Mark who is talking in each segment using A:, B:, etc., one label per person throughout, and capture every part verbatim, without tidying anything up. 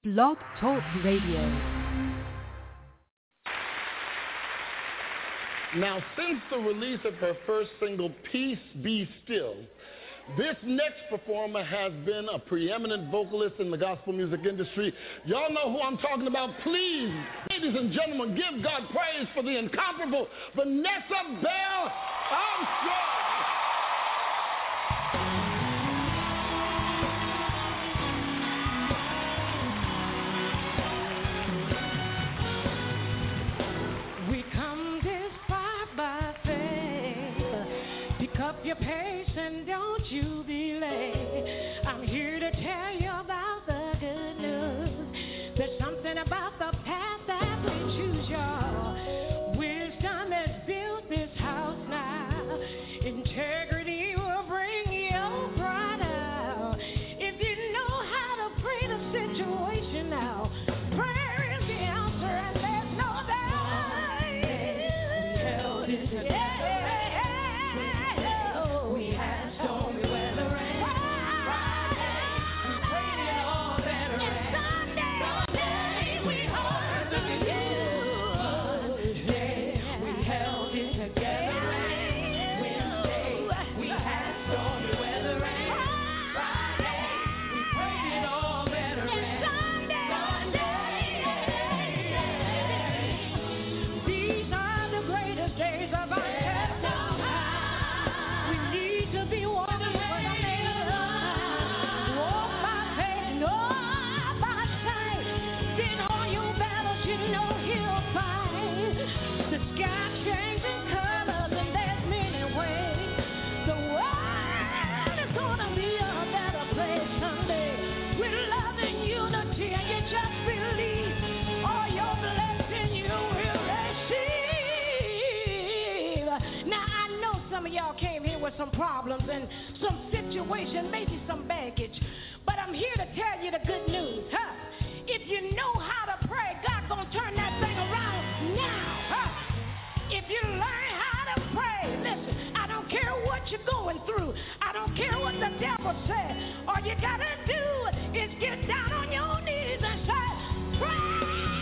A: Blog Talk Radio.
B: Now, since the release of her first single, Peace Be Still, this next performer has been a preeminent vocalist in the gospel music industry. Y'all know who I'm talking about. Please, ladies and gentlemen, give God praise for the incomparable Vanessa Bell Armstrong.
C: Your patience, don't you be late. I'm here to tell you about the good news. There's something about the path that we choose, y'all. Wisdom has built this house now. Integrity will bring you pride out. If you know how to pray the situation now, prayer is the answer, and there's no doubt. We held it together. Some problems and some situation, maybe some baggage, but I'm here to tell you the good news, huh? If you know how to pray, God's gonna turn that thing around now, huh? If you learn how to pray, listen, I don't care what you're going through, I don't care what the devil said, all you gotta do is get down on your knees and say, pray.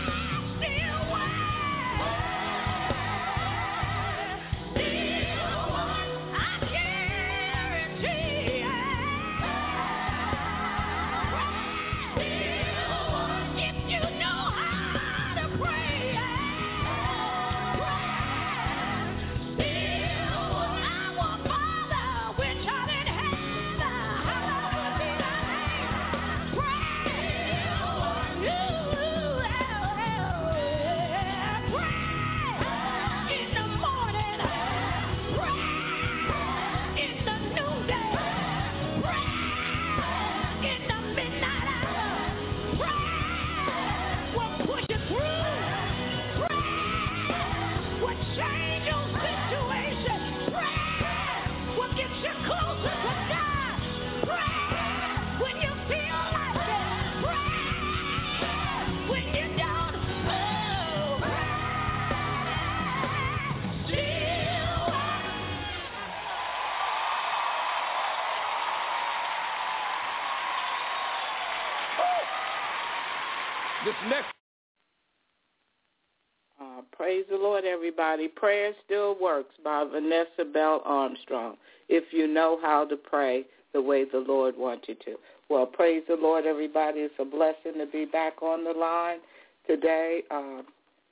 D: Uh, praise the Lord, everybody. Prayer Still Works by Vanessa Bell Armstrong, if you know how to pray the way the Lord wants you to. Well, praise the Lord, everybody. It's a blessing to be back on the line today. Uh,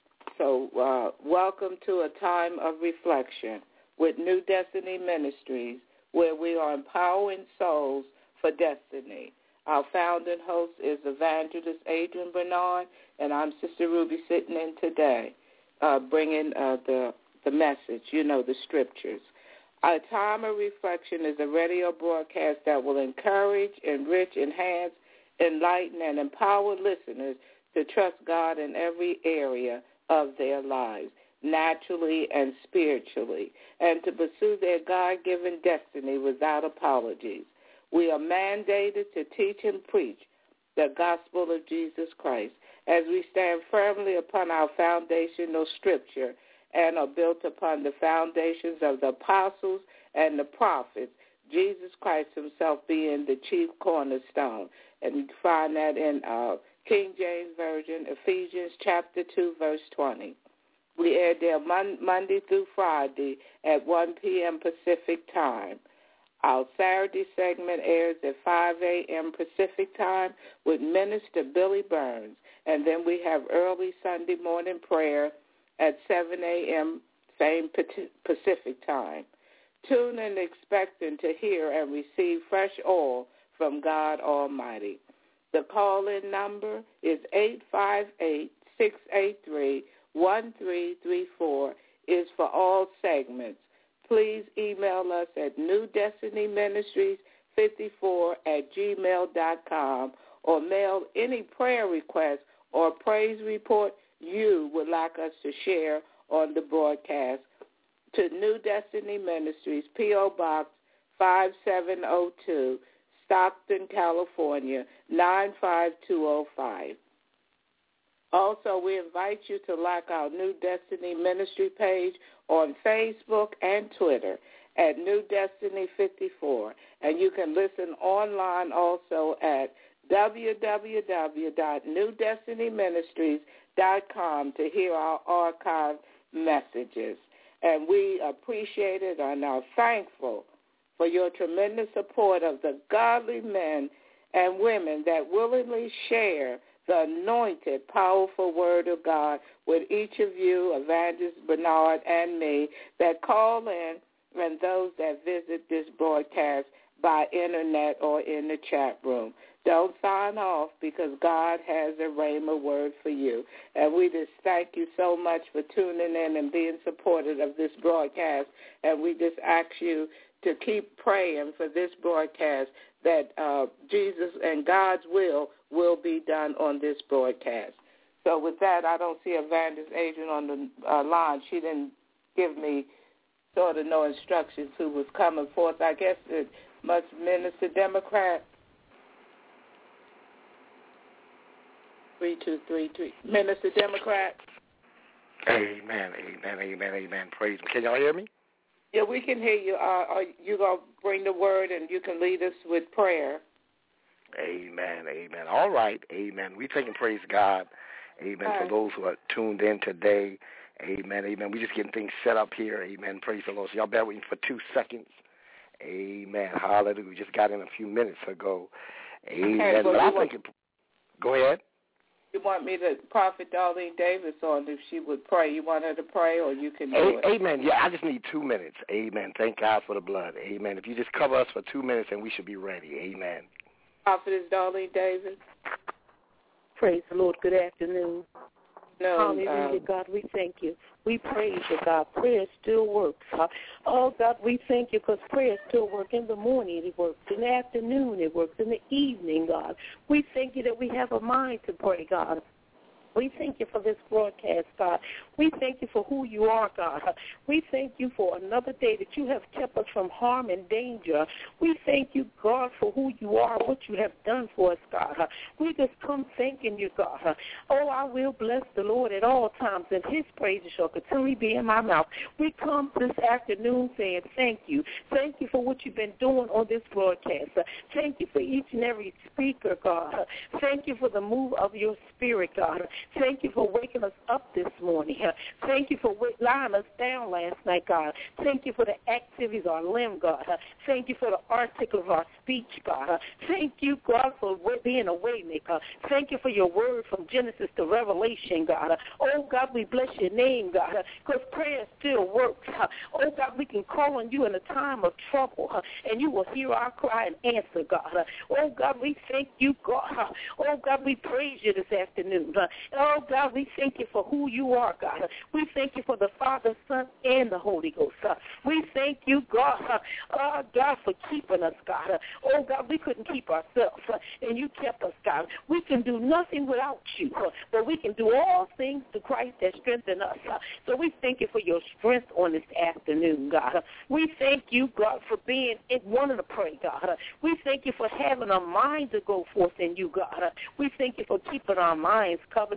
D: so uh, welcome to a time of reflection with New Destiny Ministries, where we are empowering souls for destiny. Our founder and host is Evangelist Adrian Bernard, and I'm Sister Ruby sitting in today, uh, bringing uh, the the message, you know, the scriptures. Our time of reflection is a radio broadcast that will encourage, enrich, enhance, enlighten, and empower listeners to trust God in every area of their lives, naturally and spiritually, and to pursue their God-given destiny without apologies. We are mandated to teach and preach the gospel of Jesus Christ as we stand firmly upon our foundational scripture and are built upon the foundations of the apostles and the prophets, Jesus Christ himself being the chief cornerstone. And you find that in uh, King James Version, Ephesians chapter two, verse twenty. We air there mon- Monday through Friday at one p.m. Pacific time. Our Saturday segment airs at five a.m. Pacific time with Minister Billy Burns. And then we have early Sunday morning prayer at seven a.m. same Pacific time. Tune in expecting to hear and receive fresh oil from God Almighty. The call-in number is eight five eight, six eight three, one three three four is for all segments. Please email us at new destiny ministries fifty-four at gmail dot com or mail any prayer request or praise report you would like us to share on the broadcast to New Destiny Ministries, P O. Box five seven zero two, Stockton, California, nine five two zero five. Also, we invite you to like our New Destiny Ministry page on Facebook and Twitter at New Destiny fifty-four. And you can listen online also at w w w dot new destiny ministries dot com to hear our archive messages. And we appreciate it and are thankful for your tremendous support of the godly men and women that willingly share the anointed, powerful word of God with each of you, Evangelist Bernard and me, that call in and those that visit this broadcast by internet or in the chat room. Don't sign off because God has a rhema word for you. And we just thank you so much for tuning in and being supportive of this broadcast. And we just ask you to keep praying for this broadcast that uh, Jesus and God's will will be done on this broadcast. So with that, I don't see Evangelist Adrian on the uh, line. She didn't give me sort of no instructions who was coming forth. I guess it must Minister Democrat. three two three three. Minister Democrat.
E: Amen, amen, amen, amen. Praise him. Can y'all hear me?
D: Yeah, we can hear you. Uh, are you going to bring the word and you can lead us with prayer?
E: Amen, amen. All right, amen. We take and praise God, amen, right. For those who are tuned in today. Amen, amen. We just getting things set up here. Amen. Praise the Lord. So y'all bear with me for two seconds. Amen. Hallelujah. We just got in a few minutes ago. Amen.
D: Okay, well,
E: but I think it, go ahead.
D: You want me to Prophet Darlene Davis on if she would pray? You want her to pray or you can do
E: A-
D: it?
E: Amen. Yeah, I just need two minutes. Amen. Thank God for the blood. Amen. If you just cover us for two minutes and we should be ready. Amen.
D: Prophetess Darlene Davis.
F: Praise the Lord. Good afternoon.
D: No,
F: Hallelujah,
D: um,
F: God, we thank you. We praise you, God. Prayer still works. Oh, God, we thank you because prayer still works. In the morning it works. In the afternoon it works. In the evening, God. We thank you that we have a mind to pray, God. We thank you for this broadcast, God. We thank you for who you are, God. We thank you for another day that you have kept us from harm and danger. We thank you, God, for who you are, what you have done for us, God. We just come thanking you, God. Oh, I will bless the Lord at all times, and his praises shall continually be in my mouth. We come this afternoon saying thank you. Thank you for what you've been doing on this broadcast. Thank you for each and every speaker, God. Thank you for the move of your spirit, God. Thank you for waking us up this morning. Thank you for lying us down last night, God. Thank you for the activities of our limb, God. Thank you for the article of our speech, God. Thank you, God, for being a way maker. Thank you for your word from Genesis to Revelation, God. Oh, God, we bless your name, God, because prayer still works. Oh, God, we can call on you in a time of trouble, and you will hear our cry and answer, God. Oh, God, we thank you, God. Oh, God, we praise you this afternoon. Oh, God, we thank you for who you are, God. We thank you for the Father, Son, and the Holy Ghost. We thank you, God, oh, God, for keeping us, God. Oh, God, we couldn't keep ourselves, and you kept us, God. We can do nothing without you, but we can do all things through Christ that strengthen us. So we thank you for your strength on this afternoon, God. We thank you, God, for being wanting to pray, God. We thank you for having a mind to go forth in you, God. We thank you for keeping our minds covered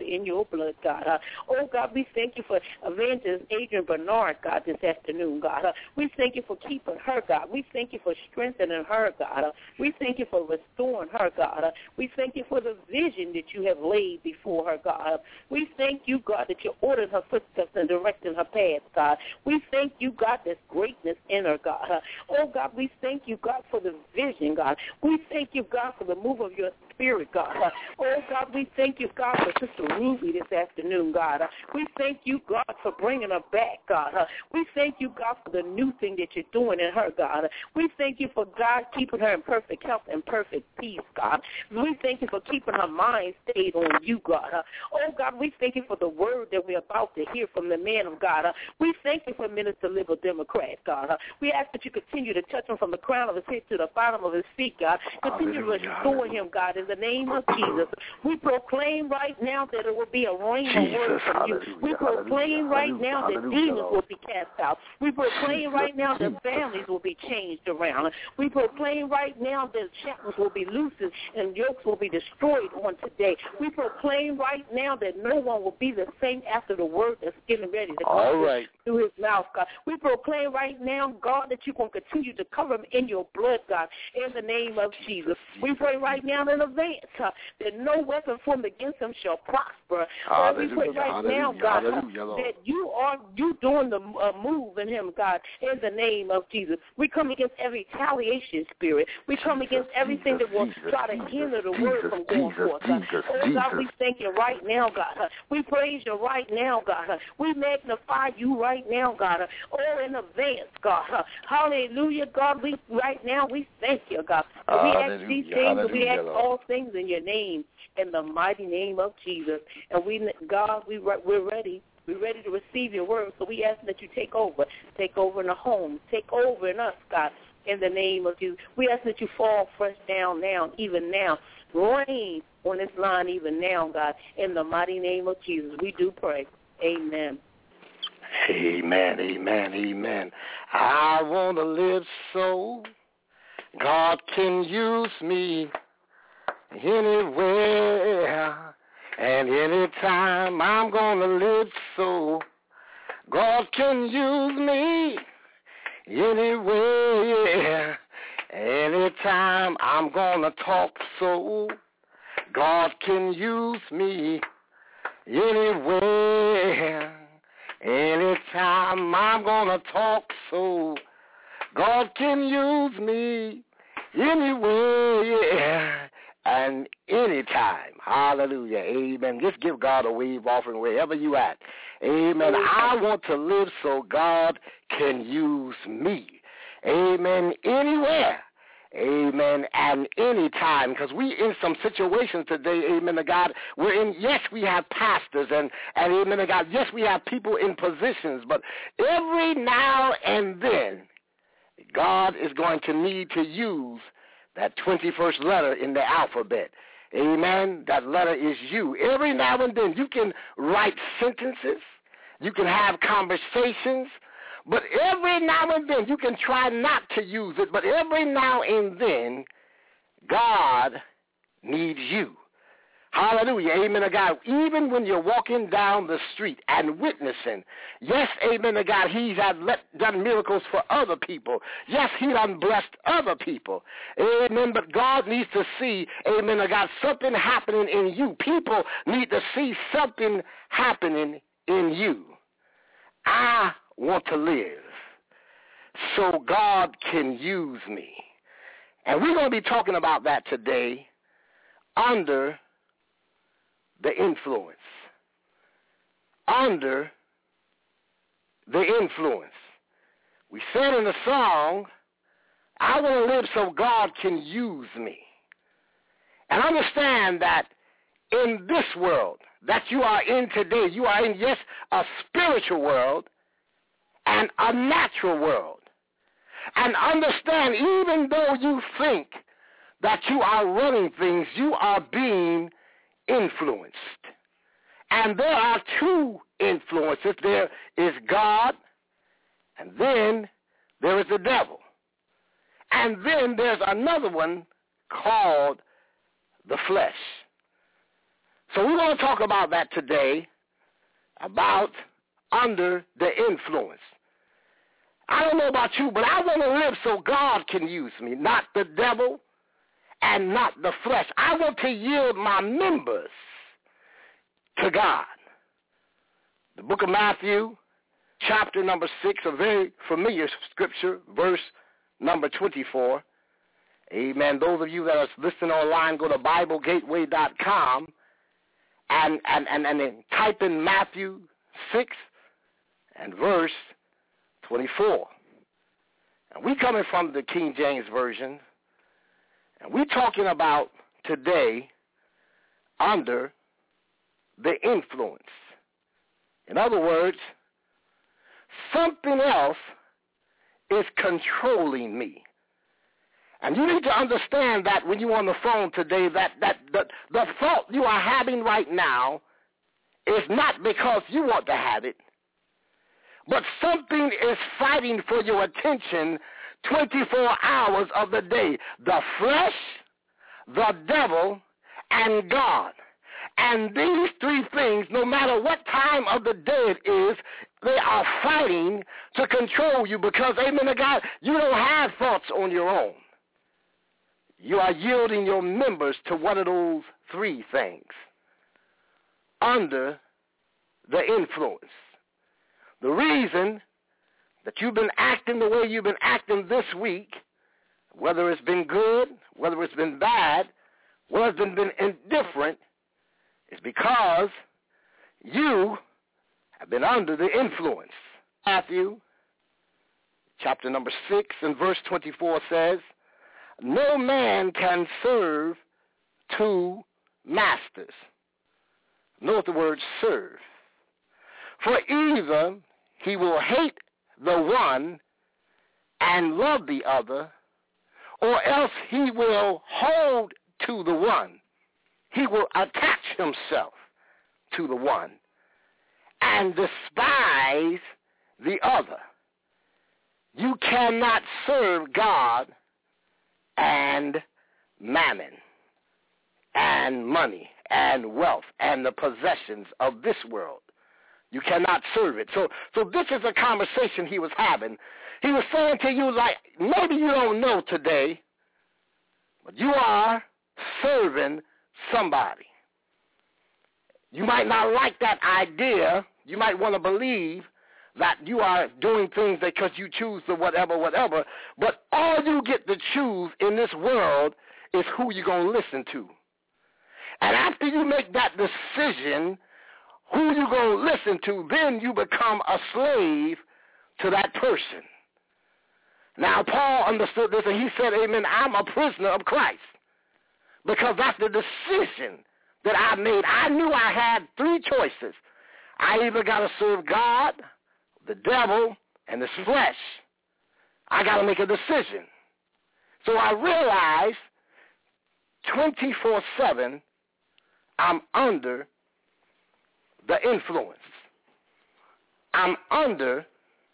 F: covered in your blood, God. Uh, oh, God, we thank you for Evangelist Adrian Bernard, God, this afternoon, God. Uh, we thank you for keeping her, God. We thank you for strengthening her, God. Uh, we thank you for restoring her, God. Uh, we thank you for the vision that you have laid before her, God. Uh, we thank you, God, that you're ordering her footsteps and directing her path, God. We thank you, God, there's greatness in her, God. Uh, oh, God, we thank you, God, for the vision, God. We thank you, God, for the move of your Spirit, God. Uh, oh, God, we thank you, God, for Sister Ruby this afternoon, God. Uh, we thank you, God, for bringing her back, God. Uh, we thank you, God, for the new thing that you're doing in her, God. Uh, we thank you for, God, keeping her in perfect health and perfect peace, God. We thank you for keeping her mind stayed on you, God. Uh, oh, God, we thank you for the word that we're about to hear from the man of God. Uh, we thank you for Minister Liberal Democrat, God. Uh, we ask that you continue to touch him from the crown of his head to the bottom of his feet, God. Continue to restore him, God, in the name of Jesus. We proclaim right now that it will be a rain of word from you. We proclaim right now that demons will be cast out. We proclaim right now that families will be changed around. We proclaim right now that shackles will be loosened and yokes will be destroyed on today. We proclaim right now that no one will be the same after the word that's getting ready to come right. through his mouth, God. We proclaim right now, God, that you're going to continue to cover him in your blood, God, in the name of Jesus. We pray right now in advance uh, that no weapon formed against him shall prosper. Lord, we pray right now, God, uh, that you are you doing the uh, move in him, God, in the name of Jesus. We come against every retaliation spirit. We come against everything that will try to hinder the word from going forth. God. Oh, God, we thank you right now, God. Uh, we praise you right now, God. Uh, we magnify you right now, God. Uh, oh, in advance, God. Uh, hallelujah, God. We right now we thank you, God. And we ask these things, and we ask all things in your name, in the mighty name of Jesus. And we, God, we we're ready. We're ready to receive your word. So we ask that you take over, take over in the home, take over in us, God. In the name of Jesus, we ask that you fall fresh down now, even now. Rain on this line even now, God. In the mighty name of Jesus, we do pray. Amen.
E: Amen, amen, amen. I want to live so God can use me anywhere and anytime. I'm going to live so God can use me anywhere, anytime. I'm going to talk so God can use me anywhere, anytime. I'm going to talk so God can use me anywhere and anytime. Hallelujah. Amen. Just give God a wave offering wherever you at. Amen. I want to live so God can use me. Amen. Anywhere. Amen. And anytime. Because we in some situations today, amen to God, we're in, yes, we have pastors and, and amen to God, yes, we have people in positions, but every now and then, God is going to need to use that twenty-first letter in the alphabet. Amen. That letter is you. Every now and then you can write sentences. You can have conversations. But every now and then you can try not to use it. But every now and then God needs you. Hallelujah. Amen to God. Even when you're walking down the street and witnessing, yes, amen to God, he's done miracles for other people. Yes, he done blessed other people. Amen. But God needs to see, amen to God, something happening in you. People need to see something happening in you. I want to live so God can use me. And we're going to be talking about that today under the influence. Under the influence. We said in the song, I want to live so God can use me. And understand that in this world that you are in today, you are in, yes, a spiritual world and a natural world. And understand, even though you think that you are running things, you are being influenced. And there are two influences. There is God, and then there is the devil. And then there's another one called the flesh. So we want to talk about that today, about under the influence. I don't know about you, but I want to live so God can use me, not the devil and not the flesh. I want to yield my members to God. The book of Matthew, chapter number six, a very familiar scripture, verse number twenty-four. Amen. Those of you that are listening online, go to Bible Gateway dot com and, and, and, and then type in Matthew six and verse twenty-four. And we coming from the King James Version, and we're talking about today under the influence. In other words, something else is controlling me. And you need to understand that when you're on the phone today, that, that the, the thought you are having right now is not because you want to have it, but something is fighting for your attention twenty-four hours of the day. The flesh, the devil, and God. And these three things, no matter what time of the day it is, they are fighting to control you because, amen to God, you don't have thoughts on your own. You are yielding your members to one of those three things under the influence. The reason that you've been acting the way you've been acting this week, whether it's been good, whether it's been bad, whether it's been, been indifferent, is because you have been under the influence. Matthew chapter number six and verse twenty-four says, no man can serve two masters. Note the word serve. For either he will hate the one and love the other, or else he will hold to the one. He will attach himself to the one and despise the other. You cannot serve God and mammon and money and wealth and the possessions of this world. You cannot serve it. So so this is a conversation he was having. He was saying to you, like, maybe you don't know today, but you are serving somebody. You might not like that idea. You might want to believe that you are doing things because you choose the whatever, whatever, but all you get to choose in this world is who you're going to listen to. And after you make that decision, who you're going to listen to, then you become a slave to that person. Now, Paul understood this, and he said, amen, I'm a prisoner of Christ, because that's the decision that I made. I knew I had three choices. I either got to serve God, the devil, and this flesh. I got to make a decision. So I realized twenty-four seven I'm under the influence. I'm under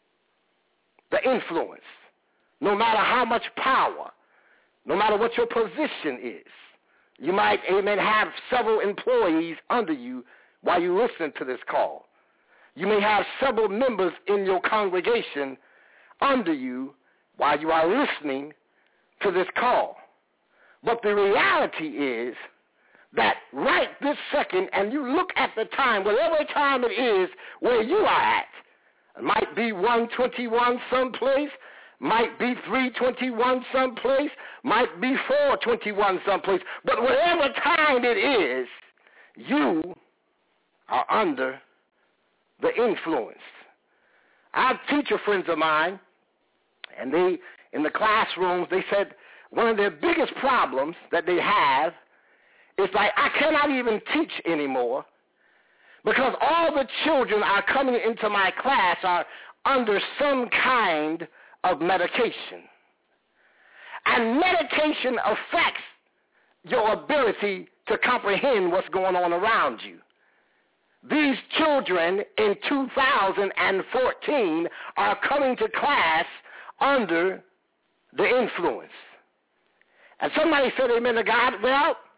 E: the influence. No matter how much power, no matter what your position is. You might, amen, have several employees under you while you listen to this call. You may have several members in your congregation under you while you are listening to this call. But the reality is that right this second, and you look at the time, whatever time it is where you are at, it might be one twenty-one someplace, might be three twenty-one someplace, might be four twenty-one someplace, but whatever time it is, you are under the influence. I have teacher friends of mine, and they, in the classrooms, they said one of their biggest problems that they have is like, I cannot even teach anymore because all the children are coming into my class are under some kind of medication. And medication affects your ability to comprehend what's going on around you. These children in two thousand fourteen are coming to class under the influence. And somebody said, amen to God, well,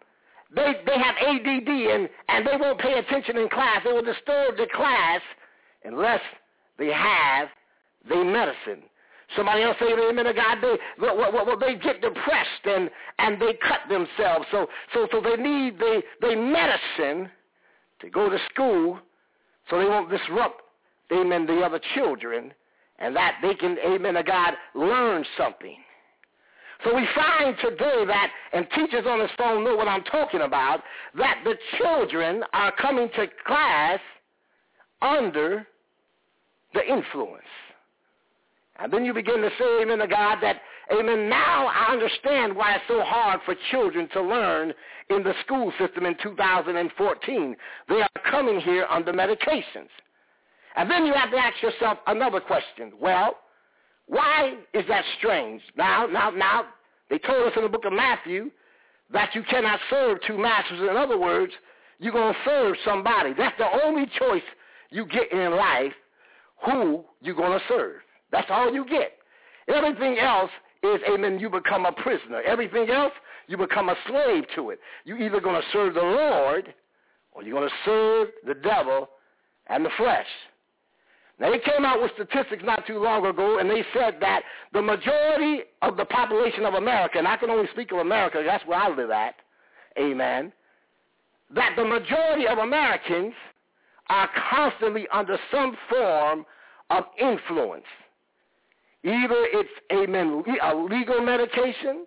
E: they, they have A D D and, and they won't pay attention in class. They will disturb the class unless they have their medicine. Somebody else say, amen to God, they, well, well, well, they get depressed and, and they cut themselves. So, so, so they need the, the medicine to go to school so they won't disrupt, amen, the other children, and that they can, amen to God, learn something. So we find today that, and teachers on this phone know what I'm talking about, that the children are coming to class under the influence. And then you begin to say, amen to God, that, amen, now I understand why it's so hard for children to learn in the school system in two thousand fourteen. They are coming here under medications. And then you have to ask yourself another question. Well, why is that strange? Now, now, now, they told us in the book of Matthew that you cannot serve two masters. In other words, you're going to serve somebody. That's the only choice you get in life, who you're going to serve. That's all you get. Everything else is, amen, you become a prisoner. Everything else, you become a slave to it. You're either going to serve the Lord or you're going to serve the devil and the flesh. Now, they came out with statistics not too long ago, and they said that the majority of the population of America, and I can only speak of America, that's where I live at, amen, that the majority of Americans are constantly under some form of influence. Either it's, amen, a legal medication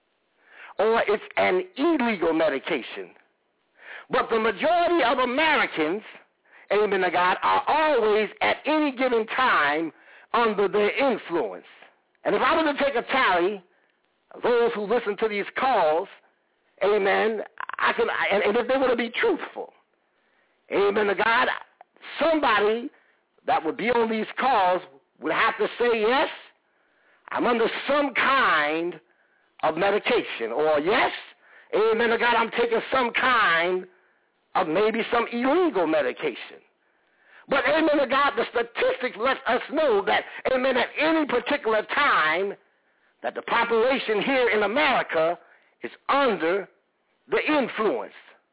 E: or it's an illegal medication. But the majority of Americans, amen to God, are always at any given time under their influence. And if I were to take a tally of those who listen to these calls, amen, I can, and, and if they were to be truthful, amen to God, somebody that would be on these calls would have to say, yes, I'm under some kind of medication. Or, yes, amen to God, I'm taking some kind of maybe some illegal medication. But, amen to God, the statistics let us know that, amen, at any particular time that the population here in America is under the influence.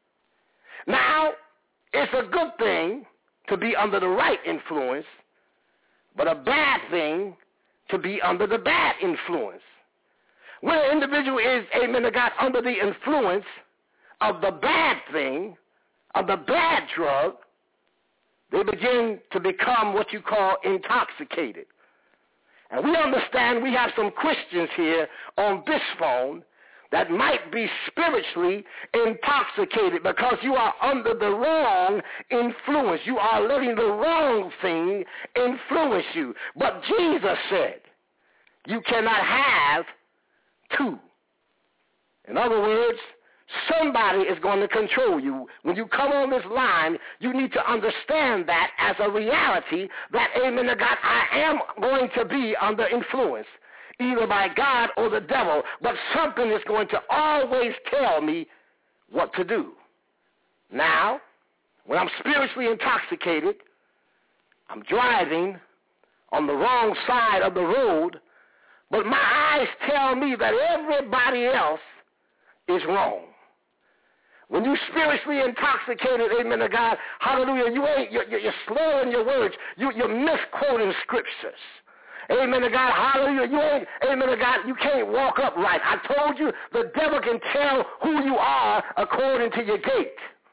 E: Now, it's a good thing to be under the right influence, but a bad thing to be under the bad influence. When an individual is, amen to God, under the influence of the bad thing, of the bad drug, they begin to become what you call intoxicated. And we understand we have some Christians here on this phone that might be spiritually intoxicated because you are under the wrong influence. You are letting the wrong thing influence you. But Jesus said, you cannot have two. In other words, somebody is going to control you. When you come on this line, you need to understand that as a reality that, amen to God, I am going to be under influence, either by God or the devil, but something is going to always tell me what to do. Now, when I'm spiritually intoxicated, I'm driving on the wrong side of the road, but my eyes tell me that everybody else is wrong. When you're spiritually intoxicated, amen to God, hallelujah, you ain't, you're, you're slurring your words. You, you're misquoting scriptures. Amen to God, hallelujah. You ain't, amen to God, you can't walk upright. I told you the devil can tell who you are according to your gait,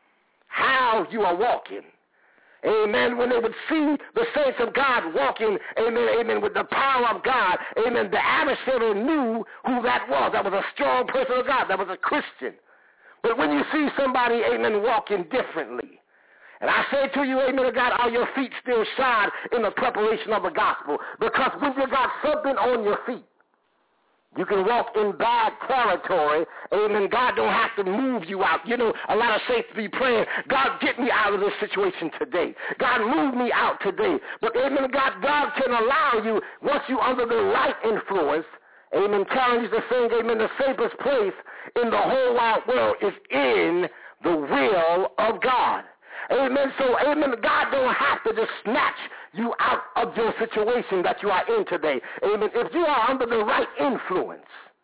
E: how you are walking. Amen. When they would see the saints of God walking, amen, amen, with the power of God, amen, the adversary knew who that was. That was a strong person of God. That was a Christian. But when you see somebody, amen, walking differently, and I say to you, amen to God, are your feet still shod in the preparation of the gospel? Because when you got something on your feet, you can walk in bad territory, amen. God don't have to move you out. You know, a lot of saints be praying, God, get me out of this situation today. God, move me out today. But, amen, God, God can allow you, once you're under the right influence, amen, telling you the thing, amen, the safest place in the whole wide world is in the will of God. Amen. So, amen, God don't have to just snatch you out of your situation that you are in today. Amen. If you are under the right influence,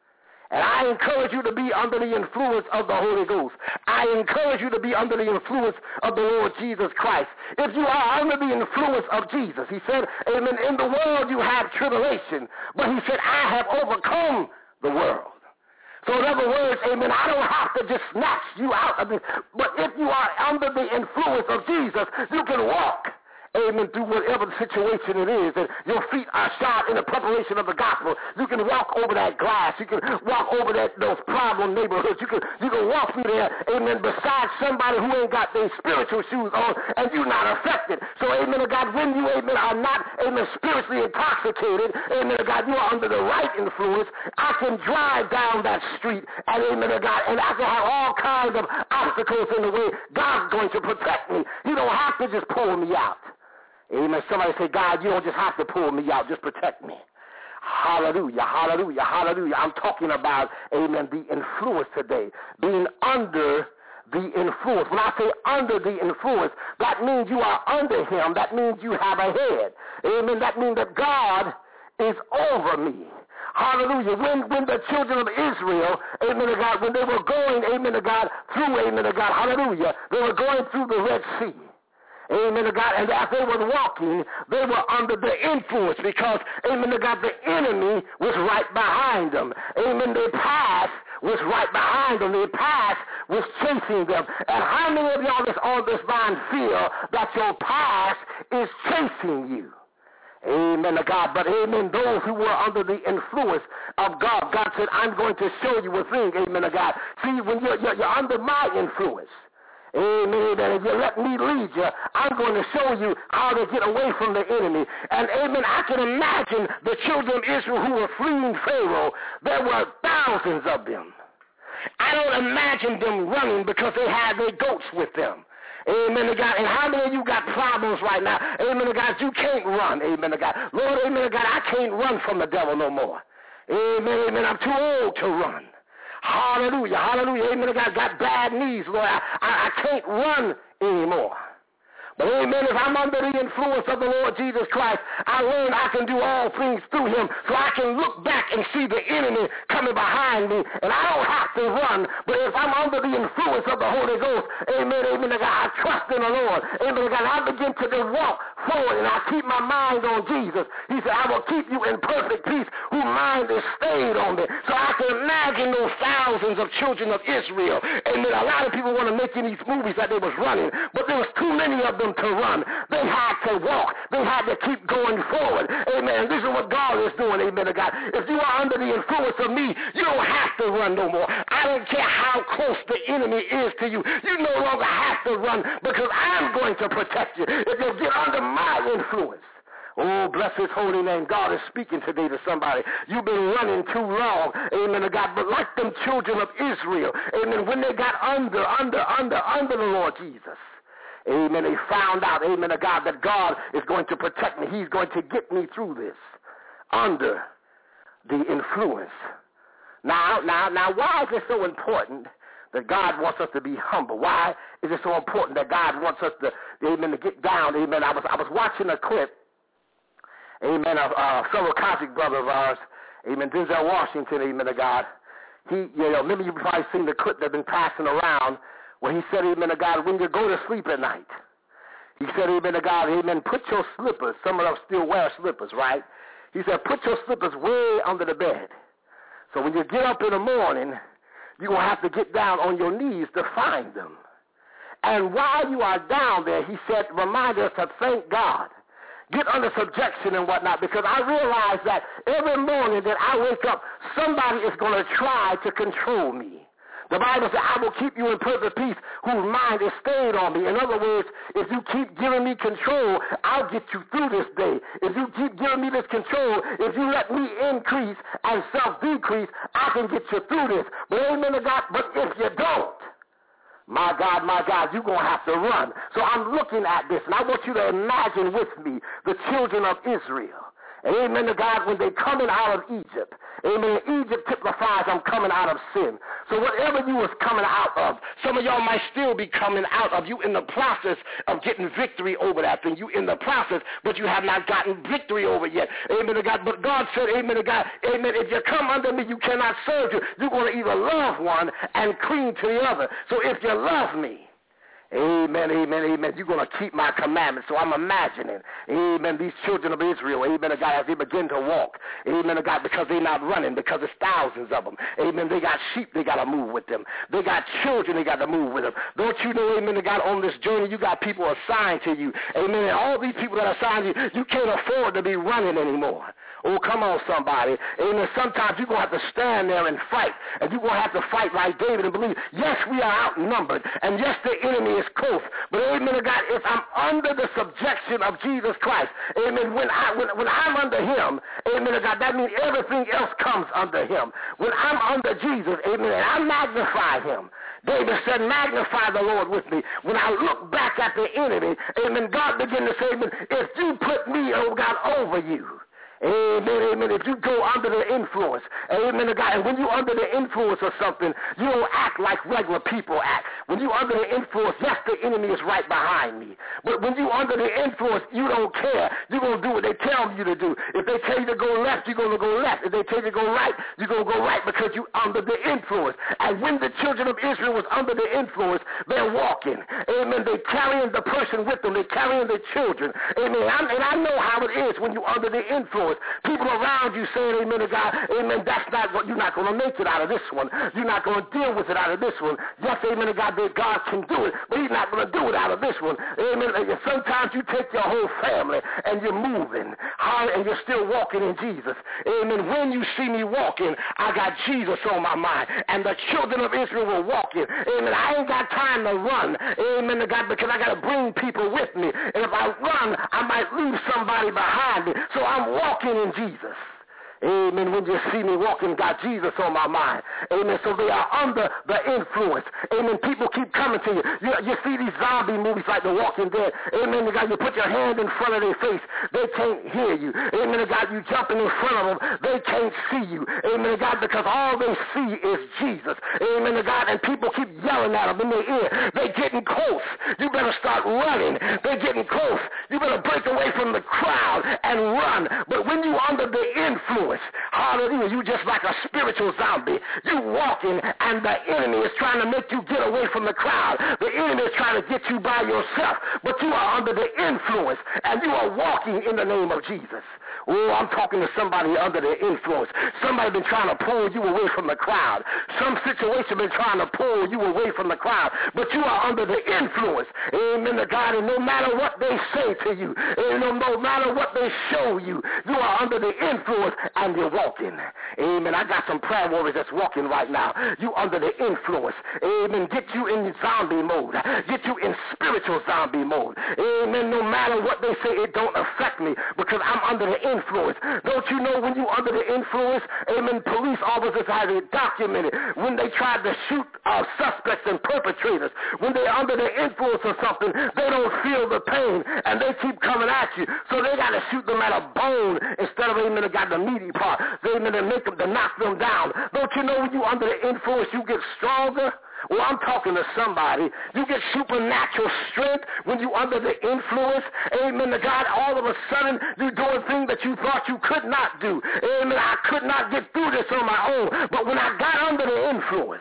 E: And I encourage you to be under the influence of the Holy Ghost. I encourage you to be under the influence of the Lord Jesus Christ. If you are under the influence of Jesus, he said, amen, in the world you have tribulation, but he said, I have overcome the world. So in other words, amen, I don't have to just snatch you out of this, but if you are under the influence of Jesus, you can walk, amen, through whatever situation it is, and your feet are shod in the preparation of the gospel. You can walk over that glass. You can walk over that those problem neighborhoods. You can you can walk through there, amen, beside somebody who ain't got their spiritual shoes on, and you're not affected. So, amen, God, when you, amen, are not, amen, spiritually intoxicated, amen, God, you are under the right influence. I can drive down that street, and amen, God, and I can have all kinds of obstacles in the way. God's going to protect me. He don't have to just pull me out. Amen. Somebody say, God, you don't just have to pull me out. Just protect me. Hallelujah, hallelujah, hallelujah. I'm talking about, amen, the influence today. Being under the influence. When I say under the influence, that means you are under him. That means you have a head. Amen. That means that God is over me. Hallelujah. When when the children of Israel, amen to God, when they were going, amen to God, through, amen to God, hallelujah, they were going through the Red Sea. Amen to God. And as they were walking, they were under the influence because, amen to God, the enemy was right behind them. Amen. Their past was right behind them. Their past was chasing them. And how many of y'all that's on this line feel that your past is chasing you? Amen to God. But amen, those who were under the influence of God, God said, I'm going to show you a thing. Amen to God. See, when you're, you're, you're under my influence, amen, and if you let me lead you, I'm going to show you how to get away from the enemy. And amen, I can imagine the children of Israel who were fleeing Pharaoh. There were thousands of them. I don't imagine them running because they had their goats with them. Amen to God. And how many of you got problems right now? Amen to God. You can't run. Amen to God. Lord, amen to God. I can't run from the devil no more. Amen, amen. I'm too old to run. Hallelujah, hallelujah. Amen. I got bad knees, Lord. I, I, I can't run anymore. But amen, if I'm under the influence of the Lord Jesus Christ, I learn I can do all things through him, so I can look back and see the enemy coming behind me, and I don't have to run. But if I'm under the influence of the Holy Ghost, amen, amen, I trust in the Lord. Amen, God, I begin to walk forward, and I keep my mind on Jesus. He said, I will keep you in perfect peace, whose mind is stayed on me. So I can imagine those thousands of children of Israel. Amen, a lot of people want to make in these movies that they was running, but there was too many of them to run. They had to walk. They had to keep going forward. Amen. This is what God is doing. Amen to God. If you are under the influence of me, you don't have to run no more. I don't care how close the enemy is to you. You no longer have to run because I'm going to protect you. If you get under my influence. Oh, bless his holy name. God is speaking today to somebody. You've been running too long. Amen to God. But like them children of Israel, amen, when they got under, under, under, under the Lord Jesus, amen, they found out, amen to God, that God is going to protect me. He's going to get me through this under the influence. Now, now, now, why is it so important that God wants us to be humble? Why is it so important that God wants us to, amen, to get down? Amen. I was, I was watching a clip, amen, of uh, a fellow Cosmic brother of ours, amen, Denzel Washington, amen to God. He, you know, maybe you've probably seen the clip that's been passing around where he said, amen to God, when you go to sleep at night, he said, amen to God, amen, put your slippers, some of us still wear slippers, right? He said, put your slippers way under the bed. So when you get up in the morning, you're going to have to get down on your knees to find them. And while you are down there, he said, remind us to thank God. Get under subjection and whatnot, because I realize that every morning that I wake up, somebody is going to try to control me. The Bible says, I will keep you in perfect peace whose mind is stayed on me. In other words, if you keep giving me control, I'll get you through this day. If you keep giving me this control, if you let me increase and self-decrease, I can get you through this. But amen to God, but if you don't, my God, my God, you're going to have to run. So I'm looking at this, and I want you to imagine with me the children of Israel. Amen to God, when they coming out of Egypt. Amen. Egypt typifies I'm coming out of sin. So whatever you was coming out of, some of y'all might still be coming out of. You in the process of getting victory over that thing. You in the process, but you have not gotten victory over it yet. Amen to God. But God said, amen to God, amen, if you come under me, you cannot serve you. You're going to either love one and cling to the other. So if you love me, amen, amen, amen, you're going to keep my commandments. So I'm imagining, amen, these children of Israel, amen to God, as they begin to walk, amen to God, because they're not running, because there's thousands of them. Amen, they got sheep, they got to move with them. They got children, they got to move with them. Don't you know, amen to God, on this journey, you got people assigned to you. Amen, and all these people that are assigned to you, you can't afford to be running anymore. Oh, come on, somebody. Amen. Sometimes you're going to have to stand there and fight, and you're going to have to fight like David and believe, yes, we are outnumbered, and yes, the enemy is close, but amen to God, if I'm under the subjection of Jesus Christ, amen, when, I, when, when I'm under him, amen to God, that means everything else comes under him. When I'm under Jesus, amen, and I magnify him, David said, magnify the Lord with me. When I look back at the enemy, amen, God began to say, amen, if you put me, oh God, over you, amen, amen. If you go under the influence, amen to God, and when you're under the influence of something, you don't act like regular people act. When you're under the influence, yes, the enemy is right behind me. But when you're under the influence, you don't care. You're going to do what they tell you to do. If they tell you to go left, you're going to go left. If they tell you to go right, you're going to go right because you're under the influence. And when the children of Israel was under the influence, they're walking. Amen. They're carrying the person with them. They're carrying the children. Amen. I'm, and I know how it is when you're under the influence. People around you saying, amen to God, amen, that's not what, you're not going to make it out of this one. You're not going to deal with it out of this one. Yes, amen to God, that God can do it, but he's not going to do it out of this one. Amen. Sometimes you take your whole family and you're moving hard and you're still walking in Jesus. Amen. When you see me walking, I got Jesus on my mind. And the children of Israel were walking. Amen. I ain't got time to run. Amen to God, because I got to bring people with me. And if I run, I might leave somebody behind me. So I'm walking in Jesus. Amen. When you see me walking, got Jesus on my mind. Amen. So they are under the influence. Amen. People keep coming to you. You, you see these zombie movies like The Walking Dead. Amen. God, you put your hand in front of their face. They can't hear you. Amen. God, you jumping in front of them. They can't see you. Amen. God, because all they see is Jesus. Amen. God, and people keep yelling at them in their ear. They're getting close. You better start running. They're getting close. You better break away from the crowd and run. But when you're under the influence, hallelujah, you just like a spiritual zombie. You walking and the enemy is trying to make you get away from the crowd. The enemy is trying to get you by yourself, but you are under the influence and you are walking in the name of Jesus. Oh, I'm talking to somebody under the influence. Somebody been trying to pull you away from the crowd. Some situation been trying to pull you away from the crowd, but you are under the influence. Amen to God. And no matter what they say to you, and no, no matter what they show you, you are under the influence and you're walking. Amen. I got some prayer warriors that's walking right now. You under the influence. Amen. Get you in zombie mode. Get you in spiritual zombie mode. Amen. No matter what they say, it don't affect me because I'm under the influence. Don't you know when you under the influence, amen, police officers have it documented when they tried to shoot uh, suspects and perpetrators. When they're under the influence of something, they don't feel the pain and they keep coming at you. So they got to shoot them at a bone instead of, amen, they got the meaty part. They, amen, to make them, to knock them down. Don't you know when you under the influence, you get stronger? Well, I'm talking to somebody. You get supernatural strength when you under the influence. Amen to God. All of a sudden, you're doing things that you thought you could not do. Amen. I could not get through this on my own. But when I got under the influence,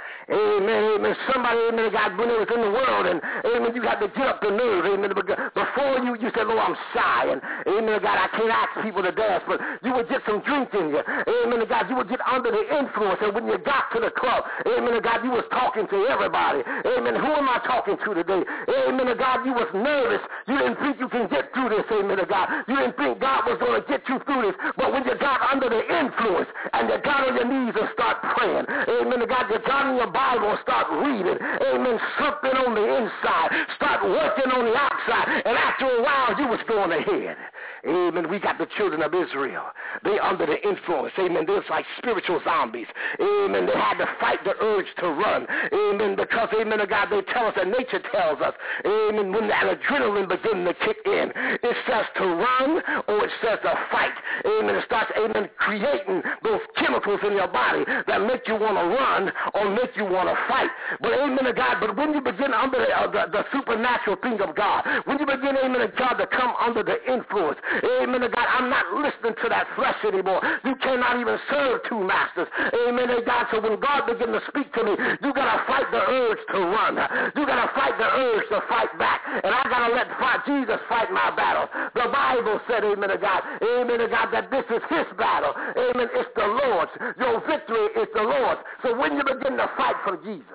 E: amen, amen. Somebody, amen, God, when it was in the world, and amen, you got to get up the nerve, amen. Before you, you said, oh, I'm shy, and amen, God, I can't ask people to dance, but you would get some drink in you. Amen, God, you would get under the influence, and when you got to the club, amen, God, you was talking to everybody. Amen, who am I talking to today? Amen, God, you was nervous. You didn't think you can get through this, amen, God. You didn't think God was going to get you through this, but when you got under the influence, and you got on your knees and start praying, amen, God, you got in your Bible, start reading, amen, something on the inside, start working on the outside, and after a while you was going ahead. Amen. We got the children of Israel. They under the influence. Amen. They're like spiritual zombies. Amen. They had to fight the urge to run. Amen. Because, amen, God, they tell us, and nature tells us, amen, when that adrenaline begins to kick in, it says to run or it says to fight. amen, it starts, amen, creating those chemicals in your body that make you want to run or make you want to fight. But amen to God, but when you begin under the, uh, the, the supernatural thing of God, when you begin, amen to God, to come under the influence, amen to God, I'm not listening to that flesh anymore. You cannot even serve two masters. Amen to God. So when God begins to speak to me, you got to fight the urge to run. You got to fight the urge to fight back. And I got to let fight, Jesus fight my battle. The Bible said, amen to God, amen to God, that this is his battle. Amen. It's the Lord's. Your victory is the Lord's. So when you begin to fight for Jesus,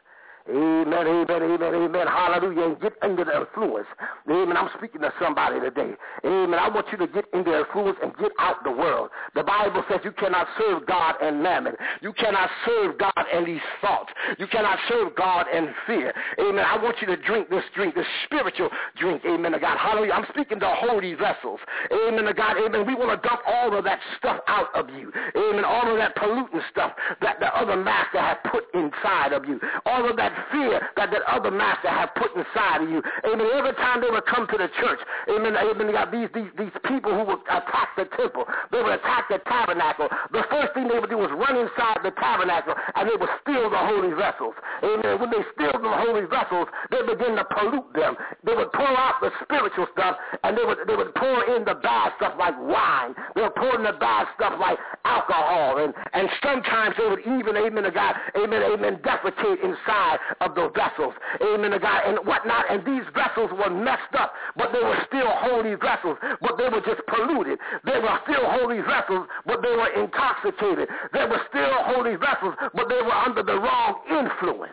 E: amen, amen, amen, amen, hallelujah, and get under the influence. Amen, I'm speaking to somebody today. Amen, I want you to get in the influence and get out the world. The Bible says you cannot serve God and mammon. You cannot serve God and these thoughts. You cannot serve God and fear. Amen, I want you to drink this drink, this spiritual drink. Amen to God, hallelujah. I'm speaking to holy vessels. Amen to God, amen. We want to dump all of that stuff out of you. Amen, all of that polluting stuff that the other master had put inside of you. All of that fear that that other master have put inside of you. Amen. Every time they would come to the church, amen, amen, got these, these, these people who would attack the temple, they would attack the tabernacle. The first thing they would do was run inside the tabernacle and they would steal the holy vessels. Amen. When they steal the holy vessels, they begin to pollute them. They would pour out the spiritual stuff and they would, they would pour in the bad stuff like wine. They would pour in the bad stuff like alcohol. And, and sometimes they would even, amen to God, amen, amen, defecate inside of those vessels, amen to God, and whatnot, and these vessels were messed up, but they were still holy vessels, but they were just polluted. They were still holy vessels, but they were intoxicated. They were still holy vessels, but they were under the wrong influence.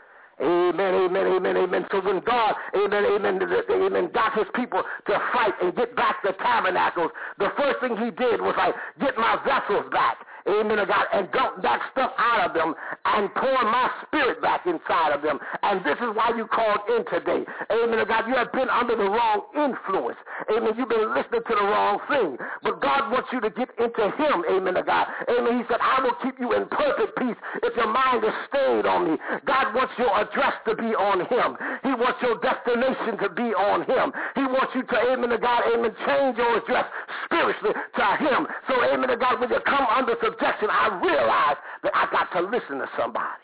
E: Amen, amen, amen, amen. So when God, amen, amen, amen, got his people to fight and get back the tabernacles, the first thing he did was like, get my vessels back. Amen to God, and dump that stuff out of them and pour my spirit back inside of them. And this is why you called in today. Amen to God, you have been under the wrong influence. Amen, you've been listening to the wrong thing. But God wants you to get into him. Amen to God. Amen, he said, I will keep you in perfect peace if your mind is stayed on me. God wants your address to be on him. He wants your destination to be on him. He wants you to, amen to God, amen, change your address spiritually to him. So, amen to God, when you come under subjection, I realize that I got to listen to somebody.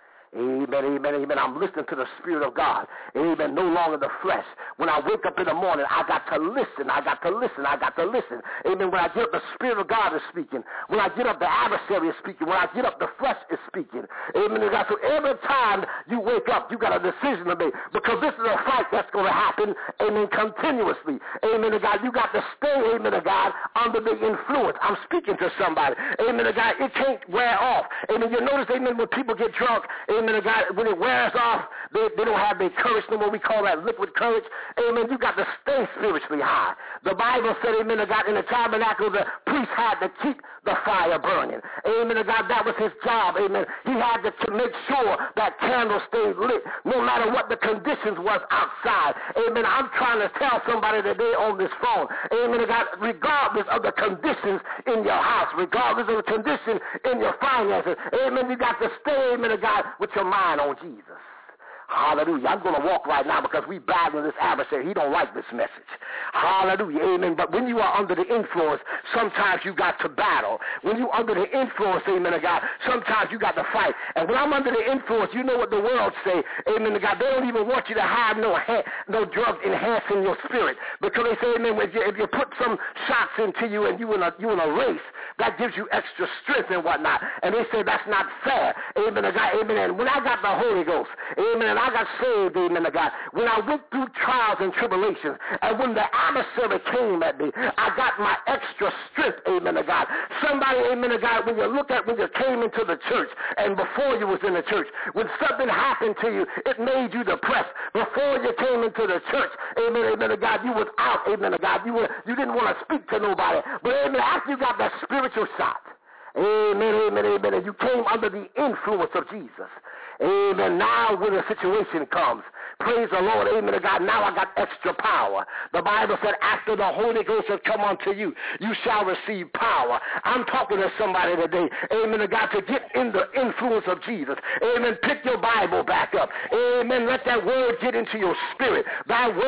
E: Amen, amen, amen. I'm listening to the Spirit of God. Amen, no longer the flesh. When I wake up in the morning, I got to listen. I got to listen. I got to listen. Amen, when I get up, the Spirit of God is speaking. When I get up, the adversary is speaking. When I get up, the flesh is speaking. Amen, God. So every time you wake up, you got a decision to make, because this is a fight that's going to happen, amen, continuously. Amen, God. You got to stay, amen, God, under the influence. I'm speaking to somebody. Amen, God. It can't wear off. Amen, you notice, amen, when people get drunk, amen, God, when it wears off, they, they don't have their courage no more. We call that liquid courage. Amen. You got to stay spiritually high. The Bible said, amen, God, in the tabernacle, the priest had to keep the fire burning. Amen, God, that was his job. Amen. He had to, to make sure that candle stayed lit, no matter what the conditions was outside. Amen. I'm trying to tell somebody today on this phone, amen, God, regardless of the conditions in your house, regardless of the condition in your finances, amen, you got to stay, amen, God, with your mind on Jesus. Hallelujah. I'm going to walk right now because we battling this adversary. He don't like this message. Hallelujah. Amen. But when you are under the influence, sometimes you got to battle. When you under the influence, amen to God, sometimes you got to fight. And when I'm under the influence, you know what the world say, amen to God. They don't even want you to have no ha- no drugs enhancing your spirit. Because they say, amen, if you, if you put some shots into you and you in a, you in a race, that gives you extra strength and whatnot. And they say that's not fair. Amen to God. Amen. And when I got the Holy Ghost, amen, and I got saved, amen to God, when I went through trials and tribulations, and when the adversary came at me, I got my extra strength, amen to God. Somebody, amen to God, when you look at when you came into the church and before you was in the church, when something happened to you, it made you depressed. Before you came into the church, amen, amen to God, you was out, amen to God. You, were, you didn't want to speak to nobody. But, amen, after you got that spiritual shot, amen, amen, amen, and you came under the influence of Jesus, amen, now when a situation comes, praise the Lord, amen to God, now I got extra power. The Bible said, after the Holy Ghost has come unto you, you shall receive power. I'm talking to somebody today, amen to God, to get in the influence of Jesus. Amen, pick your Bible back up. Amen, let that word get into your spirit. Thy word have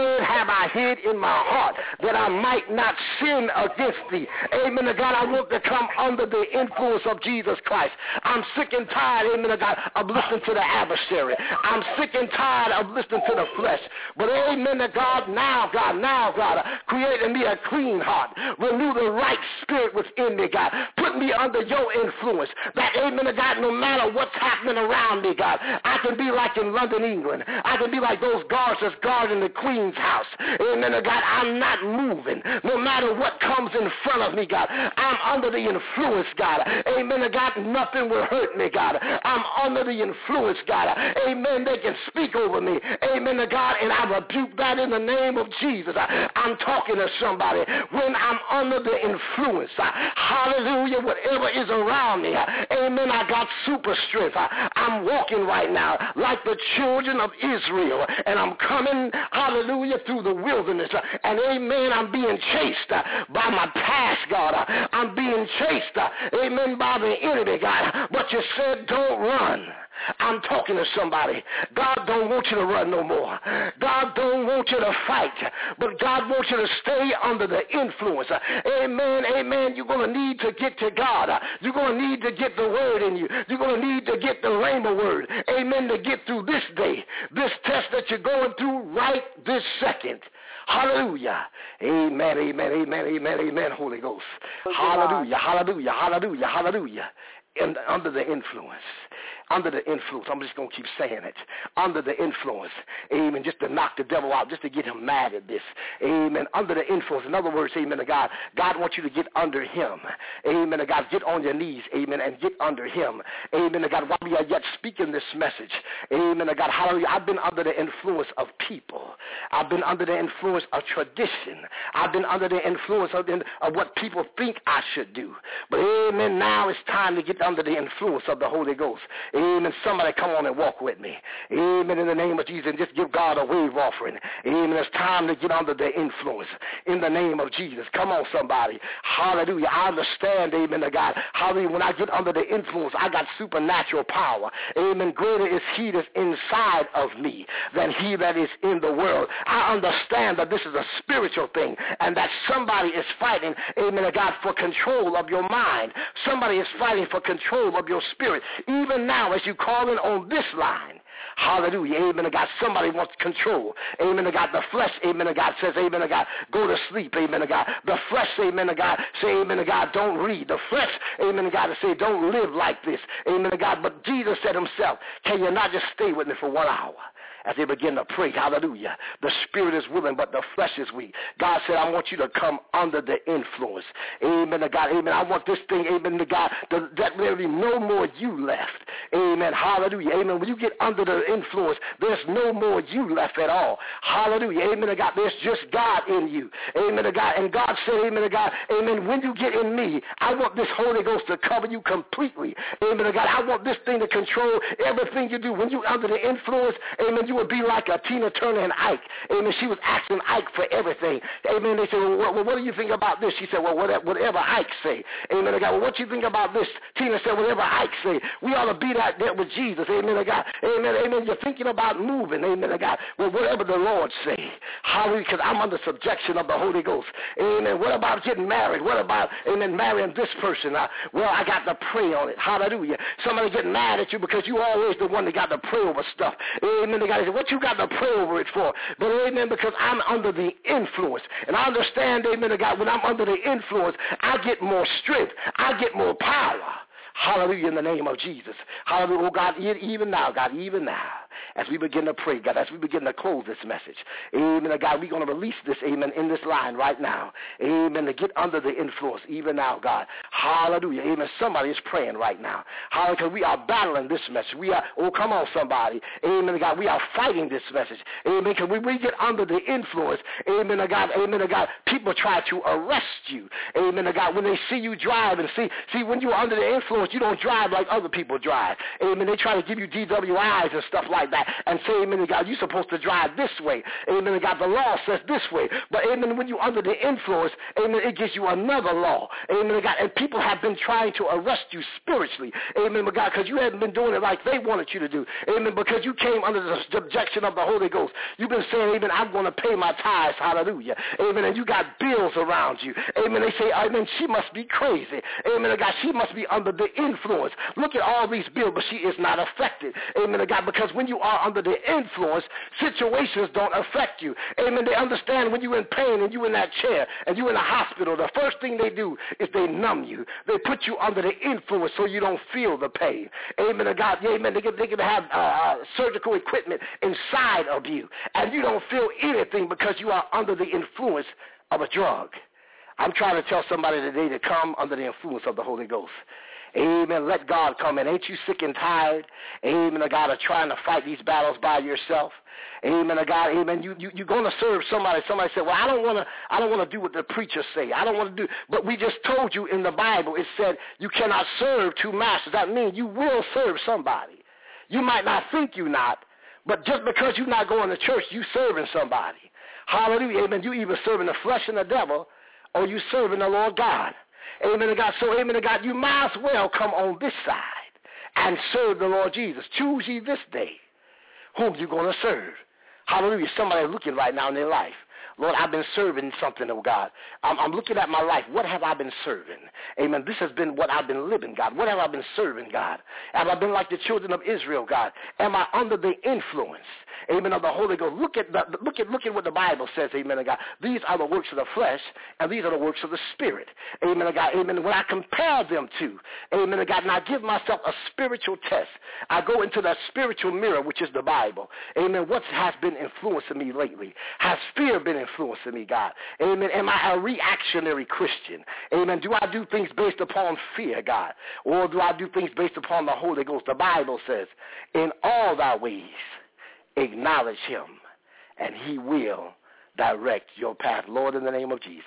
E: have I hid in my heart that I might not sin against thee. Amen to God. I want to come under the influence of Jesus Christ. I'm sick and tired, amen to God, of listening to the adversary. I'm sick and tired of listening to the flesh. But amen to God, now, God, now, God, create in me a clean heart. Renew the right spirit within me, God. Put me under your influence. That, amen to God, no matter what's happening around me, God, I can be like in London, England. I can be like those guards that's guarding the Queen's house. Amen to God, I'm not moving. No matter what comes in front of me, God, I'm under the influence, God. Amen to God, nothing will hurt me, God. I'm under the influence, God. Amen, they can speak over me. Amen to God, and I rebuke that in the name of Jesus. I, I'm talking to somebody. When I'm under the influence, I, hallelujah, whatever is around me, I, amen, I got super strength. I, I'm walking right now like the children of Israel, and I'm coming, hallelujah, through the wilderness, and amen, I'm being chased by my past, God. I'm being chased, amen, by the enemy, God. But you said don't run. I'm talking to somebody. God don't want you to run no more. God don't want you to fight, but God wants you to stay under the influence. Amen, amen. You're going to need to get to God. You're going to need to get the word in you. You're going to need to get the rhema word. Amen, to get through this day, this test that you're going through right this second. Hallelujah. Amen, amen, amen, amen, amen, Holy Ghost. Hallelujah, hallelujah, hallelujah, hallelujah. And under the influence. Under the influence. I'm just going to keep saying it. Under the influence. Amen. Just to knock the devil out. Just to get him mad at this. Amen. Under the influence. In other words, amen to God. God wants you to get under him. Amen to God. Get on your knees. Amen. And get under him. Amen to God. While we are yet speaking this message. Amen to God. Hallelujah. I've been under the influence of people. I've been under the influence of tradition. I've been under the influence of, of what people think I should do. But amen. Now it's time to get under the influence of the Holy Ghost. Amen. Somebody come on and walk with me. Amen. In the name of Jesus, and just give God a wave offering. Amen. It's time to get under the influence in the name of Jesus. Come on, somebody. Hallelujah. I understand, amen to God. Hallelujah. When I get under the influence, I got supernatural power. Amen. Greater is he that's inside of me than he that is in the world. I understand that this is a spiritual thing and that somebody is fighting, amen to God, for control of your mind. Somebody is fighting for control of your spirit. Even now, as you call in on this line, hallelujah, amen to God, somebody wants control. Amen to God, the flesh, amen to God, says, amen to God, go to sleep, amen to God. The flesh, amen to God, say, amen to God, don't read. The flesh, amen to God, to say, don't live like this, amen to God. But Jesus said himself, can you not just stay with me for one hour? As they begin to pray, hallelujah. The spirit is willing, but the flesh is weak. God said, I want you to come under the influence. Amen to God. Amen. I want this thing, amen to God, to, that there be no more you left. Amen. Hallelujah. Amen. When you get under the influence, there's no more you left at all. Hallelujah. Amen to God. There's just God in you. Amen to God. And God said, amen to God, amen, when you get in me, I want this Holy Ghost to cover you completely. Amen to God. I want this thing to control everything you do. When you're under the influence, amen, you would be like a Tina Turner and Ike. Amen. She was asking Ike for everything. Amen. They said, well, what, what do you think about this? She said, well, whatever, whatever Ike say. Amen to God. Well, what do you think about this? Tina said, whatever Ike say. We ought to be right there with Jesus. Amen to God. Amen. Amen. You're thinking about moving. Amen to God. Well, whatever the Lord say. Hallelujah. Because I'm under subjection of the Holy Ghost. Amen. What about getting married? What about, amen, marrying this person? Uh, well, I got to pray on it. Hallelujah. Somebody getting mad at you because you always the one that got to pray over stuff. Amen to God. What you got to pray over it for? But amen, because I'm under the influence. And I understand, amen to God, when I'm under the influence, I get more strength. I get more power. Hallelujah, in the name of Jesus. Hallelujah, oh God, even now, God, even now, as we begin to pray, God, as we begin to close this message, amen, God, we're going to release this, amen, in this line right now. Amen, to get under the influence, even now, God. Hallelujah, amen. Somebody is praying right now. Hallelujah, because we are battling this message. We are, oh, come on, somebody. Amen, God, we are fighting this message. Amen, because when we get under the influence, amen, God, amen, God, people try to arrest you. Amen, God, when they see you drive and see, see, when you're under the influence, you don't drive like other people drive. Amen, they try to give you D W Is and stuff like like that and say, amen to God, you're supposed to drive this way. Amen to God, the law says this way. But, amen, when you're under the influence, amen, it gives you another law. Amen to God. And people have been trying to arrest you spiritually. Amen to God, because you haven't been doing it like they wanted you to do. Amen, because you came under the subjection of the Holy Ghost. You've been saying, amen, I'm going to pay my tithes. Hallelujah. Amen, and you got bills around you. Amen, they say, amen, she must be crazy. Amen to God, she must be under the influence. Look at all these bills, but she is not affected. Amen to God, because when you are under the influence, situations don't affect you. Amen, they understand when you're in pain and you're in that chair and you're in a hospital, the first thing they do is they numb you. They put you under the influence so you don't feel the pain. Amen to God, amen, they can, they can have uh, surgical equipment inside of you, and you don't feel anything because you are under the influence of a drug. I'm trying to tell somebody today to come under the influence of the Holy Ghost. Amen. Let God come in. Ain't you sick and tired? Amen to God of trying to fight these battles by yourself. Amen to God. Amen. You you you're gonna serve somebody. Somebody said, well, I don't wanna I don't wanna do what the preachers say. I don't wanna do but we just told you in the Bible it said you cannot serve two masters. That means you will serve somebody. You might not think you're not, but just because you're not going to church, you serving somebody. Hallelujah. Amen. You either serving the flesh and the devil, or you serving the Lord God. Amen to God. So, amen to God, you might as well come on this side and serve the Lord Jesus. Choose ye this day whom you're going to serve. Hallelujah. Somebody looking right now in their life. Lord, I've been serving something, oh God. I'm, I'm looking at my life. What have I been serving? Amen. This has been what I've been living, God. What have I been serving, God? Have I been like the children of Israel, God? Am I under the influence, amen, of the Holy Ghost? Look at the, look at look at what the Bible says, amen, God. These are the works of the flesh, and these are the works of the Spirit, amen, God. Amen. When I compare them to, amen, God, and I give myself a spiritual test. I go into that spiritual mirror, which is the Bible. Amen. What has been influencing me lately? Has fear been influencing me, God? Amen. Am I a reactionary Christian? Amen. Do I do things based upon fear, God? Or do I do things based upon the Holy Ghost? The Bible says, in all thy ways, acknowledge him, and he will direct your path. Lord, in the name of Jesus,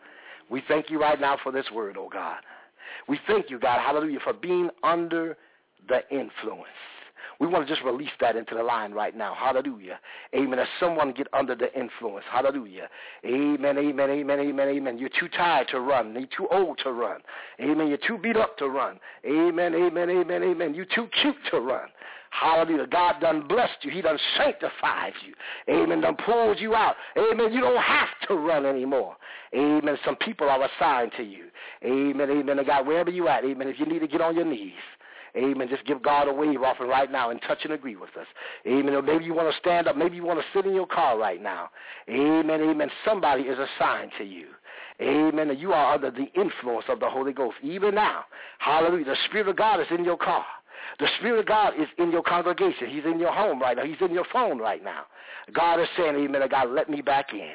E: we thank you right now for this word, oh God. We thank you, God, hallelujah, for being under the influence. We want to just release that into the line right now. Hallelujah. Amen. As someone get under the influence. Hallelujah. Amen, amen, amen, amen, amen. You're too tired to run. You're too old to run. Amen. You're too beat up to run. Amen, amen, amen, amen. You're too cute to run. Hallelujah. God done blessed you. He done sanctified you. Amen. Done pulled you out. Amen. You don't have to run anymore. Amen. Some people are assigned to you. Amen, amen. God, wherever you at, amen. If you need to get on your knees, amen. Just give God a wave offering right now and touch and agree with us. Amen. Or maybe you want to stand up. Maybe you want to sit in your car right now. Amen. Amen. Somebody is assigned to you. Amen. And you are under the influence of the Holy Ghost. Even now. Hallelujah. The Spirit of God is in your car. The Spirit of God is in your congregation. He's in your home right now. He's in your phone right now. God is saying, amen, God, let me back in.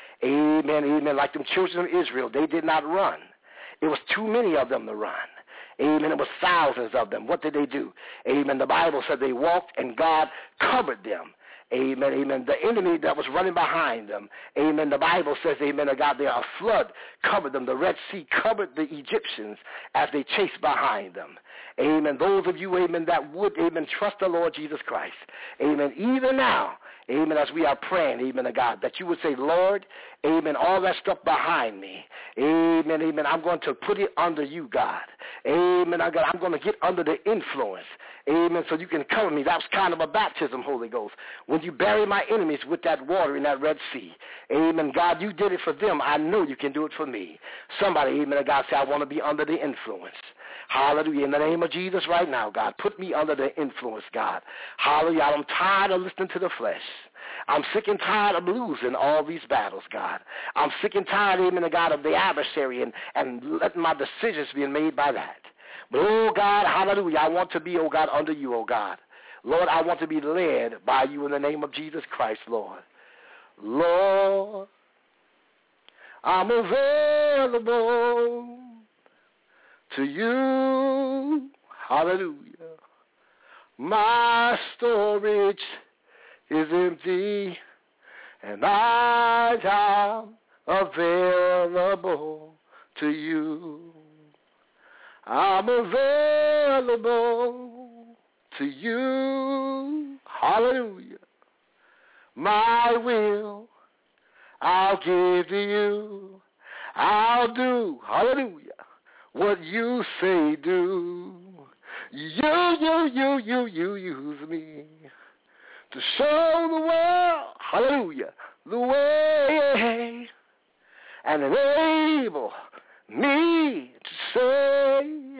E: Amen. Amen. Like them children of Israel, they did not run. It was too many of them to run. Amen. It was thousands of them. What did they do? Amen. The Bible said they walked and God covered them. Amen. Amen. The enemy that was running behind them. Amen. The Bible says, amen, God, there a flood covered them. The Red Sea covered the Egyptians as they chased behind them. Amen. Those of you, amen, that would, amen, trust the Lord Jesus Christ. Amen. Even now, amen, as we are praying, amen, God, that you would say, Lord, amen, all that stuff behind me, amen, amen, I'm going to put it under you, God. Amen, I'm going to get under the influence, amen, so you can cover me. That was kind of a baptism, Holy Ghost. When you bury my enemies with that water in that Red Sea, amen, God, you did it for them. I know you can do it for me. Somebody, amen, God, say, I want to be under the influence. Hallelujah. In the name of Jesus right now, God, put me under the influence, God. Hallelujah. I'm tired of listening to the flesh. I'm sick and tired of losing all these battles, God. I'm sick and tired, amen, God, of the adversary and, and letting my decisions be made by that. But, oh, God, hallelujah, I want to be, oh, God, under you, oh, God. Lord, I want to be led by you in the name of Jesus Christ, Lord. Lord, I'm available to you, hallelujah. My storage is empty, and I am available to you. I'm available to you, hallelujah. My will, I'll give to you. I'll do, hallelujah, what you say do. You, you, you, you, you use me to show the world, hallelujah, the way, and enable me to say,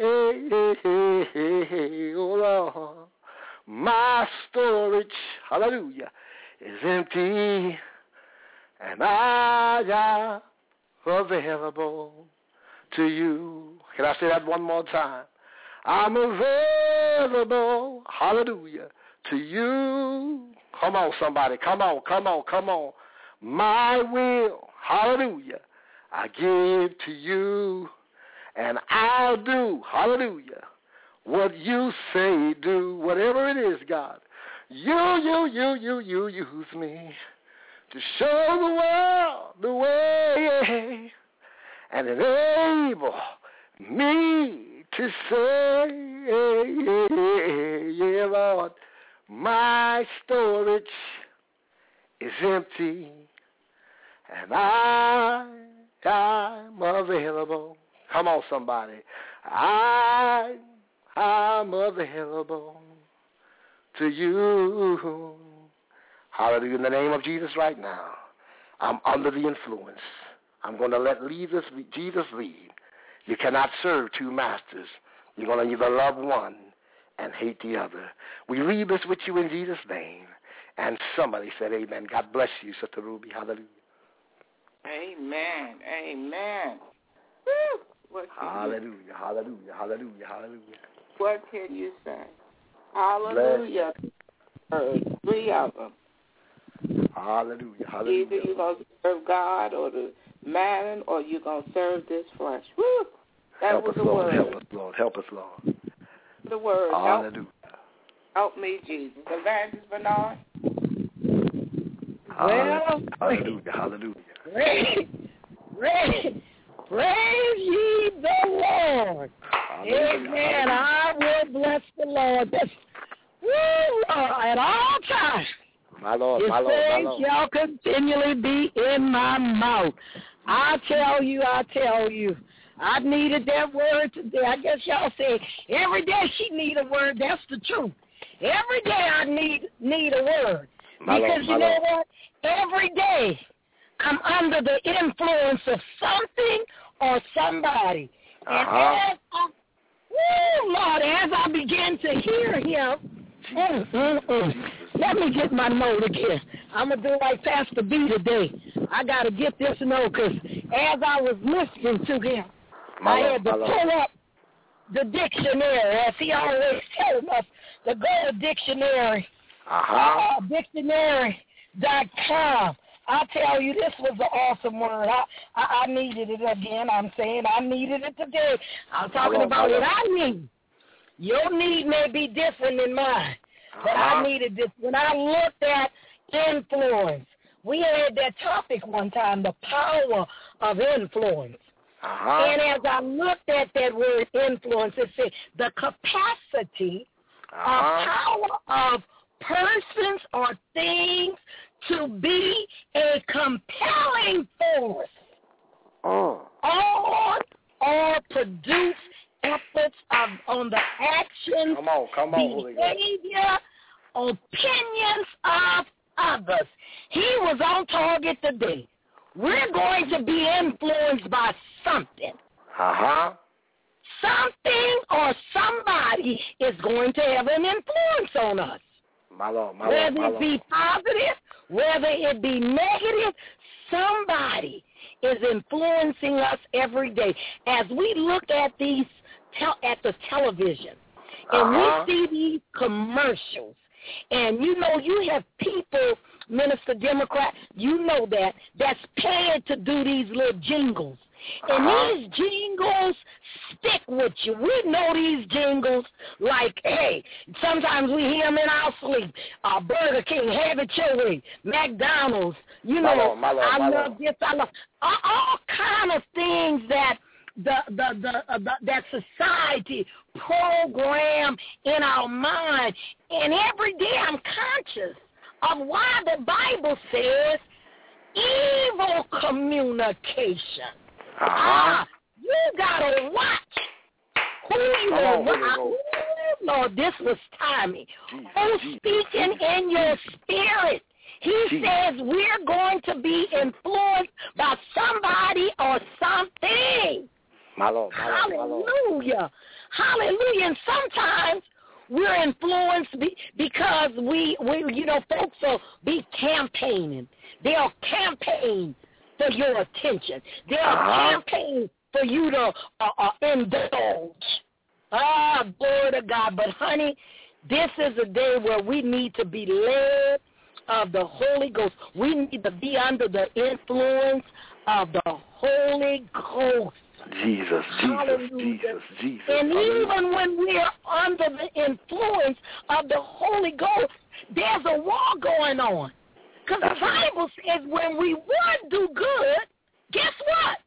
E: oh Lord, my storage, hallelujah, is empty, and I am available to you. Can I say that one more time? I'm available, hallelujah, to you. Come on, somebody. Come on, come on, come on. My will, hallelujah, I give to you, and I'll do, hallelujah, what you say do, whatever it is, God. You, you, you, you, you use me to show the world the way and enable me to say, yeah, Lord, my storage is empty, and I, I'm available. Come on, somebody. I, I'm available to you. Hallelujah. In the name of Jesus right now, I'm under the influence. I'm going to let leave this, Jesus lead. You cannot serve two masters. You're going to either love one and hate the other. We leave this with you in Jesus' name. And somebody said amen. God bless you, Sister Ruby. Hallelujah.
D: Amen. Amen. Woo. What
E: hallelujah, you, hallelujah, hallelujah, hallelujah.
D: What can you say? Hallelujah. Three of them.
E: Hallelujah, hallelujah.
D: Either you're going to serve God or the mammon, or you're going to serve this flesh. Woo! That
E: help
D: was
E: us,
D: the
E: Lord.
D: word.
E: Help us, Lord. Help us, Lord.
D: The word.
E: Hallelujah.
D: Help, help me, Jesus. Evangelist Bernard?
F: Well,
E: hallelujah, hallelujah.
F: Praise, praise, praise ye the Lord.
E: Hallelujah,
F: Amen.
E: hallelujah.
F: I will bless the Lord. That's, woo, at all times.
E: My Lord,
F: His
E: my Lord, my
F: praise
E: Lord.
F: shall continually be in my mouth. I tell you, I tell you. I needed that word today. I guess y'all say every day she need a word. That's the truth. Every day I need need a word.
E: My
F: because
E: Lord,
F: you
E: my
F: know
E: Lord.
F: what? Every day I'm under the influence of something or somebody.
E: Uh-huh.
F: And as I, woo, Lord, as I begin to hear him, mm, mm, mm, let me get my note again. I'm going to do like Pastor B today. I got to get this note because as I was listening to him,
E: my
F: I
E: Lord,
F: had to
E: my Lord.
F: pull up the dictionary, as he always tells us, to go to dictionary,
E: Uh-huh.
F: uh, dictionary dot com. I tell you, this was an awesome word. I, I, I needed it again. I'm saying I needed it today. I'm talking
E: Lord,
F: about
E: my
F: what
E: Lord.
F: I need. Your need may be different than mine, but
E: Uh-huh.
F: I needed this. When I looked at influence, we had that topic one time, the power of influence.
E: Uh-huh.
F: And as I looked at that word influence, it said the capacity
E: Uh-huh.
F: or power of persons or things to be a compelling force
E: Oh.
F: on or produce efforts of, on the actions,
E: Come on, come on, Holy Ghost.
F: behavior, opinions of others. He was on target today. We're going to be influenced by something.
E: Uh-huh.
F: Something or somebody is going to have an influence on us.
E: My Lord, my
F: Whether
E: Lord, my
F: it be positive, whether it be negative, somebody is influencing us every day. As we look at these tel- at the television, and
E: Uh-huh.
F: we see these commercials, and you know you have people, Minister Democrat, you know that, that's paid to do these little jingles. And
E: Uh-huh.
F: these jingles stick with you. We know these jingles like, hey, sometimes we hear them in our sleep. Uh, Burger King, have it your way. McDonald's, you
E: My
F: know,
E: Lord, my Lord,
F: I
E: my
F: love
E: Lord.
F: this, I love all, all kind of things that
G: the the the, uh, the that society program in our mind. And every day I'm conscious of why the Bible says evil communication.
E: Uh-huh.
G: Ah, you gotta watch who you are. Oh, Lord, this was timing.
E: Jesus,
G: Who's
E: Jesus,
G: speaking
E: Jesus,
G: in your spirit? He
E: Jesus.
G: says we're going to be influenced by somebody or something.
E: My Lord, my Lord, my Lord.
G: Hallelujah. Hallelujah. And sometimes we're influenced be, because we, we, you know, folks will be campaigning. They'll campaign for your attention. They'll
E: uh-huh.
G: campaign for you to uh, uh, indulge. Ah, glory to God. But, honey, this is a day where we need to be led of the Holy Ghost. We need to be under the influence of the Holy Ghost.
E: Jesus, Jesus, Jesus, Jesus.
G: And
E: Hallelujah.
G: even when we're under the influence of the Holy Ghost, there's a war going on. Because the Bible says when we want to do good, guess what?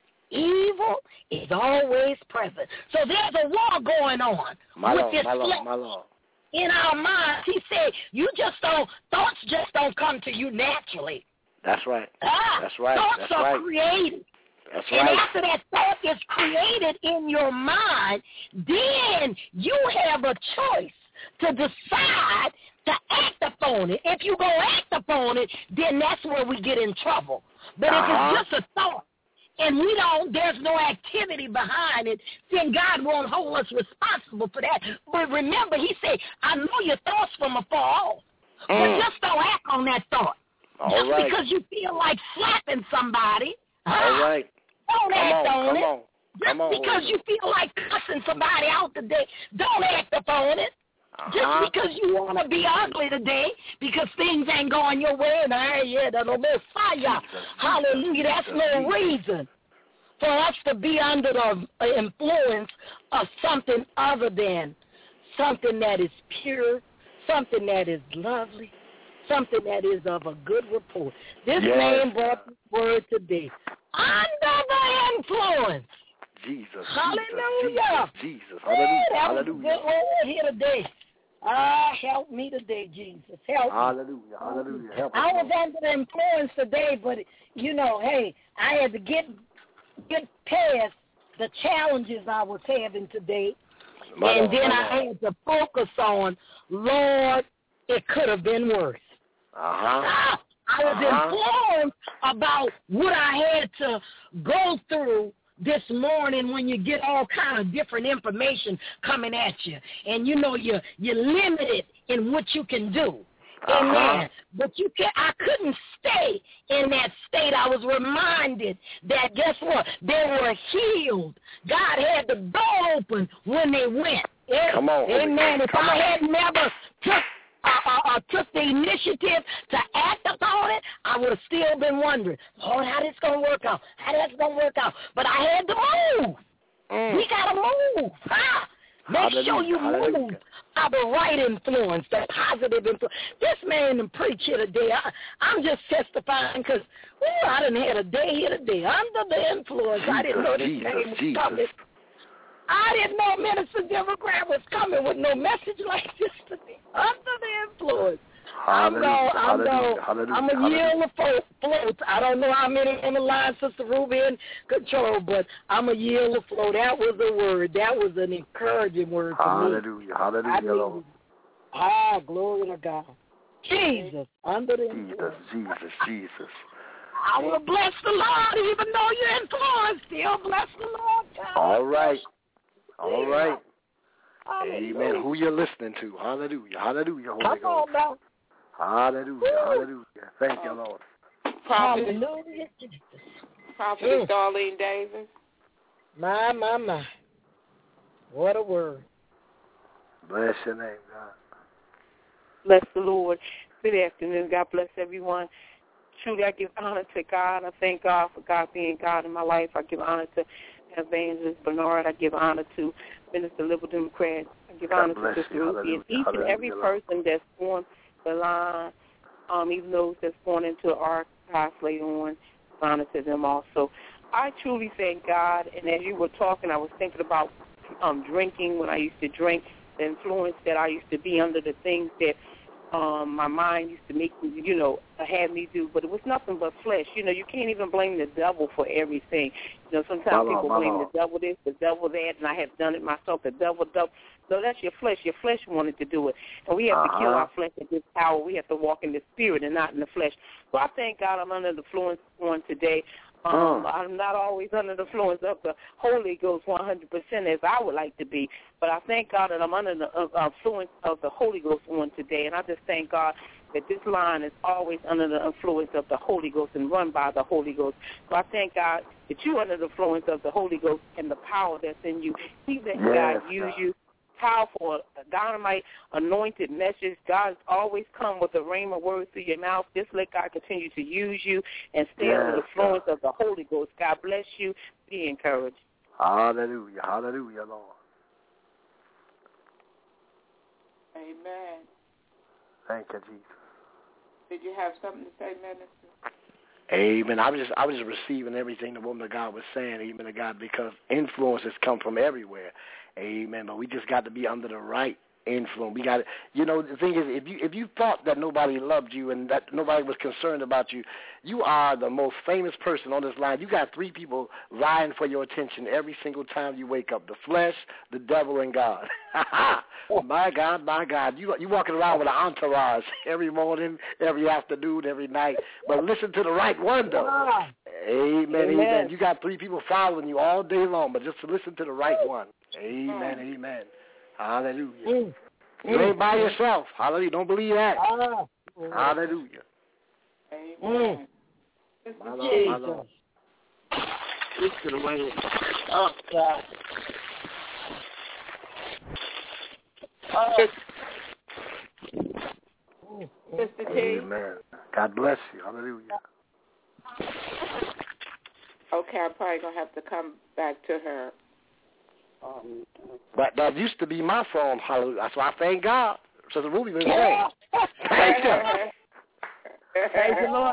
G: Evil is always present. So there's a war going on
E: my
G: with
E: Lord,
G: this
E: my Lord,
G: flesh
E: my Lord.
G: in our minds. He said, you just don't, thoughts just don't come to you naturally.
E: That's right.
G: Ah,
E: That's right.
G: Thoughts
E: That's
G: are
E: right.
G: created.
E: That's
G: and
E: right.
G: after that thought is created in your mind, then you have a choice to decide to act upon it. If you go act upon it, then that's where we get in trouble. But
E: uh-huh.
G: if it's just a thought, and we don't, there's no activity behind it, then God won't hold us responsible for that. But remember, he said, I know your thoughts from afar off, but
E: mm.
G: just don't act on that thought.
E: All
G: just
E: right.
G: because you feel like slapping somebody,
E: all
G: huh?
E: right.
G: Don't
E: come
G: act
E: on,
G: on
E: come
G: it.
E: On.
G: Just
E: come on,
G: because you feel like cussing somebody out today, don't act upon it.
E: Uh-huh.
G: Just because you want to be ugly today, because things ain't going your way, and I yeah, that'll be fire. Hallelujah. That's no reason for us to be under the influence of something other than something that is pure, something that is lovely, something that is of a good report. This
E: yes.
G: man brought this word today. Under the influence.
E: Jesus.
G: Hallelujah.
E: Jesus. Jesus. Hallelujah.
G: That
E: Hallelujah.
G: was a good word here today. Ah, help me today, Jesus. Help
E: Hallelujah.
G: me.
E: Hallelujah. Help
G: I was
E: me.
G: under the influence today, but, you know, hey, I had to get get past the challenges I was having today.
E: My
G: and
E: Lord,
G: then
E: my
G: I
E: Lord.
G: had to focus on, Lord, it could have been worse.
E: Uh-huh.
G: Ah, I was
E: uh-huh.
G: informed about what I had to go through this morning when you get all kind of different information coming at you. And, you know, you're, you're limited in what you can do.
E: Uh-huh.
G: Amen. But you can I couldn't stay in that state. I was reminded that, guess what? They were healed. God had the door open when they went.
E: Come on.
G: Amen. If
E: Come
G: I
E: on.
G: had never took Uh, uh, uh, took the initiative to act upon it, I would have still been wondering, Lord, how this going to work out? How that's going to work out? But I had to move.
E: Mm.
G: We got to move. Ah, make
E: Hallelujah.
G: sure you
E: Hallelujah.
G: move by the right influence, the positive influence. This man done preach here today. I, I'm just testifying because I done had a day here today under the influence.
E: Jesus,
G: I didn't know this
E: Jesus,
G: man was
E: Jesus.
G: coming. I didn't know Minister Democrat was coming with no message like this today. Under the influence.
E: Hallelujah.
G: I'm going, I'm going,
E: Hallelujah.
G: I'm a yield of flo- floats. I don't know how many on the line Sister Ruby in control, but I'm a yield of float. That was a word. That was an encouraging word to
E: Hallelujah.
G: me.
E: Hallelujah.
G: I mean,
E: Lord.
G: ah, glory to God. Jesus, under the influence.
E: Jesus, Jesus, Jesus.
G: I will bless the Lord, even though you're influenced. Still bless the Lord. God.
E: All right. All right.
G: Hallelujah.
E: Amen. Who you're listening to? Hallelujah. Hallelujah. Holy
G: Come on
E: Ghost.
G: now.
E: Hallelujah.
G: Woo.
E: Hallelujah. Thank you, Lord.
D: Prophetess,
G: Hallelujah.
D: Prophetess
G: Mm.
D: Darlene Davis.
G: My, my, my. What a word.
E: Bless your name, God.
F: Bless the Lord. Good afternoon. God bless everyone. Truly, I give honor to God. I thank God for God being God in my life. I give honor to Evangelist Bernard. I give honor to Minister Liberal Democrat. I give
E: God
F: honor
E: bless
F: to Sister
E: you.
F: Ruby. And each
E: Hallelujah.
F: and every
E: Hallelujah.
F: person that's on the line, um, even those that's going into archives later on, honor to them also. I truly thank God, and as you were talking, I was thinking about um, drinking when I used to drink, the influence that I used to be under, the things that um, my mind used to make me, you know, have me do, but it was nothing but flesh. You know, you can't even blame the devil for everything. You know, sometimes
E: my
F: people
E: Lord,
F: blame
E: Lord.
F: the devil this, the devil that, and I have done it myself, the devil, devil. No, that's your flesh. Your flesh wanted to do it. And we have
E: uh-huh.
F: to kill our flesh at this hour. We have to walk in the spirit and not in the flesh. So I thank God I'm under the influence on today. Um,
E: Mm.
F: I'm not always under the influence of the Holy Ghost one hundred percent as I would like to be, but I thank God that I'm under the uh, influence of the Holy Ghost on today, and I just thank God that this line is always under the influence of the Holy Ghost and run by the Holy Ghost. So I thank God that you're under the influence of the Holy Ghost and the power that's in you. He let
E: Yes,
F: God use
E: God.
F: you. Powerful, dynamite, anointed message. God's always come with a rhema word through your mouth. Just let God continue to use you and stay
E: Yes,
F: under the influence
E: God.
F: of the Holy Ghost. God bless you. Be encouraged.
E: Hallelujah. Hallelujah, Lord.
D: Amen.
E: Thank you, Jesus.
D: Did you have something to say, Minister?
E: Amen. I was just I was just receiving everything the woman of God was saying, amen to God, because influences come from everywhere. Amen. But we just got to be under the right influence. We got to, you know, the thing is, if you if you thought that nobody loved you and that nobody was concerned about you, you are the most famous person on this line. You got three people vying for your attention every single time you wake up: the flesh, the devil, and God. My God, my God, you you walking around with an entourage every morning, every afternoon, every night. But listen to the right one, though. Amen, amen. amen. You got three people following you all day long, but just listen to the right one. Amen, mm. amen. Hallelujah. Mm. You ain't by yourself. Hallelujah. Don't believe that. Ah. Hallelujah.
D: Amen.
E: Mm. My Lord, my Lord.
F: Listen to the way. Oh, God. Oh.
D: Sister T.
E: Amen. God bless you. Hallelujah.
D: Okay, I'm probably going to have to come back to her.
E: Um, but that used to be my phone. Hallelujah. That's why I thank God. So the Ruby been saying. Thank you.
F: Praise the Lord.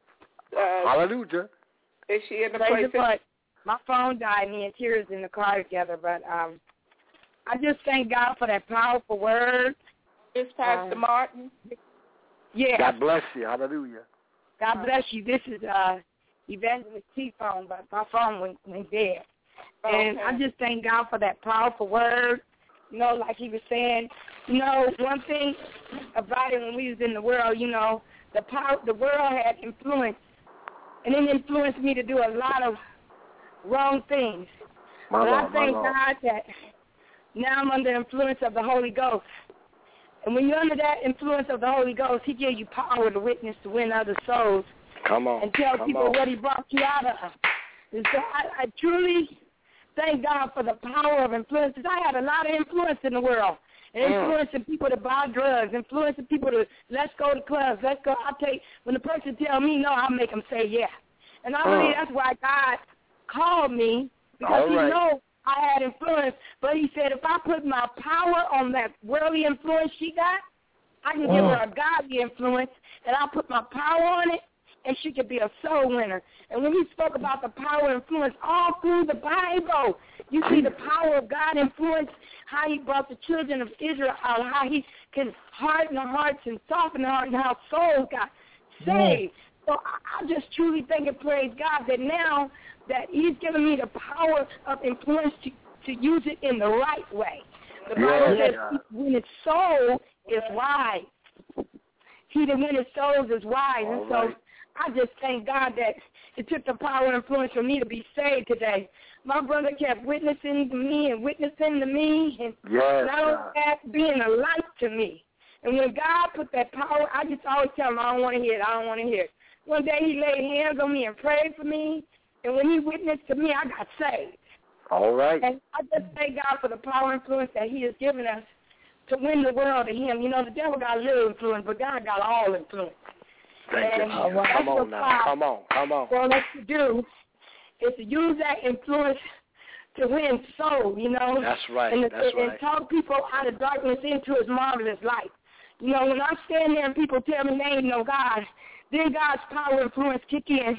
D: Uh,
E: Hallelujah.
D: Is she in the
H: Praise
D: place?
H: the Lord. My phone died, me and tears in the car together, but um, I just thank God for that powerful word.
D: It's Pastor um, Martin.
H: Yeah.
E: God bless you. Hallelujah.
H: God bless you. This is uh, Evangelist T phone, but my phone went, went dead. And
D: okay.
H: I just thank God for that powerful word. You know, like he was saying, you know, one thing about it when we was in the world, you know, the power, the world had influence, and it influenced me to do a lot of wrong things.
E: My
H: but
E: Lord,
H: I thank
E: my Lord.
H: God that now I'm under the influence of the Holy Ghost. And when you're under that influence of the Holy Ghost, he gives you power to witness, to win other souls.
E: Come on.
H: And tell
E: Come
H: people
E: on.
H: what he brought you out of. And so I, I truly thank God for the power of influences. I had a lot of influence in the world. Influencing people to buy drugs, influencing people to let's go to clubs, let's go. I take when the person tell me no, I make them say yeah. And I believe that's why God called me, because
E: All
H: he
E: right.
H: knows I had influence. But he said if I put my power on that worldly influence she got, I can give her a godly influence, and I'll put my power on it, and she could be a soul winner. And when he spoke about the power and influence all through the Bible, you see the power of God influence, how he brought the children of Israel out, how he can harden the hearts and soften the hearts, and how souls got saved. So I, I just truly thank and praise God that now that he's given me the power of influence to, to use it in the right way. The Bible
E: yeah,
H: says
E: yeah.
H: when it's soul is wise. He that winneth souls is wise.
E: All
H: and so
E: right.
H: I just thank God that it took the power and influence for me to be saved today. My brother kept witnessing to me and witnessing to me, and
E: yes,
H: not only that, being a light to me. And when God put that power, I just always tell him, I don't want to hear it, I don't want to hear it. One day he laid hands on me and prayed for me, and when he witnessed to me, I got saved.
E: All right.
H: And I just thank God for the power and influence that he has given us to win the world to him. You know, the devil got a little influence, but God got all influence.
E: Thank
H: and
E: you, Jesus. Come on now.
H: God
E: Come on. Come on.
H: for us to do is to use that influence to win souls, you know.
E: That's right.
H: And,
E: That's
H: to,
E: right.
H: and talk people out of darkness into his marvelous light. You know, when I stand there and people tell me they ain't no God, then God's power and influence kick in,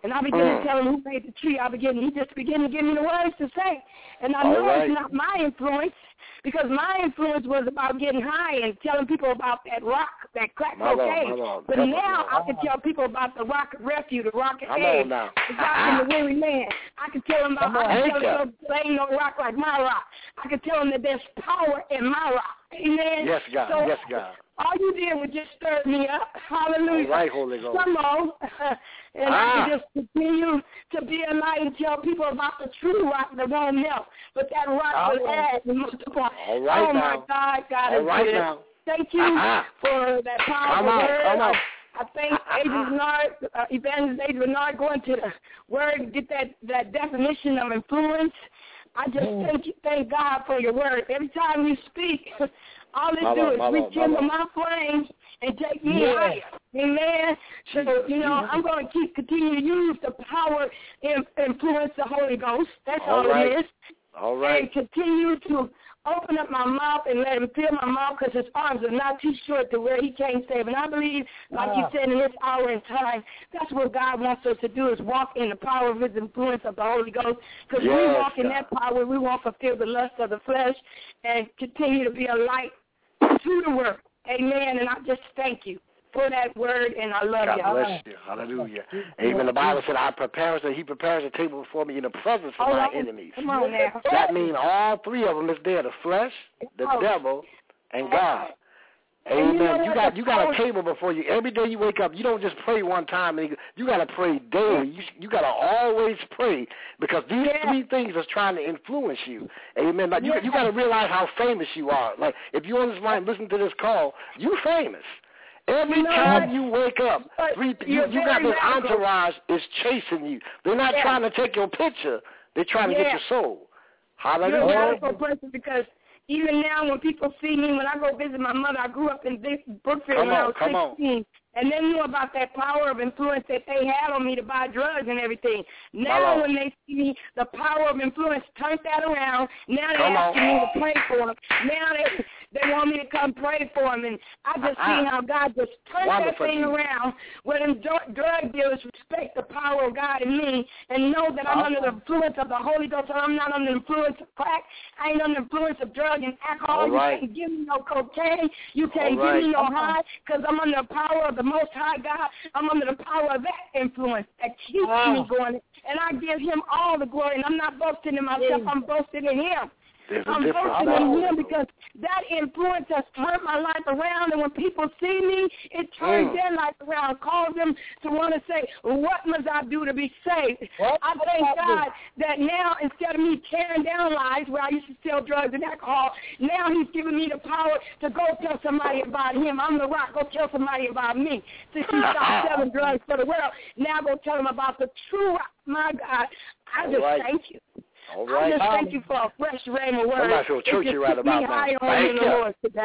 H: And I begin
E: mm.
H: to tell him who made the tree. I begin, he just began to give me the words to say. And I
E: All
H: know
E: right.
H: it's not my influence, because my influence was about getting high and telling people about that rock, that crack
E: My Lord,
H: cocaine.
E: my Lord.
H: But
E: Help
H: now
E: us,
H: I can tell people about the rock of refuge, the rock of
E: Come
H: aid,
E: on now.
H: the rock and the weary man. I can tell them about, I can
E: Thank
H: tell them there ain't no rock like my rock. I can tell them that there's power in my rock. Amen.
E: Yes, God.
H: So,
E: yes, God.
H: all you did was just stir me up. Hallelujah.
E: All right, Holy Ghost.
H: Come on. And
E: Ah.
H: I can just continue to be a light and tell people about the true rock that won't melt. But that rock
E: All
H: will
E: right.
H: add and multiply.
E: All right
H: oh,
E: now.
H: my God. God
E: All
H: is
E: right
H: good.
E: now.
H: Thank you
E: Uh-huh.
H: for that powerful
E: Come on,
H: word.
E: come on.
H: I, I thank Adrian Bernard, uh, Evangelist Adrian Bernard, going to the word and get that, that definition of influence. I just
E: Mm.
H: thank you, thank God for your word. Every time you speak, all it
E: My
H: do
E: Lord,
H: is
E: my Lord, my
H: rekindle
E: Lord.
H: my flame and take me
E: Yes.
H: higher. Amen. So,
E: Jesus,
H: you know,
E: Jesus.
H: I'm going to keep continue to use the power and influence the Holy Ghost. That's
E: All
H: all,
E: right.
H: it is.
E: All right.
H: And continue to open up my mouth and let him fill my mouth, because his arms are not too short to where he can't save. And I believe, like
E: Ah.
H: you said, in this hour and time, that's what God wants us to do, is walk in the power of his influence of the Holy Ghost. Because we
E: Yes,
H: walk in
E: God.
H: that power, we won't fulfill the lust of the flesh and continue to be a light to the world. Amen. And I just thank you for that word, and I love
E: God
H: you.
E: bless you. Hallelujah. Amen. The Bible said, I prepares, he prepares a table before me in the presence of
H: All
E: my
H: right.
E: enemies.
H: Come on now.
E: That means all three of them is there, the flesh, the
H: Oh.
E: devil, and God.
H: And you know
E: Amen. You
H: what?
E: got
H: The
E: you got
H: power-
E: a table before you. Every day you wake up, you don't just pray one time. And you, you got to pray daily. You you got to always pray, because these
H: Yeah.
E: three things is trying to influence you. Amen. Like you
H: Yeah.
E: you got to realize how famous you are. Like if you on this line, listen to this call, you famous. Every
H: You know
E: time
H: what?
E: you wake up,
H: But
E: three, you,
H: you're
E: you got
H: very
E: this
H: radical.
E: entourage is chasing you. They're not
H: Yeah.
E: trying to take your picture. They're trying to
H: Yeah.
E: get your soul.
H: You're a
E: Hallelujah.
H: radical person, because even now when people see me, when I go visit my mother, I grew up in Vic- Brookfield
E: Come
H: when I
E: on,
H: was
E: come on.
H: sixteen. And they knew about that power of influence that they had on me to buy drugs and everything. Now
E: Lord.
H: when they see me, the power of influence turned that around. Now they're
E: Come on.
H: asking me to pray for them. Now they they want me to come pray for them. And I just
E: Uh-uh.
H: seen how God just turned
E: Wonderful,
H: that thing
E: Jesus.
H: around, where them dr- drug dealers respect the power of God in me and know that I'm
E: Awesome.
H: under the influence of the Holy Ghost, and I'm not under the influence of crack. I ain't under the influence of drug and alcohol.
E: All right.
H: You can't give me no cocaine. You can't
E: All right.
H: give me no high, because I'm under the power of the Most High God. I'm under the power of that influence that keeps
E: Wow.
H: me going. And I give him all the glory. And I'm not boasting in myself. I'm boasting in him.
E: There's a
H: I'm
E: difference
H: boasting
E: now.
H: in him, because that influence has turned my life around. And when people see me, it turns
E: Mm.
H: their life around, calls them to want to say, what must I do to be saved?
E: What
H: I
E: must
H: thank
E: I do?
H: God that now, instead of me tearing down lives where I used to sell drugs and alcohol, now he's giving me the power to go tell somebody about him. I'm the rock. Go tell somebody about me. Since you stopped selling drugs for the world, now go tell them about the true rock. My God, I
E: All
H: just
E: right.
H: thank you.
E: All
H: I
E: right.
H: just thank you for a fresh rain of
E: Somebody
H: words.
E: feel
H: It
E: churchy
H: just
E: right
H: keeps me
E: about now.
H: higher on
E: Thank
H: in the
E: you.
H: Lord today.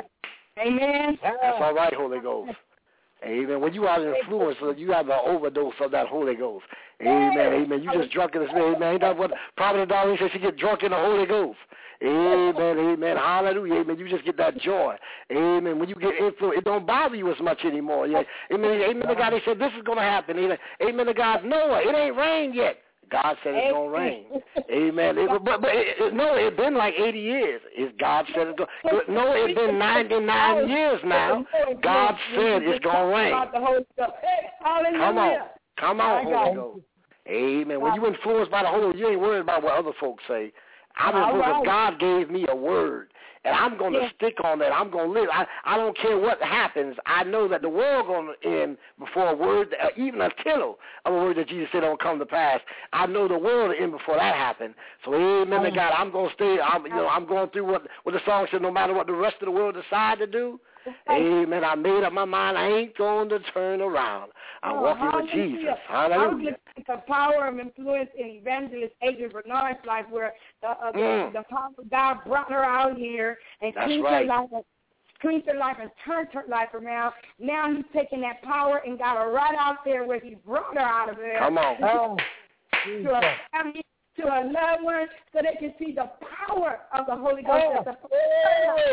H: Amen.
E: That's all right, Holy Ghost. Amen. When you are an influencer, you have an overdose of that Holy Ghost. Amen. Amen. You just drunk in the Spirit. Amen. Ain't that what Prophet Darlene said? She get drunk in the Holy Ghost. Amen. Amen. Hallelujah. Amen. You just get that joy. Amen. When you get influenced, it don't bother you as much anymore. Yeah. Amen. Amen. The God, they said this is going to happen. Amen. Amen. The God, Noah, it ain't rained yet. God said it's going to rain. Amen. It, but but it, it, no, it's been like eighty years. Is God said it's going to No, it's been ninety-nine years now. God said it's going to rain. Come on. Come on, Holy Ghost. Amen. When you influenced by the Holy Ghost, you ain't worried about what other folks say. I'm influenced. God gave me a word, and I'm going to yeah. stick on that. I'm going to live. I, I don't care what happens. I know that the world going to end before a word, uh, even a tittle of a word that Jesus said don't come to pass. I know the world will end before that happens. So, amen to God. I'm going to stay. I'm, you know, I'm going through what, what the song said, no matter what the rest of the world decide to do. Amen. I made up my mind. I ain't going to turn around. I'm
H: oh,
E: walking with Jesus. Hallelujah.
H: The power of influence in Evangelist Adrian Bernard's life, where the, uh, the, mm. the power of God brought her out here and cleaned
E: right.
H: her life, cleaned her life and turned her life around. Now he's taking that power and got her right out there where he brought her out of there.
E: Come on.
H: Oh, to a family, to a loved one, so they can see the power of the Holy Ghost.
E: Oh.
H: The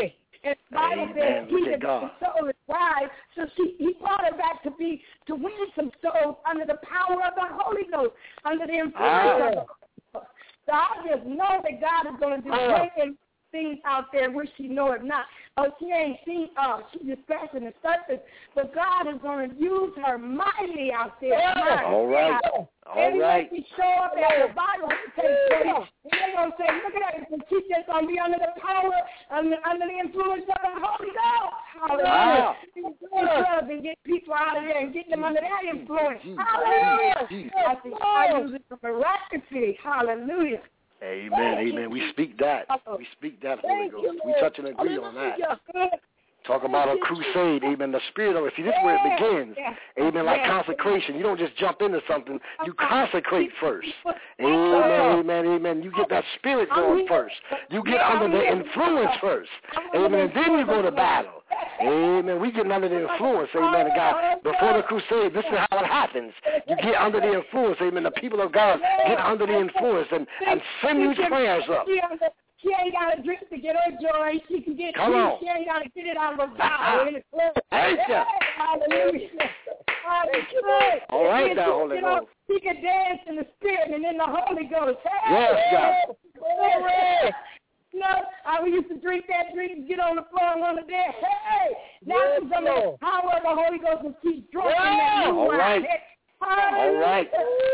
H: And the Bible says he that the soul is wise. So she, he brought her back to be to win some souls under the power of the Holy Ghost, under the influence ah. of the Holy Ghost. So I just know that God is going to do ah. great things out there which she know it not. Oh, she ain't seen, uh, she's just scratching the surface, but God is going to use her mightily out there.
E: Yeah. All right. All
H: Everywhere
E: right.
H: she show up at the Bible, and they're going to say, look at that, she's just going to be under the power, under, under the influence of the Holy Ghost. Hallelujah. She's doing drugs and get people out of there and get them under that influence. Hallelujah. I think I use it miraculously. Hallelujah.
E: Amen, amen. We speak that. We speak that, Holy Ghost. We touch and agree on that. Talk about a crusade, amen. The spirit of it. See, this is where it begins. Amen, like consecration. You don't just jump into something. You consecrate first. Amen, amen, amen. You get that spirit going first. You get under the influence first. Amen, and then you go to battle. Amen. We get under the influence, amen, of God. Before the crusade, this is how it happens. You get under the influence, amen. The people of God get under the influence and, and send these prayers up.
H: She ain't got to drink to get her joy. She can get
E: Come on.
H: She ain't got to get it out of her body in the club.
E: Thank you.
H: Hallelujah. Hallelujah.
E: All right now, Holy Ghost.
H: She can dance in the Spirit and in the Holy Ghost. Hey,
E: yes, God.
H: Glory. No, I used to drink that drink and get on the floor and want to dance. Hey, now she's under the power of the Holy Ghost and she's drunk in that new
E: All right. All right.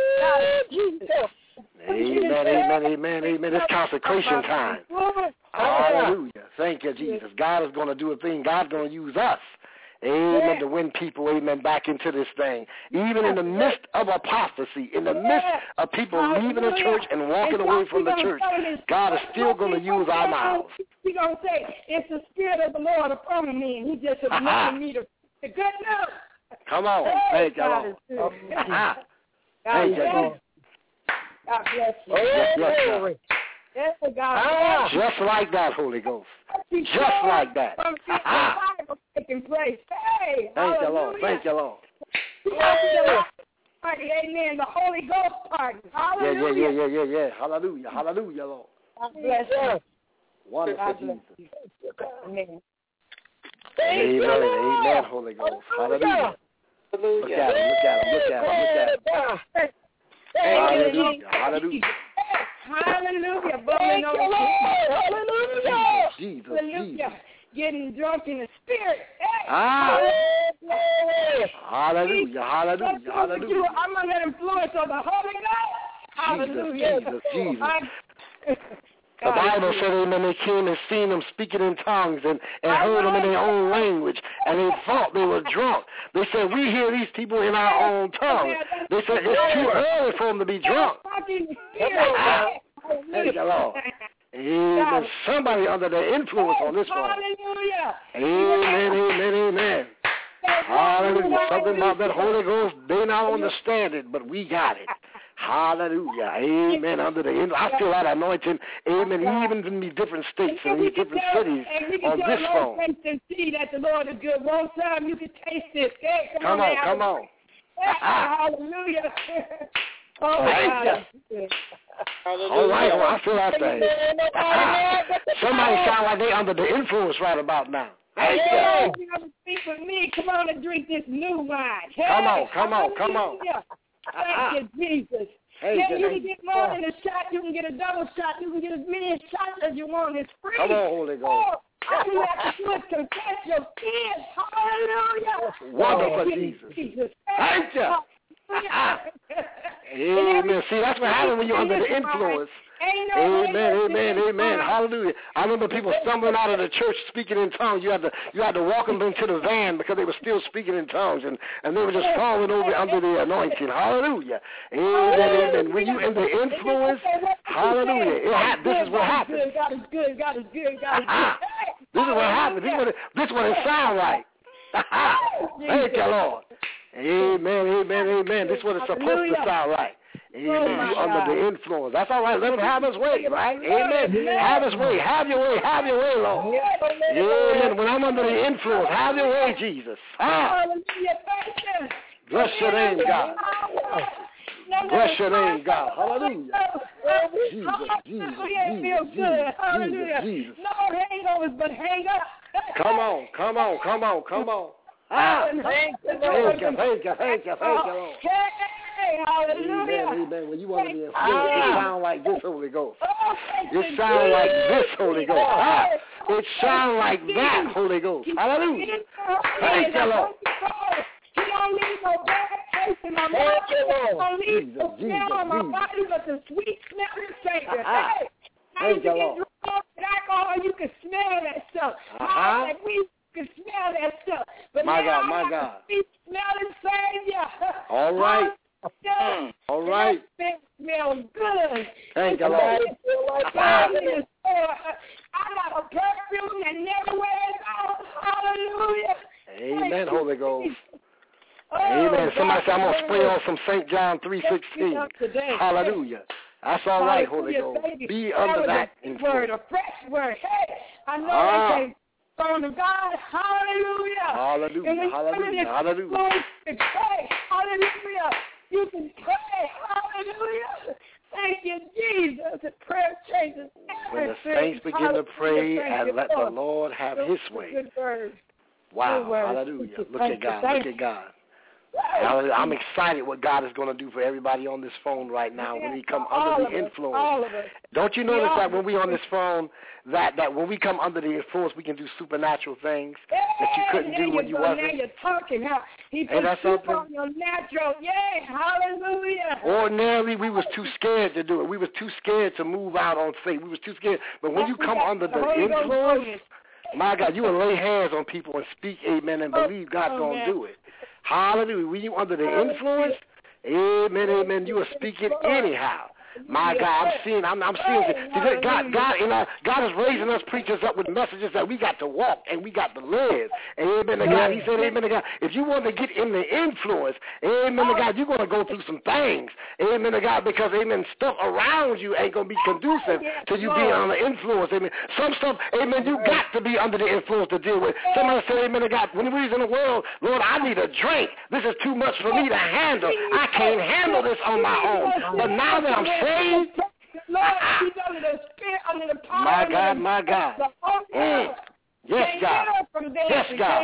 E: Amen, amen, amen, amen. It's consecration time. Hallelujah. Thank you, Jesus. God is going to do a thing. God's going to use us, amen, to win people, amen, back into this thing. Even in the midst of apostasy, in the midst of people leaving the church and walking away from the church, God is still going to use our mouths.
H: He's going to say, it's the Spirit of the Lord upon me, and he just anointed me to the good news.
E: Come on. Thank you, Lord. Thank you, Lord.
H: God bless you.
E: Yes, yes, God.
H: Yes, God.
E: Ah, just like that, Holy Ghost. Just like that.
H: Taking place. Hey,
E: thank you, Lord. Thank you, Lord.
H: Party, amen. The Holy Ghost party.
E: Hallelujah. Yeah, yeah, yeah, yeah, yeah. Hallelujah. Hallelujah, Lord.
H: God bless you.
E: Wonderful Jesus. Amen. Amen. Amen, Holy Ghost. Hallelujah. Look at him. Look at him. Look at him. Look at him. Hallelujah. Hallelujah.
H: Hallelujah.
E: Hallelujah. Jesus.
H: Hallelujah. Getting drunk in the Spirit.
E: Ah. Hallelujah. Hallelujah. Hallelujah.
H: I'm under the influence of the Holy Ghost. Hallelujah.
E: Jesus. Jesus. Jesus. The Bible said, amen, they came and seen them speaking in tongues and, and heard them in their own language, and they thought they were drunk. They said, we hear these people in our own tongue. They said, it's too early for them to be drunk. Thank you, Lord. Amen. Somebody under the influence on this one. Amen, amen, amen. Hallelujah. Something about that Holy Ghost, they not understand it, but we got it. Hallelujah. Amen. Under the I feel that anointing. Amen. Even in these different states and these different cities on this phone.
H: And can see that the Lord is good. One time you can taste it. Hey, come,
E: come on, on come on.
H: Hallelujah. Oh,
E: God. All right. Well, I feel that thing. Somebody sound like they under the influence right about now.
H: Hey, hey, you have to speak with me. Come on and drink this new wine. Hey,
E: come on, come on, come on.
H: Thank you, Jesus.
E: Hey,
H: yeah, you can get more than a shot. You can get a double shot. You can get as many shots as you want. It's free.
E: Come on, Holy Ghost.
H: Oh, all you have to do is confess your sins. Hallelujah.
E: Wonderful, oh, Jesus. Jesus. Thank you. Amen. See, that's what happens when you're under the influence. Amen, amen, amen. Hallelujah. I remember people stumbling out of the church speaking in tongues. You had to you had to walk them into the van because they were still speaking in tongues, and, and they were just falling over under the anointing. Hallelujah. Amen, amen. When you in the influence, hallelujah. It ha- this is what happens.
H: God is good. God is good. God is good.
E: This is what happens. This is what it, this is what it sounds like. Thank you, Lord. Amen, amen, amen. This is what it's supposed to sound like. Amen. You under the influence. That's all right. Let him have his way, right? Amen. Have his way. Have your way. Have your way, Lord. Amen. When I'm under the influence, have your way, Jesus. Ah. Bless your name, God. Bless your name, God. Hallelujah. Jesus, Jesus, Jesus, Jesus, Jesus.
H: No hangovers, but hang up.
E: Come on, come on, come on, come on. Ah, thank you, thank you, thank you, thank you, thank you, Lord.
H: Hey, hallelujah.
E: Amen, amen. When you want to be in faith, it sound like this, Holy Ghost. It sound like this, Holy Ghost. Ah, it sound like that, Holy Ghost. Hallelujah. Thank you, Lord.
H: He don't need no bad taste in my mouth. He don't need no smell on my body, but the sweet smelling Savior. Hey, how you can drink alcohol, you can smell that stuff. How like we can smell that stuff. But
E: my
H: now
E: God, my
H: I
E: God.
H: Sweet smelling Savior.
E: All right.
H: Mm.
E: All right.
H: That smells good.
E: Thank you, Lord.
H: I got a perfume that never wears out. Hallelujah.
E: Amen, Holy Ghost.
H: Oh,
E: Amen. Somebody say, I'm going to spray
H: God.
E: on some Saint John three sixteen. Hallelujah. That's all right, Holy Ghost.
H: Baby.
E: Be
H: that
E: under that
H: a
E: influence.
H: word, a fresh word. Hey, I know
E: ah.
H: I can't phone to God. Hallelujah.
E: Hallelujah.
H: And
E: Hallelujah. Hallelujah.
H: Lord, you can pray. Hallelujah. You can pray. Hallelujah. Thank you, Jesus. The prayer changes everything.
E: When the saints begin
H: Hallelujah.
E: to pray
H: Thank
E: and
H: you,
E: let
H: Lord.
E: the Lord have His way.
H: Good word.
E: Wow.
H: Good word.
E: Hallelujah. Look
H: Thank
E: at God.
H: you.
E: Look at God. I'm excited what God is going to do for everybody on this phone right now when we come under the influence.
H: All of us.
E: Don't you notice that when we on this phone, that, that when we come under the influence, we can do supernatural things that you couldn't do when you wasn't?
H: Now you're talking. How he
E: Ain't that something?
H: on your natural. Yay, hallelujah.
E: Ordinarily, we was too scared to do it. We was too scared to move out on faith. We was too scared. But when you come under the influence, my God, you will lay hands on people and speak, amen, and believe God's going to do it. Hallelujah. When you under the influence, amen, amen, you are speaking anyhow. My God, I'm seeing, I'm, I'm seeing, God, God, you know, God is raising us preachers up with messages that we got to walk and we got to live. Amen to God. He said, amen to God. If you want to get in the influence, amen to God, you're going to go through some things. Amen to God, because, amen, stuff around you ain't going to be conducive to you being under influence. Amen. Some stuff, amen, you got to be under the influence to deal with. Somebody said, amen to God, when we was in the world, Lord, I need a drink. This is too much for me to handle. I can't handle this on my own. But now that I'm saved,
H: Lord, he's under the spirit, under the power.
E: My God, my God. Mm. Yes, God. Yes, God.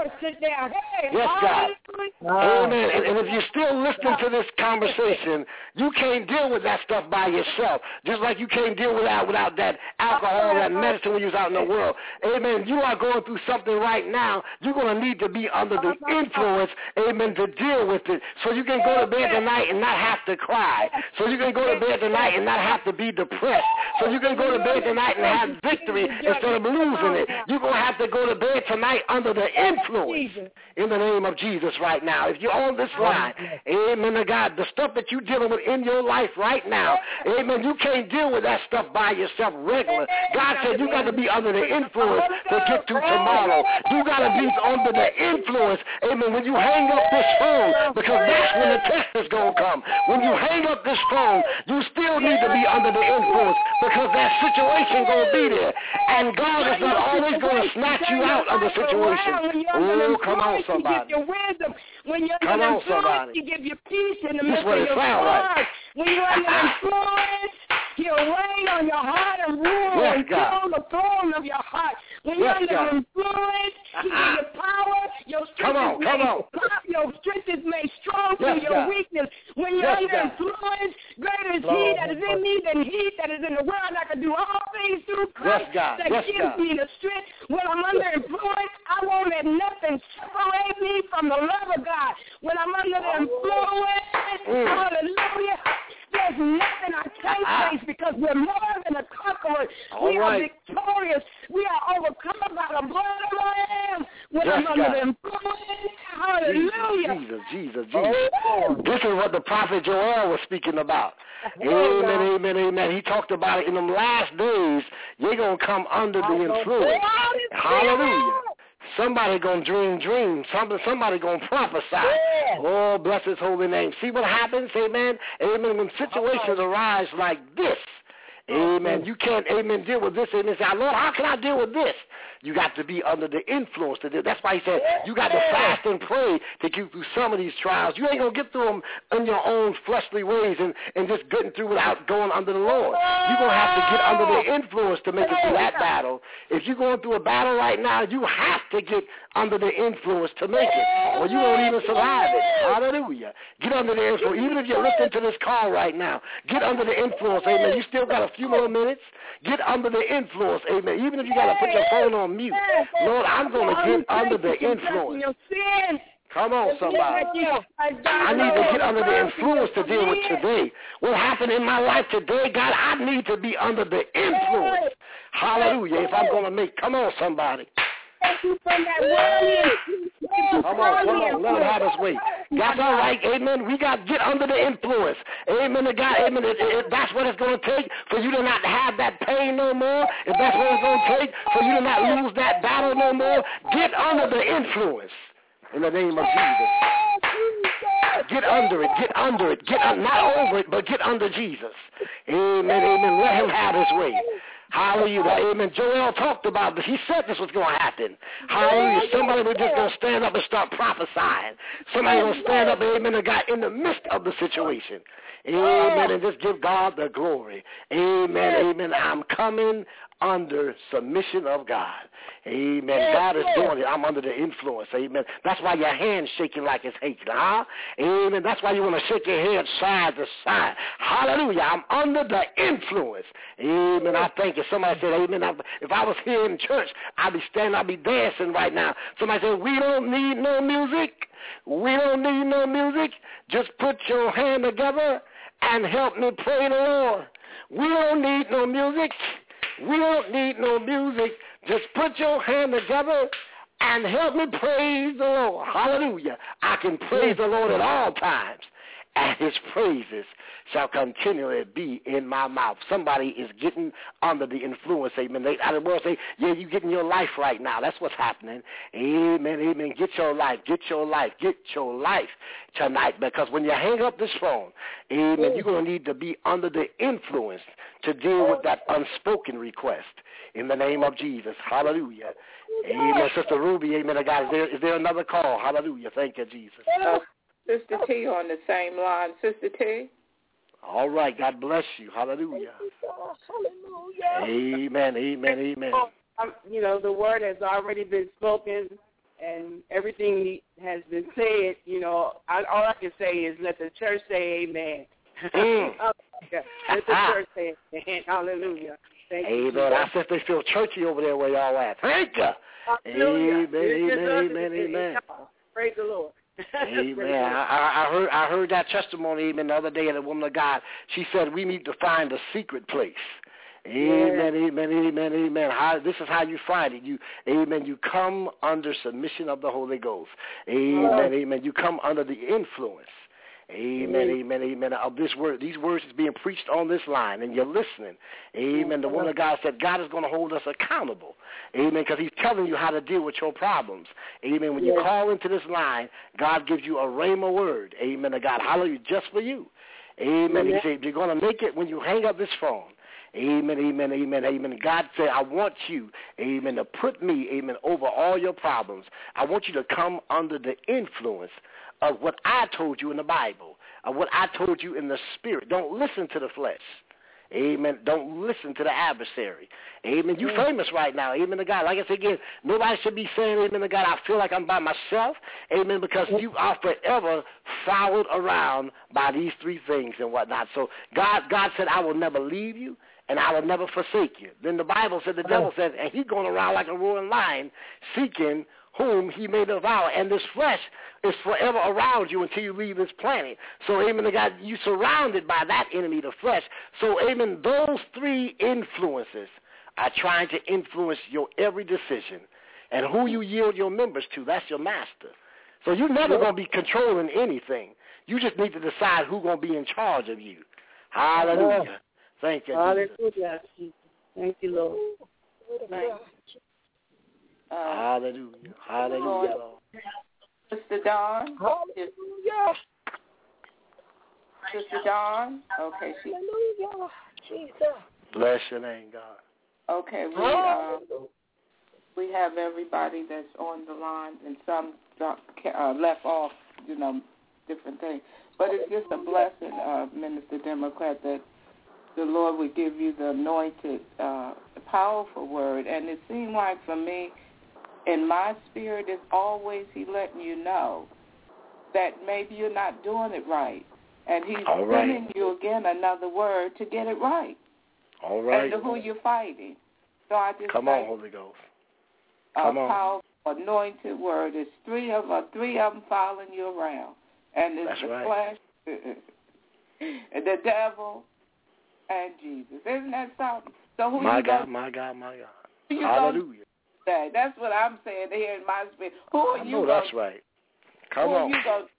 E: Yes, God. Amen. And, and if you're still listening to this conversation, you can't deal with that stuff by yourself. Just like you can't deal with that without that alcohol, that medicine when you're out in the world. Amen. You are going through something right now. You're going to need to be under the influence, amen, to deal with it. So you can go to bed tonight and not have to cry. So you can go to bed tonight and not have to be depressed. So you can go to bed tonight and have victory instead of losing it. You're going to have to go to bed tonight under the influence in the name of Jesus right now. If you're on this line, amen to God, the stuff that you're dealing with in your life right now, amen, you can't deal with that stuff by yourself regular. God said you got to be under the influence to get to tomorrow. You got to be under the influence, amen, when you hang up this phone, because that's when the test is going to come. When you hang up this phone, you still need to be under the influence because that situation going to be there. And God is not always going to snatch you out of the situation. Oh, come on, somebody.
H: When you're
E: come
H: under
E: on, somebody.
H: You give you peace in the midst
E: of
H: your
E: heart.
H: When you're under influence, He'll rain on your heart and rule
E: yes,
H: and fill the throne of your heart. When
E: yes,
H: you're under
E: God.
H: influence, He gives you power. Your strength,
E: come on,
H: is
E: come
H: made,
E: on.
H: your strength is made strong
E: yes,
H: through your
E: God.
H: weakness. When you're
E: yes,
H: under
E: God.
H: influence, greater is
E: Lord,
H: He that is in me than He that is in the world. I can do all things through Christ
E: yes, God.
H: that
E: yes,
H: gives
E: God.
H: me the strength. When I'm under influence, I won't let nothing separate me from the love of God. When I'm under the influence, mm. hallelujah, there's nothing I can't face because we're more than a conqueror.
E: All
H: we
E: right.
H: are victorious. We are overcome by the blood of the Lamb. When
E: yes,
H: I'm under
E: God.
H: the influence, hallelujah.
E: Jesus, Jesus, Jesus. Oh. This is what the prophet Joel was speaking about. Oh, amen, God. amen, amen. He talked about it in them last days. You're going to come under the influence. Hallelujah. Somebody going to dream dreams. Somebody, somebody going to prophesy. Yeah. Oh, bless his holy name. See what happens? Amen. Amen. When situations arise like this, amen, you can't, amen, deal with this. Amen. Say, Lord, how can I deal with this? You got to be under the influence to do. That's why he said you got to fast and pray to get through some of these trials. You ain't going to get through them in your own fleshly ways and, and just getting through without going under the Lord. You're going to have to get under the influence to make it through that battle. If you're going through a battle right now, you have to get under the influence to make it, or you won't even survive it. Hallelujah. Get under the influence. Even if you're listening to this call right now, get under the influence, amen. You still got a few more minutes. Get under the influence, amen. Even if you got to put your phone on mute. Lord, I'm going to get under the influence. Come on, somebody. I need to get under the influence to deal with today. What happened in my life today, God, I need to be under the influence. Hallelujah. If I'm going to make, come on, somebody. Come on, come on, let him have his way. That's all right, amen. We got to get under the influence. Amen to God, amen. If, if that's what it's going to take for you to not have that pain no more, if that's what it's going to take for you to not lose that battle no more, get under the influence in the name of Jesus. Get under it, get under it, get un- not over it, but get under Jesus. Amen, amen. Let him have his way. Hallelujah. Amen. Joel talked about this. He said this was going to happen. Hallelujah. Somebody was just going to stand up and start prophesying. Somebody going to stand up, amen, and got in the midst of the situation. Amen. And just give God the glory. Amen. Amen. I'm coming under submission of God. Amen. God is doing it. I'm under the influence. Amen. That's why your hand's shaking like it's hating. Huh? Amen. That's why you want to shake your head side to side. Hallelujah. I'm under the influence. Amen. I thank you. Somebody said, amen. If I was here in church, I'd be standing, I'd be dancing right now. Somebody said, we don't need no music. We don't need no music. Just put your hand together and help me pray the Lord. We don't need no music. We don't need no music. Just put your hand together and help me praise the Lord. Hallelujah. I can praise the Lord at all times, and his praises shall continually be in my mouth. Somebody is getting under the influence, amen. They, out of the world say, yeah, you're getting your life right now. That's what's happening. Amen, amen. Get your life, get your life, get your life tonight, because when you hang up this phone, amen, you're going to need to be under the influence to deal with that unspoken request in the name of Jesus. Hallelujah. Amen. Sister Ruby, amen. God, is there, is there another call? Hallelujah. Thank you, Jesus.
D: Uh, Sister T on the same line. Sister T?
E: All right. God bless you. Hallelujah.
H: Hallelujah.
E: Amen. Amen. Amen.
H: Um, you know, the word has already been spoken, and everything has been said. You know, I, all I can say is let the church say amen.
E: Mm.
H: Let the church say amen. Hallelujah. Thank
E: amen.
H: You,
E: I said they feel churchy over there where y'all at. Thank you.
H: Hallelujah.
E: Amen. Amen. Amen. Amen.
H: Praise the Lord.
E: Amen. I, I heard I heard that testimony even the other day of the woman of God. She said we need to find a secret place. Amen, yeah. amen, amen, amen. How, this is how you find it. You, amen. You come under submission of the Holy Ghost. Amen, oh. amen. You come under the influence. Amen, mm-hmm. amen, amen. Of this word, these words is being preached on this line, and you're listening. Amen. The woman of God said God is going to hold us accountable. Amen. Because he's telling you how to deal with your problems. Amen. When you yeah. call into this line, God gives you a rhema word. Amen to God. Hallelujah. Just for you. Amen. Yeah. He said you're going to make it when you hang up this phone. Amen, amen, amen, amen. God said, I want you, amen, to put me, amen, over all your problems. I want you to come under the influence of what I told you in the Bible, of what I told you in the Spirit. Don't listen to the flesh. Amen. Don't listen to the adversary. Amen. You're famous right now. Amen to God. Like I said again, nobody should be saying, amen to God, I feel like I'm by myself. Amen, because you are forever followed around by these three things and whatnot. So God, God said, I will never leave you, and I will never forsake you. Then the Bible said, the devil said, and he's going around like a roaring lion, seeking whom he may devour. And this flesh is forever around you until you leave this planet. So, amen to God, you're surrounded by that enemy, the flesh. So, amen, those three influences are trying to influence your every decision. And who you yield your members to, that's your master. So you're never going to be controlling anything. You just need to decide who's going to be in charge of you. Hallelujah. Thank you,
H: Hallelujah. Jesus. Thank you, Lord. Thank you.
D: Uh,
E: Hallelujah. Hallelujah.
D: Sister Dawn.
H: Hallelujah.
D: Sister Dawn. Okay. She,
H: Hallelujah. Jesus.
E: Bless your name, God.
D: Okay. We, uh, we have everybody that's on the line, and some uh, left off, you know, different things. But it's just a blessing, uh, Minister Democrat, that the Lord would give you the anointed, uh, powerful word. And it seemed like for me, in my spirit, it's always he letting you know that maybe you're not doing it right. And he's
E: All right.
D: sending you again another word to get it right.
E: All right.
D: And who you're fighting. So I just
E: Come on, Holy Ghost. Come
D: a
E: on.
D: powerful, anointed word. There's three of uh, three of them following you around. And it's
E: That's
D: the
E: right.
D: flesh, the devil, and Jesus. Isn't that something? So who
E: my
D: you
E: God,
D: gonna,
E: my God, my God.
D: who you
E: Hallelujah.
D: Say? That's what I'm saying here in my spirit. Who are
E: I
D: you
E: know
D: gonna,
E: that's right. Come
D: who
E: on.
D: Are you gonna,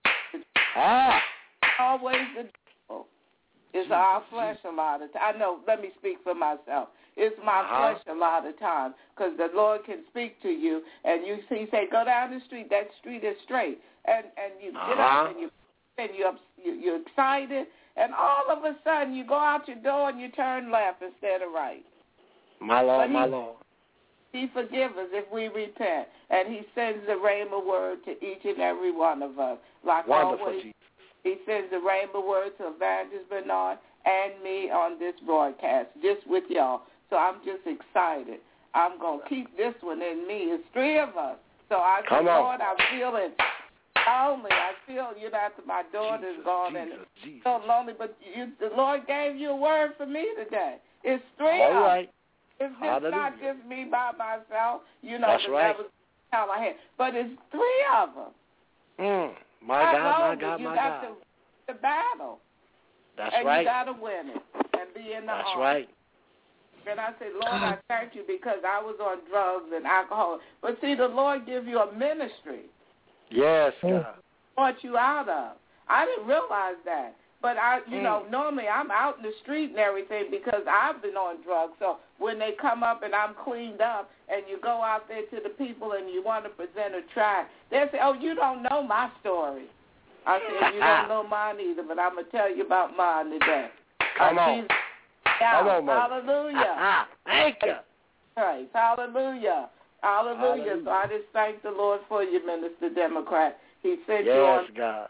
E: Ah.
D: always the devil. It's our flesh a lot of times. I know, let me speak for myself. It's my
E: uh-huh.
D: flesh a lot of times because the Lord can speak to you and you see, say, go down the street. That street is straight. And and you
E: uh-huh.
D: get up and, you, and you're, you're excited. And all of a sudden you go out your door and you turn left instead of right.
E: My Lord,
D: he,
E: my Lord.
D: He forgives us if we repent. And he sends the rhema word to each and every one of us. Like
E: Wonderful,
D: always,
E: Jesus.
D: He sends the rhema word to Evangelist Bernard and me on this broadcast, just with y'all. So I'm just excited. I'm going to keep this one in me. It's three of us. So I
E: Come
D: said,
E: on.
D: Lord, I'm feeling lonely. I feel, you know, after my daughter's
E: Jesus,
D: gone
E: Jesus,
D: and
E: Jesus.
D: so lonely. But you, the Lord gave you a word for me today. It's three
E: All
D: of us.
E: right.
D: It's just
E: Hallelujah.
D: not just me by myself. You know,
E: That's
D: that
E: right.
D: was all I had. But it's three of them.
E: Mm. My
D: I
E: God, my
D: know
E: God,
D: you
E: my
D: got
E: God.
D: The, the battle.
E: That's
D: and
E: right.
D: you got to win it and be in the
E: That's
D: army.
E: right.
D: And I said, Lord, I thank you because I was on drugs and alcohol. But see, the Lord give you a ministry.
E: Yes, God.
D: Brought you out of. I didn't realize that. But, I, you mm. know, normally I'm out in the street and everything because I've been on drugs. So when they come up and I'm cleaned up and you go out there to the people and you want to present a track, they say, oh, you don't know my story. I said, you don't know mine either, but I'm going to tell you about mine today.
E: Come
D: uh,
E: on.
D: Jesus, yeah,
E: Come on, man.
D: hallelujah.
E: Thank you.
D: Praise. Hallelujah. Hallelujah.
E: Hallelujah.
D: So I just thank the Lord for you, Minister Democrat. He sent
E: yes,
D: you on.
E: God.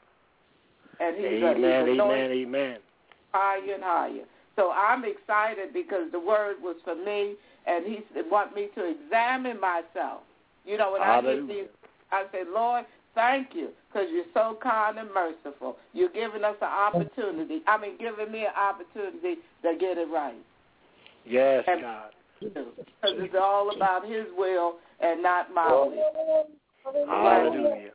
D: And he's,
E: amen,
D: uh, he's
E: amen, amen.
D: Higher and higher. So I'm excited because the word was for me, and he want me to examine myself. You know, when
E: Hallelujah.
D: I get these, I say, Lord, thank you, because you're so kind and merciful. You're giving us an opportunity. I mean, giving me an opportunity to get it right.
E: Yes,
D: and,
E: God.
D: Because it's all about his will and not my will.
E: Hallelujah.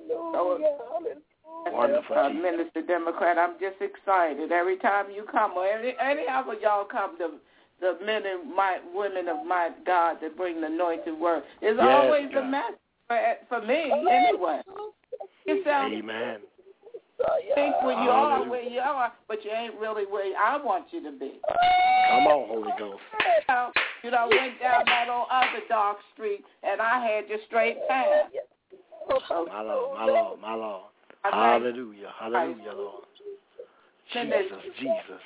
D: So,
E: wonderful.
D: Uh, Minister Democrat, I'm just excited. Every time you come, or any, any of y'all come, the the men and my, women of my God that bring the anointed word, it's
E: yes,
D: always
E: God.
D: a message for, for me anyway. You sound,
E: amen.
D: think where you are, where you are, but you ain't really where I want you to be.
E: Come on, Holy Ghost.
D: You know, went down that old other dark street, and I had your straight path.
E: My Lord, my Lord, my Lord. Hallelujah, hallelujah, Lord. Jesus, Jesus.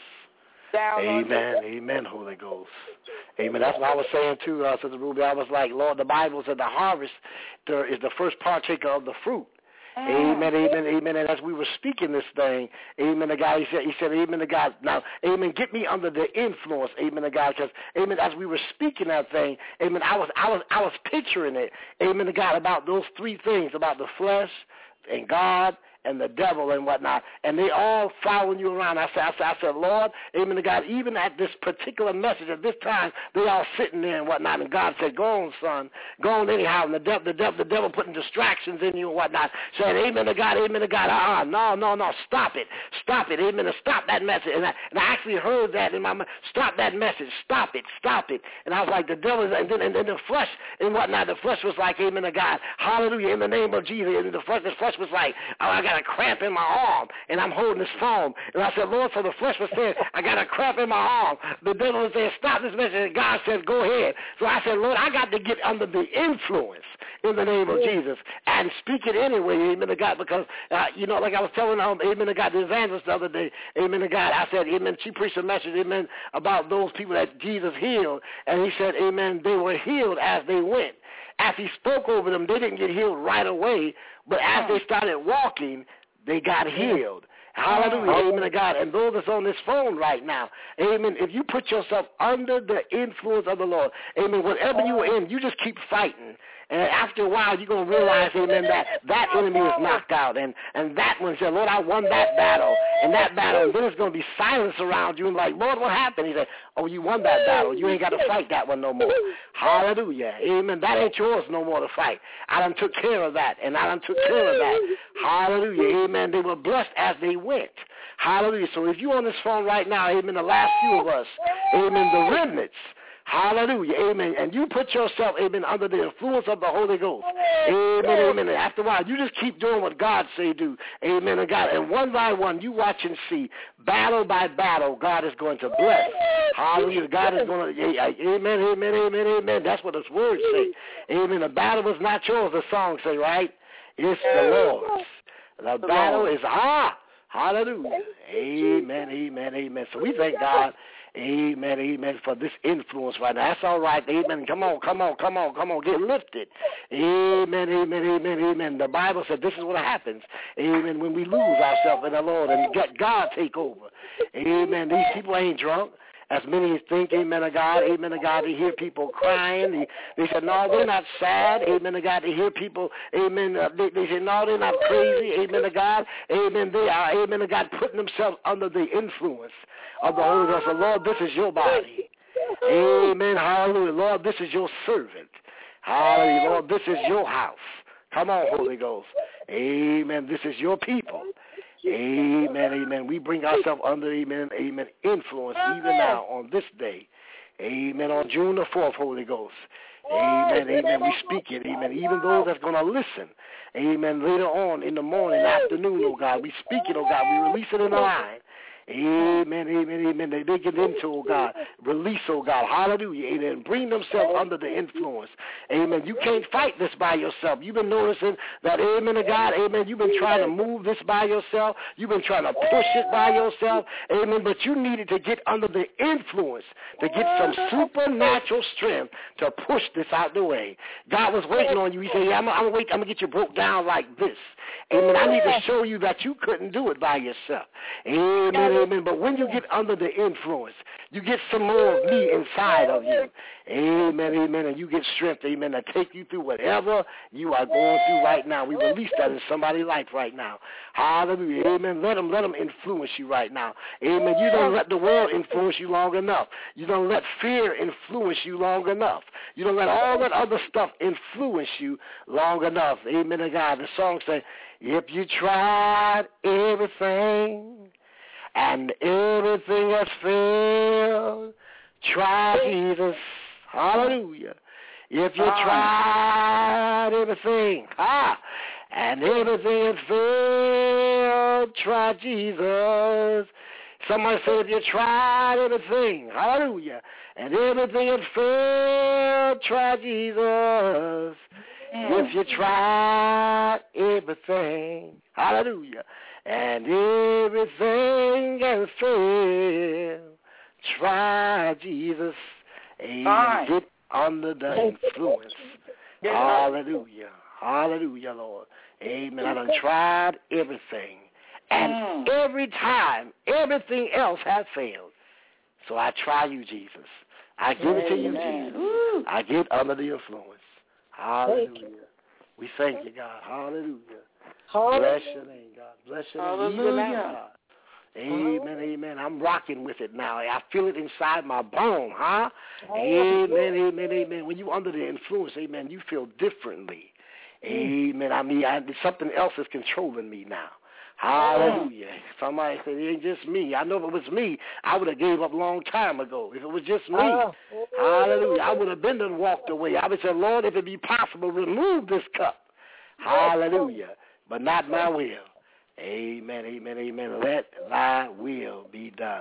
E: Amen, amen, Holy Ghost. Amen. That's what I was saying too, uh, Sister Ruby. I was like, Lord, the Bible said the harvest is the first partaker of the fruit. Amen, amen, amen. And as we were speaking this thing, amen, the guy, he said, he said, amen, the God. Now, amen, get me under the influence, amen, the God, because, amen, as we were speaking that thing, amen, I was, I was, I was picturing it, amen, the God, about those three things, about the flesh and God and the devil and whatnot, and they all following you around. I said, I said, I said, Lord, amen to God, even at this particular message at this time, they all sitting there and whatnot, and God said, go on, son, go on anyhow, and the devil, the devil, the devil putting distractions in you and whatnot, saying, amen to God, amen to God, uh-uh, no, no, no, stop it, stop it, amen, to stop that message, and I, and I actually heard that in my mind, stop that message, stop it, stop it, and I was like, the devil, and then, and then the flesh and whatnot, the flesh was like, amen to God, hallelujah, in the name of Jesus, and the flesh, the flesh was like, oh, I got a cramp in my arm, and I'm holding this phone. And I said, Lord, so the flesh was saying, I got a cramp in my arm. The devil was saying, stop this message. And God said, go ahead. So I said, Lord, I got to get under the influence in the name of yeah. Jesus and speak it anyway, amen to God, because, uh, you know, like I was telling um, amen to God, the evangelist the other day, amen to God, I said, amen, she preached a message, amen, about those people that Jesus healed, and he said, amen, they were healed as they went. as he spoke over them, they didn't get healed right away, but as they started walking, they got healed. Hallelujah, amen to God. And those that's on this phone right now, amen, if you put yourself under the influence of the Lord, amen, whatever you're in, you just keep fighting. And after a while, you're going to realize, amen, that that enemy is knocked out. And, and that one said, Lord, I won that battle. And that battle, and then there's going to be silence around you. And like, Lord, what happened? He said, oh, you won that battle. You ain't got to fight that one no more. Hallelujah. Amen. That ain't yours no more to fight. I done took care of that. And I done took care of that. Hallelujah. Amen. They were blessed as they went. Hallelujah. So if you're on this phone right now, amen, the last few of us, amen, the remnants, hallelujah, amen, and you put yourself, amen, under the influence of the Holy Ghost, amen, amen, and after a while, you just keep doing what God say do, amen, and God, and one by one, you watch and see, battle by battle, God is going to bless, hallelujah, God is going to, amen, amen, amen, amen, that's what His words say, amen, the battle is not yours, the song say, right, it's the Lord's, the battle is, ah, hallelujah, amen, amen, amen, so we thank God. Amen, amen, for this influence right now. That's all right, amen. Come on, come on, come on, come on, get lifted. Amen, amen, amen, amen. The Bible said this is what happens, amen, when we lose ourselves in the Lord and let God take over. Amen. These people ain't drunk. As many as think, amen to God, amen to God, they hear people crying. They, they say, no, they're not sad, amen to God. They hear people, amen, uh, they, they say, no, they're not crazy, amen to God, amen. They are, amen to God, putting themselves under the influence of the Holy Ghost. So, Lord, this is your body. Amen, hallelujah. Lord, this is your servant. Hallelujah. Lord, this is your house. Come on, Holy Ghost. Amen. This is your people. Amen, amen. We bring ourselves under, amen, amen, influence even now on this day. Amen. On June the fourth, Holy Ghost. Amen, amen. We speak it, amen. Even those that's going to listen, amen, later on in the morning, afternoon, oh God, we speak it, oh God. We release it in the line. Amen, amen, amen. They, they get into, oh God, release, oh God, hallelujah, amen. Bring themselves under the influence, amen. You can't fight this by yourself. You've been noticing that, amen to God, amen. You've been trying to move this by yourself. You've been trying to push it by yourself, amen. But you needed to get under the influence to get some supernatural strength to push this out the way. God was waiting on you. He said, yeah, I'm going to wait. I'm going to get you broke down like this. Amen. I need to show you that you couldn't do it by yourself. Amen. Amen. But when you get under the influence, you get some more of me inside of you. Amen, amen. And you get strength, amen, to take you through whatever you are going through right now. We release that in somebody's life right now. Hallelujah. Amen. Let them, let them influence you right now. Amen. You don't let the world influence you long enough. You don't let fear influence you long enough. You don't let all that other stuff influence you long enough. Amen to God. The song says, if you tried everything, and everything has failed, try Jesus. Hallelujah. If you tried everything, ah, and everything has failed, try Jesus. Somebody said if you tried everything, hallelujah, and everything has failed, try Jesus. If you tried everything, hallelujah, and everything has failed, try Jesus. Amen. Get under the influence. Hallelujah. Hallelujah, Lord. Amen. I done tried everything. And every time, everything else has failed. So I try you, Jesus. I give it to you, Jesus. I get under the influence. Hallelujah. We thank you, God. Hallelujah. Bless your name, God. Bless your name. Even now, God. Amen, amen. I'm rocking with it now. I feel it inside my bone, huh? Amen, amen, amen. When you're under the influence, amen, you feel differently. Amen. I mean, I, something else is controlling me now. Hallelujah. Somebody said, it ain't just me. I know if it was me, I would have gave up a long time ago. If it was just me, hallelujah, I would have been and walked away. I would say, Lord, if it be possible, remove this cup. Hallelujah. But not my will. Amen, amen, amen. Let thy will be done.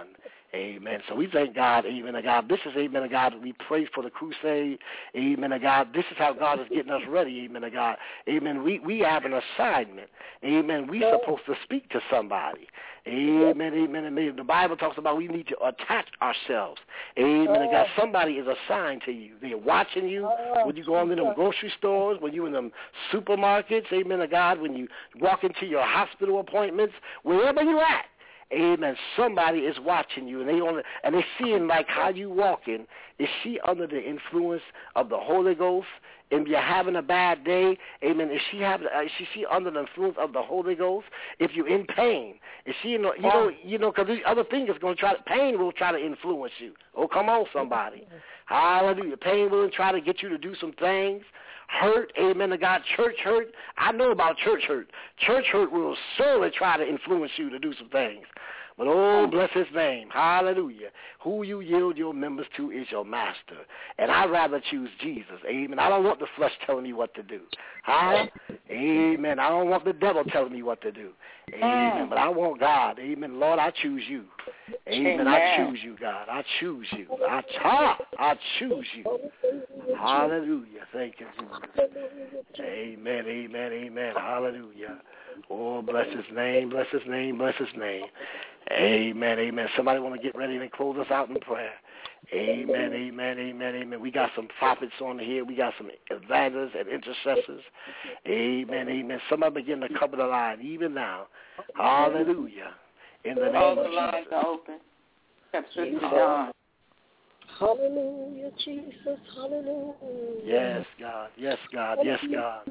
E: Amen. So we thank God, amen, to God. This is, amen, to God, we pray for the crusade, amen, to God. This is how God is getting us ready, amen, to God. Amen. We we have an assignment. Amen. We're supposed to speak to somebody. Amen, amen, amen. The Bible talks about we need to attach ourselves. Amen, to God. Somebody is assigned to you. They're watching you when you go into them grocery stores, when you're in them supermarkets, amen, to God, when you walk into your hospital appointments, wherever you're at. Amen. Somebody is watching you, and they only, and they seeing like how you walking. Is she under the influence of the Holy Ghost? If you're having a bad day, amen. Is she having? Uh, is she under the influence of the Holy Ghost? If you're in pain, is she? You know, you know, you know, because the other thing is going to try. To, pain will try to influence you. Oh, come on, somebody. Hallelujah. Pain will try to get you to do some things. Hurt, amen to God, church hurt. I know about church hurt. Church hurt will surely try to influence you to do some things. But oh, bless his name. Hallelujah. Who you yield your members to is your master. And I'd rather choose Jesus. Amen. I don't want the flesh telling me what to do. Huh? Amen. I don't want the devil telling me what to do. Amen. But I want God. Amen. Lord, I choose you. Amen. I choose you, God. I choose you. I, I, I choose you. Hallelujah. Thank you, Jesus. Amen. Amen. Amen. Hallelujah. Oh, bless his name. Bless his name. Bless his name. Amen, amen. Somebody want to get ready and close us out in prayer. Amen, amen, amen, amen. We got some prophets on here. We got some evangelists and intercessors. Amen, amen. Somebody begin to cover the line even now. Hallelujah. In the name
D: All
E: of
D: the
E: Jesus.
D: lines are open. Except Sister Dawn.
F: Hallelujah, Jesus. Hallelujah.
E: Yes, God. Yes, God. Yes, God.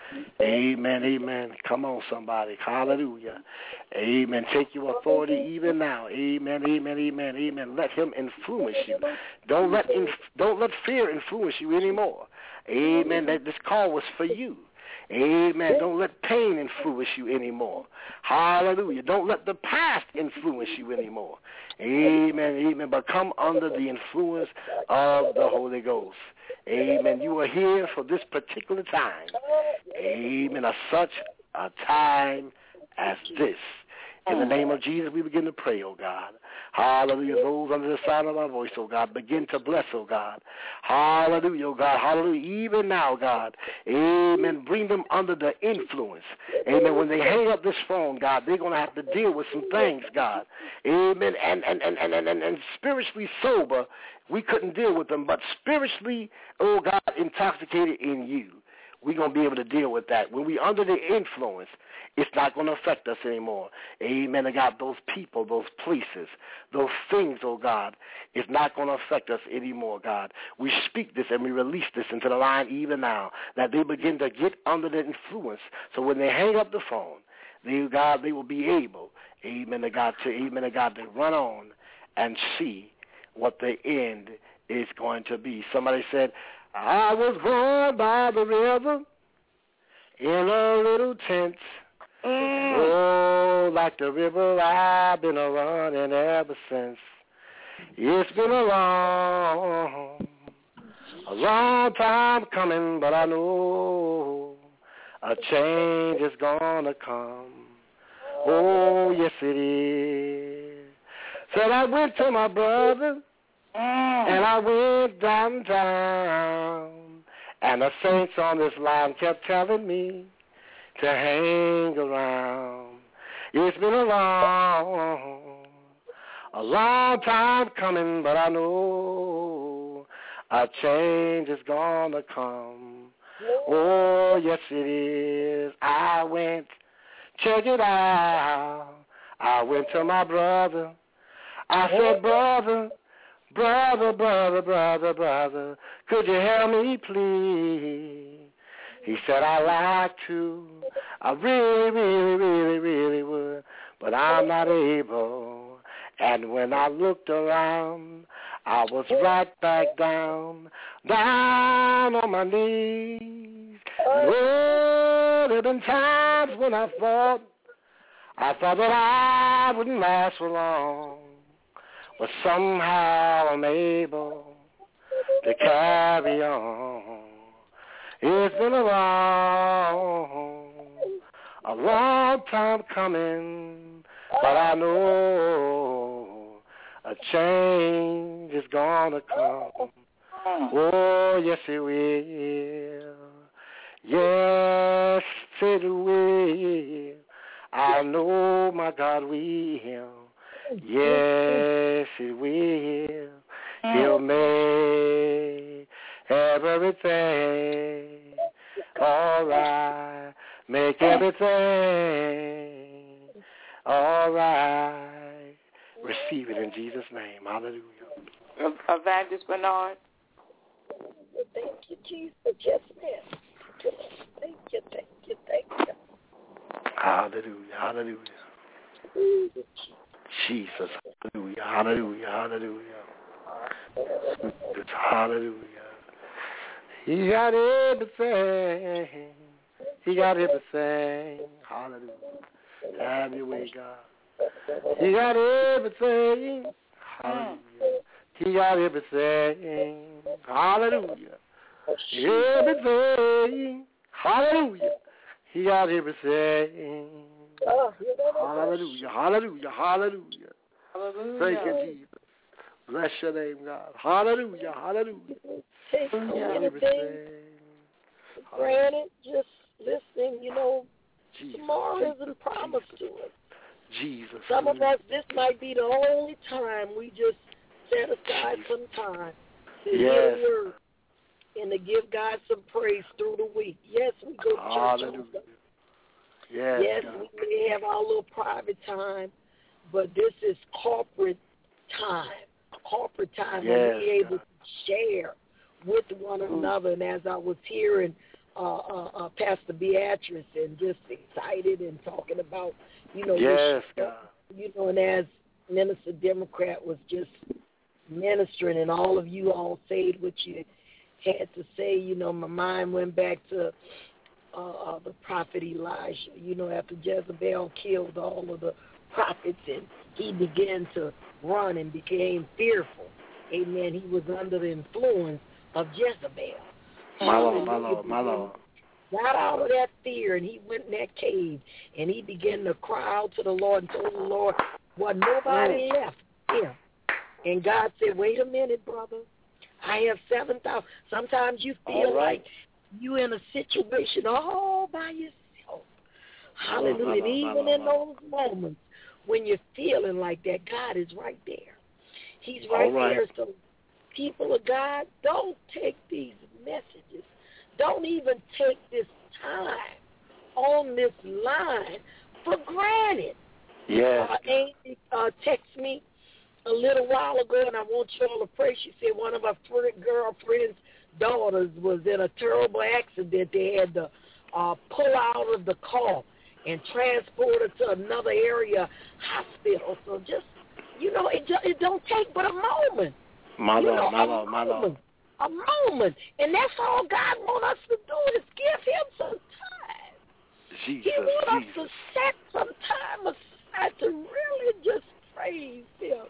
E: Amen, amen. Come on, somebody. Hallelujah. Amen. Take your authority even now. Amen, amen, amen, amen. Let him influence you. Don't let inf- don't let fear influence you anymore. Amen. That this call was for you. Amen. Don't let pain influence you anymore. Hallelujah. Don't let the past influence you anymore. Amen, amen. But come under the influence of the Holy Ghost. Amen. You are here for this particular time. Amen. Of such a time as this. In the name of Jesus, we begin to pray, oh God. Hallelujah. Those under the sound of our voice, oh God, begin to bless, oh God. Hallelujah, oh God. Hallelujah. Even now, God. Amen. Bring them under the influence. Amen. When they hang up this phone, God, they're going to have to deal with some things, God. Amen. And, and, and, and, and, and, and spiritually sober, we couldn't deal with them. But spiritually, oh God, intoxicated in you, we're going to be able to deal with that. When we're under the influence, it's not going to affect us anymore. Amen. To God, those people, those places, those things, oh God, it's not going to affect us anymore, God. We speak this and we release this into the line even now, that they begin to get under the influence. So when they hang up the phone, they, God, they will be able, amen to God, to, amen to God, to run on and see what the end is going to be. Somebody said, I was born by the river in a little tent. Mm. Oh, like the river I've been a running ever since. It's been a long, a long time coming, but I know a change is gonna come. Oh, yes it is. Said I went to my brother. Mm. And I went downtown, and the saints on this line kept telling me to hang around. It's been a long, a long time coming, but I know a change is gonna come. Oh, yes it is. I went, check it out. I went to my brother. I said, brother, Brother, brother, brother, brother, could you help me, please? He said, I like to. I really, really, really, really would, but I'm not able. And when I looked around, I was right back down, down on my knees. And oh, there have been times when I thought, I thought that I wouldn't last for long. But somehow I'm able to carry on. It's been a long, a long time coming, but I know A change is gonna come. Oh, yes, it will. Yes, it will. I know my God will. Yes, it will. He'll make everything all right. Make everything all right. Receive it in Jesus' name. Hallelujah.
D: Evangelist Bernard.
G: Thank you, Jesus. Yes, ma'am. Thank you, thank you, thank you.
E: Hallelujah, hallelujah. Jesus, hallelujah, hallelujah, hallelujah. Hallelujah. He got everything. He got everything. Hallelujah. Have your way, God. He got everything. Hallelujah. He got everything. Hallelujah. Everything. Hallelujah. He got everything. Hallelujah. Hallelujah. Hallelujah.
D: Hallelujah.
E: Thank you, Jesus. Bless your name, God. Hallelujah. Hallelujah.
G: Take anything for granted. Just listen, you know,
E: Jesus,
G: tomorrow
E: Jesus,
G: isn't promised
E: Jesus.
G: to us.
E: Jesus.
G: Some of us, this might be the only time we just set aside some time to
E: yes.
G: hear the word and to give God some praise through the week. Yes, we go to church on Sunday.
E: Yes,
G: yes
E: God.
G: we may have our little private time, but this is corporate time, corporate time
E: yes,
G: when we're able
E: God.
G: to share with one another. And as I was hearing uh, uh, uh, Pastor Beatrice and just excited and talking about, you know,
E: yes,
G: this,
E: God.
G: you know, and as Minister Democrat was just ministering and all of you all said what you had to say, you know, my mind went back to uh, uh, the prophet Elijah, you know, after Jezebel killed all of the prophets and he began to run and became fearful. Amen. He was under the influence of Jezebel.
E: My Lord, my Lord, my Lord.
G: Got out of that fear and he went in that cave and he began to cry out to the Lord and told the Lord, well, nobody left him. And God said, wait a minute, brother. I have seven thousand. Sometimes you feel right. like you in a situation all by yourself. Hallelujah. And even in those moments when you're feeling like that, God is right there. He's right, right there. So people of God, don't take these messages. Don't even take this time on this line for granted.
E: Yes.
G: Uh, Amy uh, texted me a little while ago, and I want you all to pray. She said one of her girlfriend's daughters was in a terrible accident. They had to uh, pull out of the car and transport her to another area hospital. So just, you know, it, it don't take but a moment.
E: My
G: you
E: Lord,
G: know,
E: my
G: a
E: Lord, my Lord.
G: A moment. And that's all God wants us to do is give him some time.
E: Jesus,
G: he wants
E: Jesus.
G: us to set some time aside to really just praise him.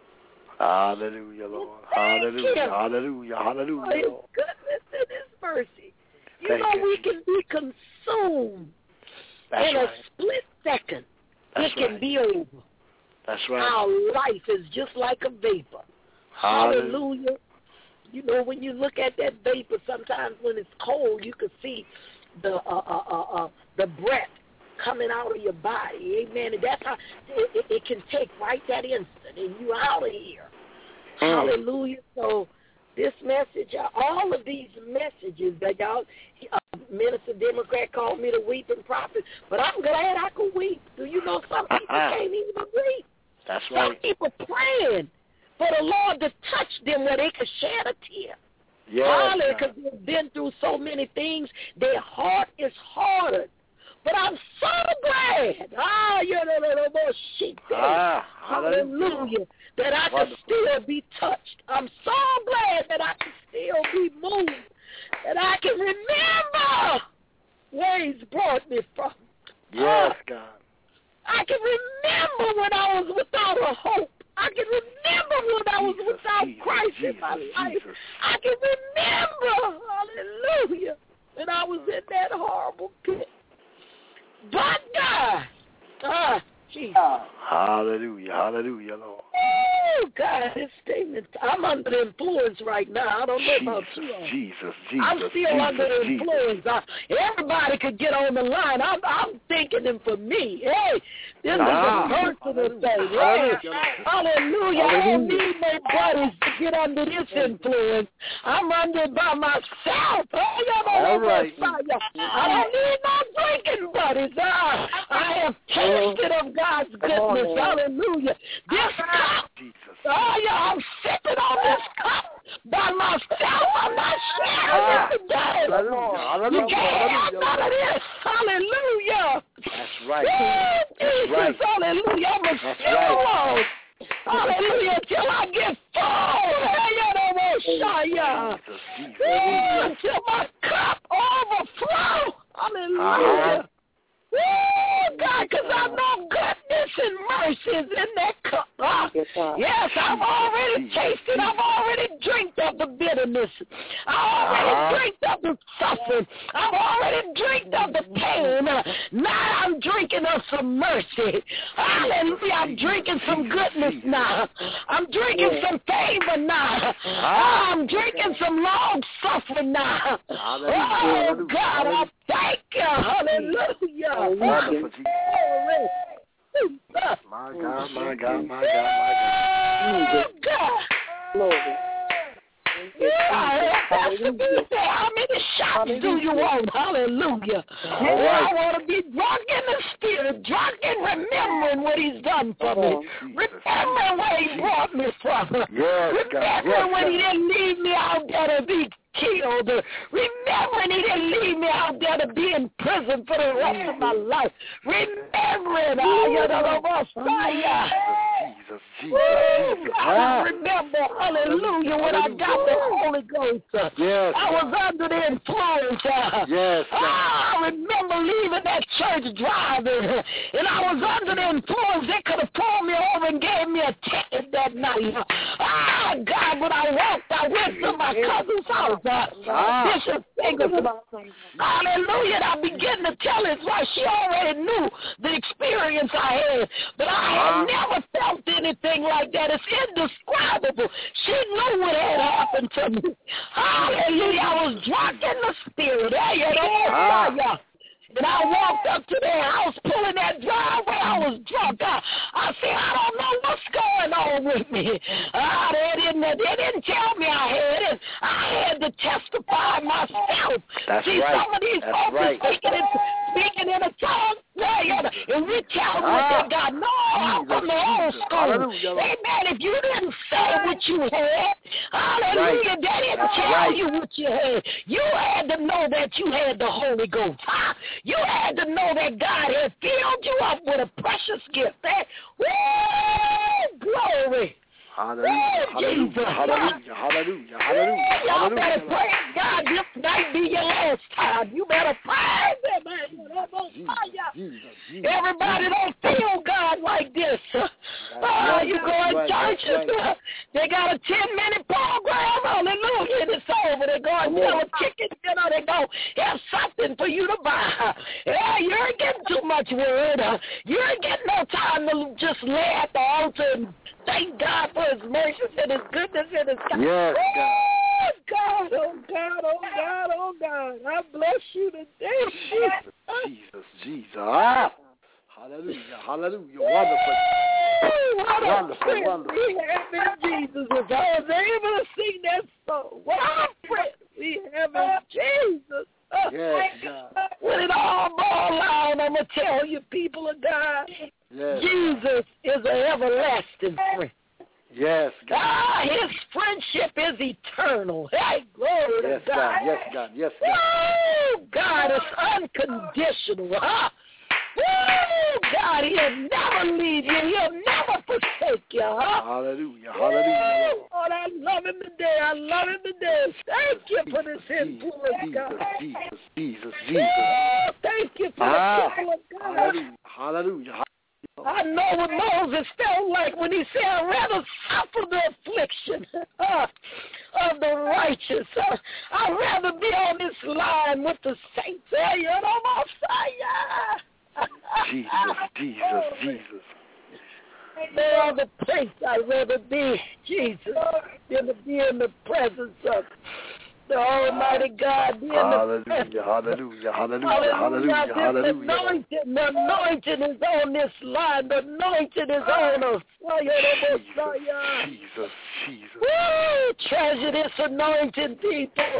E: Hallelujah, Lord. Hallelujah, him. hallelujah, hallelujah,
G: for his
E: Lord.
G: goodness and his mercy. You
E: Thank
G: know,
E: you,
G: we
E: Jesus.
G: can be consumed
E: That's
G: in
E: right.
G: a split second.
E: That's
G: it can
E: right.
G: be over.
E: That's right.
G: Our life is just like a vapor.
E: Hallelujah.
G: Hallelujah. You know, when you look at that vapor, sometimes when it's cold, you can see the uh, uh, uh, uh, the breath coming out of your body. Amen. And that's how it, it, it can take right that instant, and you out of here. Mm. Hallelujah. So this message, uh, all of these messages that y'all, uh, Minister Democrat called me the weeping prophet, but I'm glad I could weep. Do you know some people can't even weep?
E: That's right.
G: Some people praying for the Lord to touch them where they could shed a tear.
E: Yes,
G: Hallelujah, because they've been through so many things. Their heart is hardened. But I'm so glad, ah, you know, the more sheep
E: ah,
G: hallelujah, hallelujah, that I can still be touched. I'm so glad that I can still be moved, that I can remember where he's brought me from.
E: Yes,
G: ah,
E: God.
G: I can remember when I was without a hope. I can remember when I was
E: Jesus,
G: without
E: Jesus,
G: Christ
E: Jesus,
G: in my life.
E: Jesus.
G: I can remember, hallelujah, when I was in that horrible pit. But God, uh, Jesus.
E: Hallelujah. Hallelujah, Lord.
G: Oh, God, this statement. I'm under the influence right now. I don't know about you.
E: Jesus, Jesus,
G: I'm still
E: Jesus,
G: under the
E: Jesus.
G: influence. I, everybody could get on the line. I'm, I'm thinking them for me. Hey, this
E: ah.
G: is a personal thing. Hey, hallelujah. I don't need nobody to get under this influence. I'm under it by myself. Oh, you know,
E: all right.
G: I don't need no drinking buddies. Uh, I have tasted of God's goodness. Hallelujah. This cup. Oh, yeah, I'm sipping on this cup by myself. I'm not sharing it today.
E: Hallelujah.
G: You can't have none of this. Hallelujah.
E: That's right.
G: Oh,
E: That's
G: Jesus.
E: right.
G: Hallelujah. I'm a
E: That's
G: still
E: right.
G: Hallelujah. Till I get full. Hallelujah. Until my cup overflow. Hallelujah.
E: Uh-huh.
G: Oh, God, because I know goodness and mercy is in that cup. Uh, yes, I've already tasted. I've already drank of the bitterness. I've already uh-huh. drank of the suffering. I've already drank of the pain. Uh, now I'm drinking of some mercy. Hallelujah. I'm drinking some goodness now. I'm drinking some favor now. I'm drinking some long suffering now. Oh, God, I thank you. Hallelujah.
E: Wonderful, Jesus. My God, my God, my God, my God.
G: God.
F: Glory.
G: Yeah, how many shots do you want? Hallelujah.
E: All right.
G: I want to be drunk in the spirit, drunk in remembering what he's done for me. Remembering where he brought me from.
E: Yes, God.
G: Remembering when he didn't leave me out there to be killed. Remembering he didn't leave me out there to be in prison for the rest of my life. Remembering, I got Messiah.
E: Jesus, Jesus, Jesus.
G: I remember, hallelujah, when I got the Holy Ghost.
E: Yes.
G: I was under the influence.
E: Yes.
G: I remember leaving that church driving, and I was under the influence. They could have pulled me over and gave me a ticket that night. Ah, God, when I walked, I went to my cousin's house. Uh, Bishop Singers. Hallelujah. I began to tell his wife. She already knew the experience I had, but I had never felt anything like that. It's indescribable. She knew what had happened to me. Hallelujah. I was drunk in the spirit. Hey, you know, and I walked up to their house, pulling that driveway. I was drunk. I, I said, I don't know what's going on with me. Uh, they, didn't, they didn't tell me I had it. I had to testify myself.
E: That's
G: See,
E: right.
G: some of these
E: That's
G: folks
E: right.
G: are speaking in, speaking in a tongue. Yeah, yeah, and we tell them
E: ah,
G: what they got. No, I'm from the old school. Amen. If you didn't say what you had, hallelujah, right. They didn't
E: That's
G: tell
E: right.
G: you what you had. You had to know that you had the Holy Ghost. Huh? You had to know that God had filled you up with a precious gift. That, woo, glory.
E: Hallelujah, hallelujah, hallelujah, hallelujah, hallelujah.
G: Y'all better praise God. This might be your last time. You better praise Him, man.
E: Jesus, Jesus, Jesus,
G: Everybody don't feel God like this. Uh,
E: right,
G: you go in
E: right,
G: churches,
E: right.
G: uh, they got a ten-minute program, hallelujah, and it's over. They go and sell a ticket, you know, they go have something for you to buy. Yeah, you ain't getting too much word. Uh, you ain't getting no time to just lay at the altar and thank God for His mercy and His goodness and His kindness.
E: Yes, God.
G: Oh, God, oh, God, oh, God, oh, God. I bless you today, Jesus.
E: Jesus, Jesus. Ah. Hallelujah, hallelujah. Wonderful.
G: What
E: wonderful,
G: a
E: wonderful.
G: We have in Jesus. If I was able to sing that song, what a friend we have in Jesus.
E: Yes, God.
G: When it all boils down, I'm going to tell you, people of God,
E: yes.
G: Jesus is an everlasting friend.
E: Yes, God.
G: Ah, His friendship is eternal. Hey, glory
E: yes,
G: to God.
E: God. Yes, God. Yes, God.
G: Oh, God is unconditional. Huh? Oh, God, He'll never leave you. He'll never forsake you. Huh?
E: Hallelujah. Hallelujah.
G: Oh, I love Him today. I love Him today. Thank you for this influence,
E: Jesus,
G: God.
E: Jesus, Jesus, Jesus.
G: Oh, thank you for
E: ah,
G: the people of God.
E: Hallelujah. Hallelujah.
G: I know what Moses felt like when he said, I'd rather suffer the affliction uh, of the righteous. Uh, I'd rather be on this line with the saints. Hey, you know, Messiah.
E: Jesus, Jesus, Jesus.
G: No other place I'd rather be, Jesus, than to be in the presence of the Almighty God. Be in
E: Hallelujah,
G: the presence.
E: hallelujah, hallelujah, hallelujah, hallelujah.
G: The anointing, the anointing is on this line. The anointing is on us.
E: Jesus, Jesus, Jesus.
G: Woo! Treasure this anointing, people.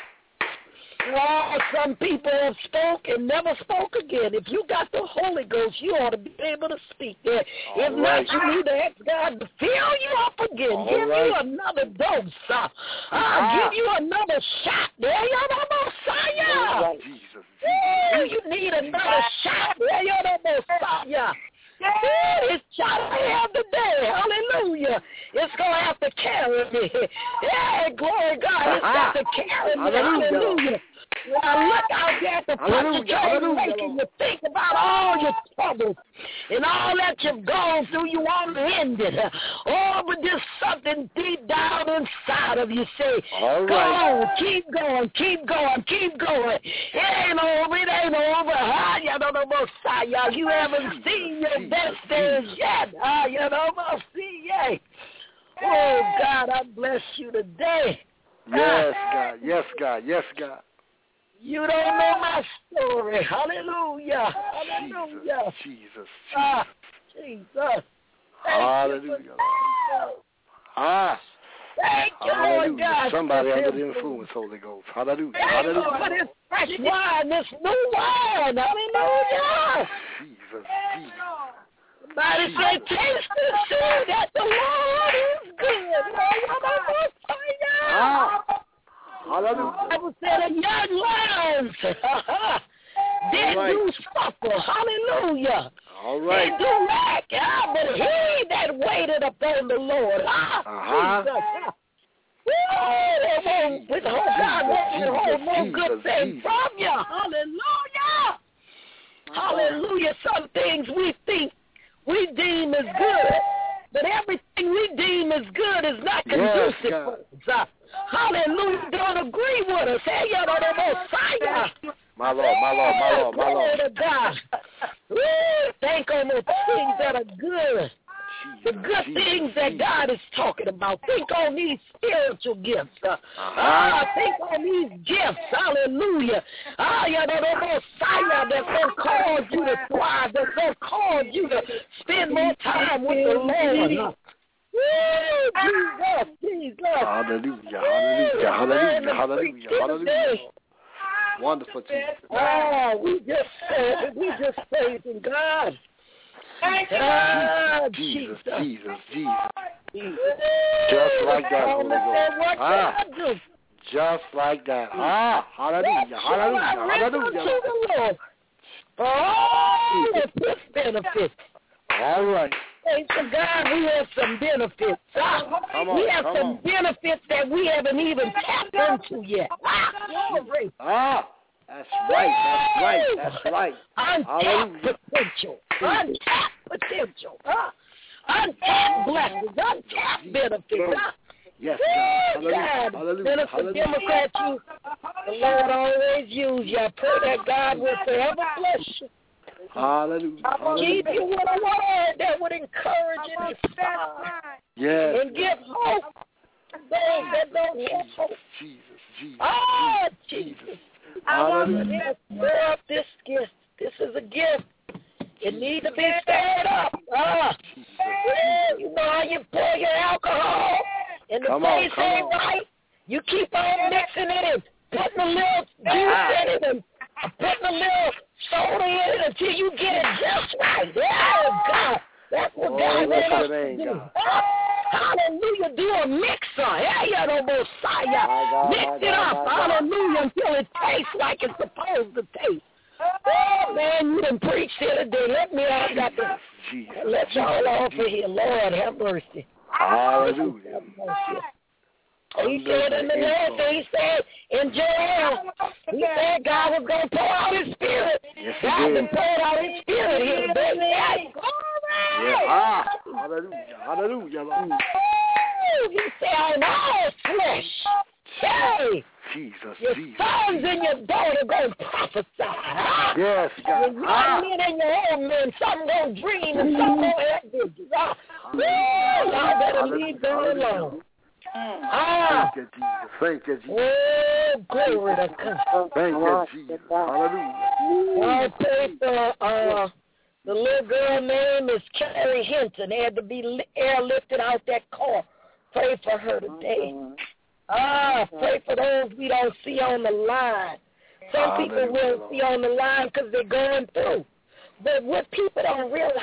G: Oh, some people have spoken and never spoke again. If you got the Holy Ghost, you ought to be able to speak there.
E: All
G: if
E: right.
G: not, you need to ask God to fill you up again.
E: All
G: give
E: right.
G: you another dose. Uh,
E: Ah.
G: Give you another shot. There you go, Messiah.
E: Right. Jesus,
G: Ooh, you need another shot. There you go, Messiah. Ooh, this shot I have today. Hallelujah. It's going to have to carry me. Yeah, glory God. It's got to carry me.
E: Hallelujah.
G: Hallelujah. When I look out there at the
E: Hallelujah.
G: making you think about all your troubles and all that you've gone through, you want to end it. Oh, but there's something deep down inside of you say,
E: all
G: go
E: right.
G: on, keep going, keep going, keep going. It ain't over, it ain't over. Ah, you know, Messiah, you haven't seen your best days yet. Ah, you know, Messiah. Oh, God, I bless you today.
E: Yes, God. Yes, God. Yes, God.
G: You don't know my story. Hallelujah. Hallelujah.
E: Jesus. Jesus.
G: Ah, Jesus. Thank
E: Hallelujah.
G: You
E: ah.
G: Thank you,
E: Hallelujah.
G: Lord God.
E: Somebody under the influence, Holy Ghost. Hallelujah.
G: Thank
E: Hallelujah.
G: you for this fresh wine, this new wine. Hallelujah.
E: Jesus. Jesus.
G: Somebody say, taste and see that the Lord is good.
E: Ah. Hallelujah.
G: The Bible said a young lions did
E: right.
G: do suffer. Hallelujah.
E: All right.
G: They do lack, ah, but he that waited upon the Lord, ah,
E: Uh-huh.
G: Jesus, woo, they won't withhold, God won't withhold no good thing from you. Hallelujah. Hallelujah. Some things we think we deem as good, but everything we deem as good is not conducive
E: Yes,
G: for us. Uh, hallelujah. Don't agree with us. Hey, you know, the Messiah.
E: My Lord, my Lord, my Lord, my Lord.
G: Glory to God. Woo, think on the things that are good. The good
E: Jesus,
G: things that
E: Jesus.
G: God is talking about. Think on these spiritual gifts. Uh,
E: Uh-huh.
G: ah, think on these gifts. Hallelujah. Ah, you know, the Messiah that's going to cause you to thrive, that's going to cause you to spend more time with the Lord. Woo, Jesus, Jesus.
E: Hallelujah, hallelujah, hallelujah, hallelujah, hallelujah. Wonderful, Jesus.
G: Oh, we just said, we just praising God. Ah,
E: Jesus,
G: Jesus.
E: Jesus, Jesus. Just like that, Holy Ghost. Ah, just like that. Ah, hallelujah, hallelujah, hallelujah.
G: For all of this benefit.
E: All right.
G: Thank to God, we have some benefits. Ah,
E: Come on,
G: we have
E: come
G: some
E: on.
G: benefits that we haven't even tapped into yet. Ah, glory.
E: Ah, that's right, that's right, that's right.
G: Untapped
E: Hallelujah.
G: potential. Untapped potential. Ah, untapped blessings. Untapped benefits. Ah,
E: Yes, God.
G: Woo,
E: Hallelujah,
G: God,
E: hallelujah,
G: Minister
E: hallelujah.
G: Democrat, you, the Lord always use you. I pray that God will forever bless you.
E: Hallelujah,
G: Keep
E: hallelujah.
G: you with a word that would encourage and inspire
E: Yes.
G: and give hope to those that don't have hope.
E: Jesus, Jesus,
G: Oh,
E: Jesus.
G: Jesus. I want
E: Hallelujah.
G: to stir up this gift. This is a gift. It needs to be stirred up. Ah. You know how you pour your alcohol and the
E: Come on,
G: taste
E: come
G: ain't
E: on.
G: right? You keep on mixing it and putting a little juice in it and putting a little soda in it until you get it just right. Oh, God. That's what
E: Oh,
G: God
E: bless
G: wants us
E: your
G: to
E: name,
G: do.
E: God.
G: Ah, hallelujah. Do a mixer. Hey, you know, Messiah.
E: My God,
G: Mix
E: my
G: it
E: God,
G: up.
E: my God.
G: Hallelujah. Until it tastes like it's supposed to taste. Oh, man, you done preached here today. Let me out. Got to
E: Jesus,
G: let y'all
E: Jesus,
G: off
E: Jesus.
G: of here. Lord, have mercy.
E: Hallelujah.
G: Have mercy. He said in the last day, he said in Joel, he said God was going to pour out his spirit.
E: Yes, he
G: God
E: did.
G: has poured out his spirit here today. Yes, glory.
E: Yeah. Ah, hallelujah, hallelujah, Lord.
G: Woo! He said on all flesh. Hey,
E: Jesus,
G: your
E: Jesus.
G: sons and your daughter going to prophesy. Huh?
E: Yes, God.
G: Your young men and your old men, some going to dream and some going to have visions. Huh? Y'all better leave them alone. Ah.
E: Thank you, Jesus. Thank you, Jesus.
G: Oh, glory to God.
E: Thank you, Jesus. Hallelujah.
G: I pray for uh, the little girl name is Carrie Hinton. They had to be airlifted out that car. Pray for her today. Ah, pray for those we don't see on the line. Some people will see on the line because they're going through. But what people don't realize,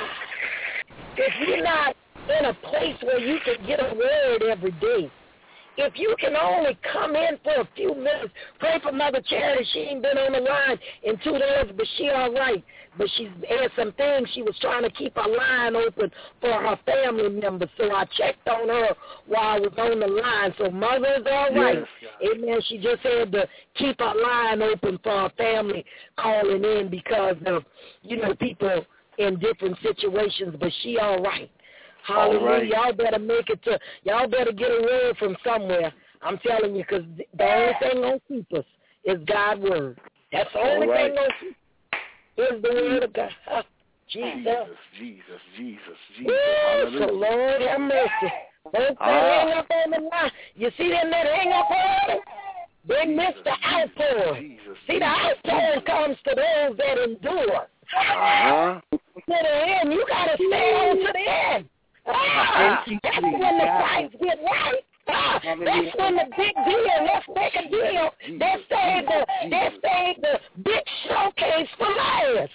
G: if you're not in a place where you can get a word every day, if you can only come in for a few minutes, pray for Mother Charity. She ain't been on the line in two days, but she all right. But she's had some things. She was trying to keep her line open for her family members. So I checked on her while I was on the line. So Mother's all right. Yes, amen. She just had to keep her line open for her family calling in because of, you know, people in different situations. But she all right. Hallelujah. Right. Y'all better make it to, y'all better get a word from somewhere. I'm telling you, because the only thing going to keep us is God's word. That's the only right. thing going to keep us is the word of God. Jesus.
E: Jesus, Jesus, Jesus, Jesus.
G: So Lord have mercy. Folks that hang up on the line. You see them that hang up on it? They miss the outpour. See, the outpour comes to those that endure.
E: Uh-huh.
G: To the end. You got to stay on to the end. Ah, that's when the fights get right. Ah, that's when the big deal, let's make a deal. They say the, they say the big showcase for liars.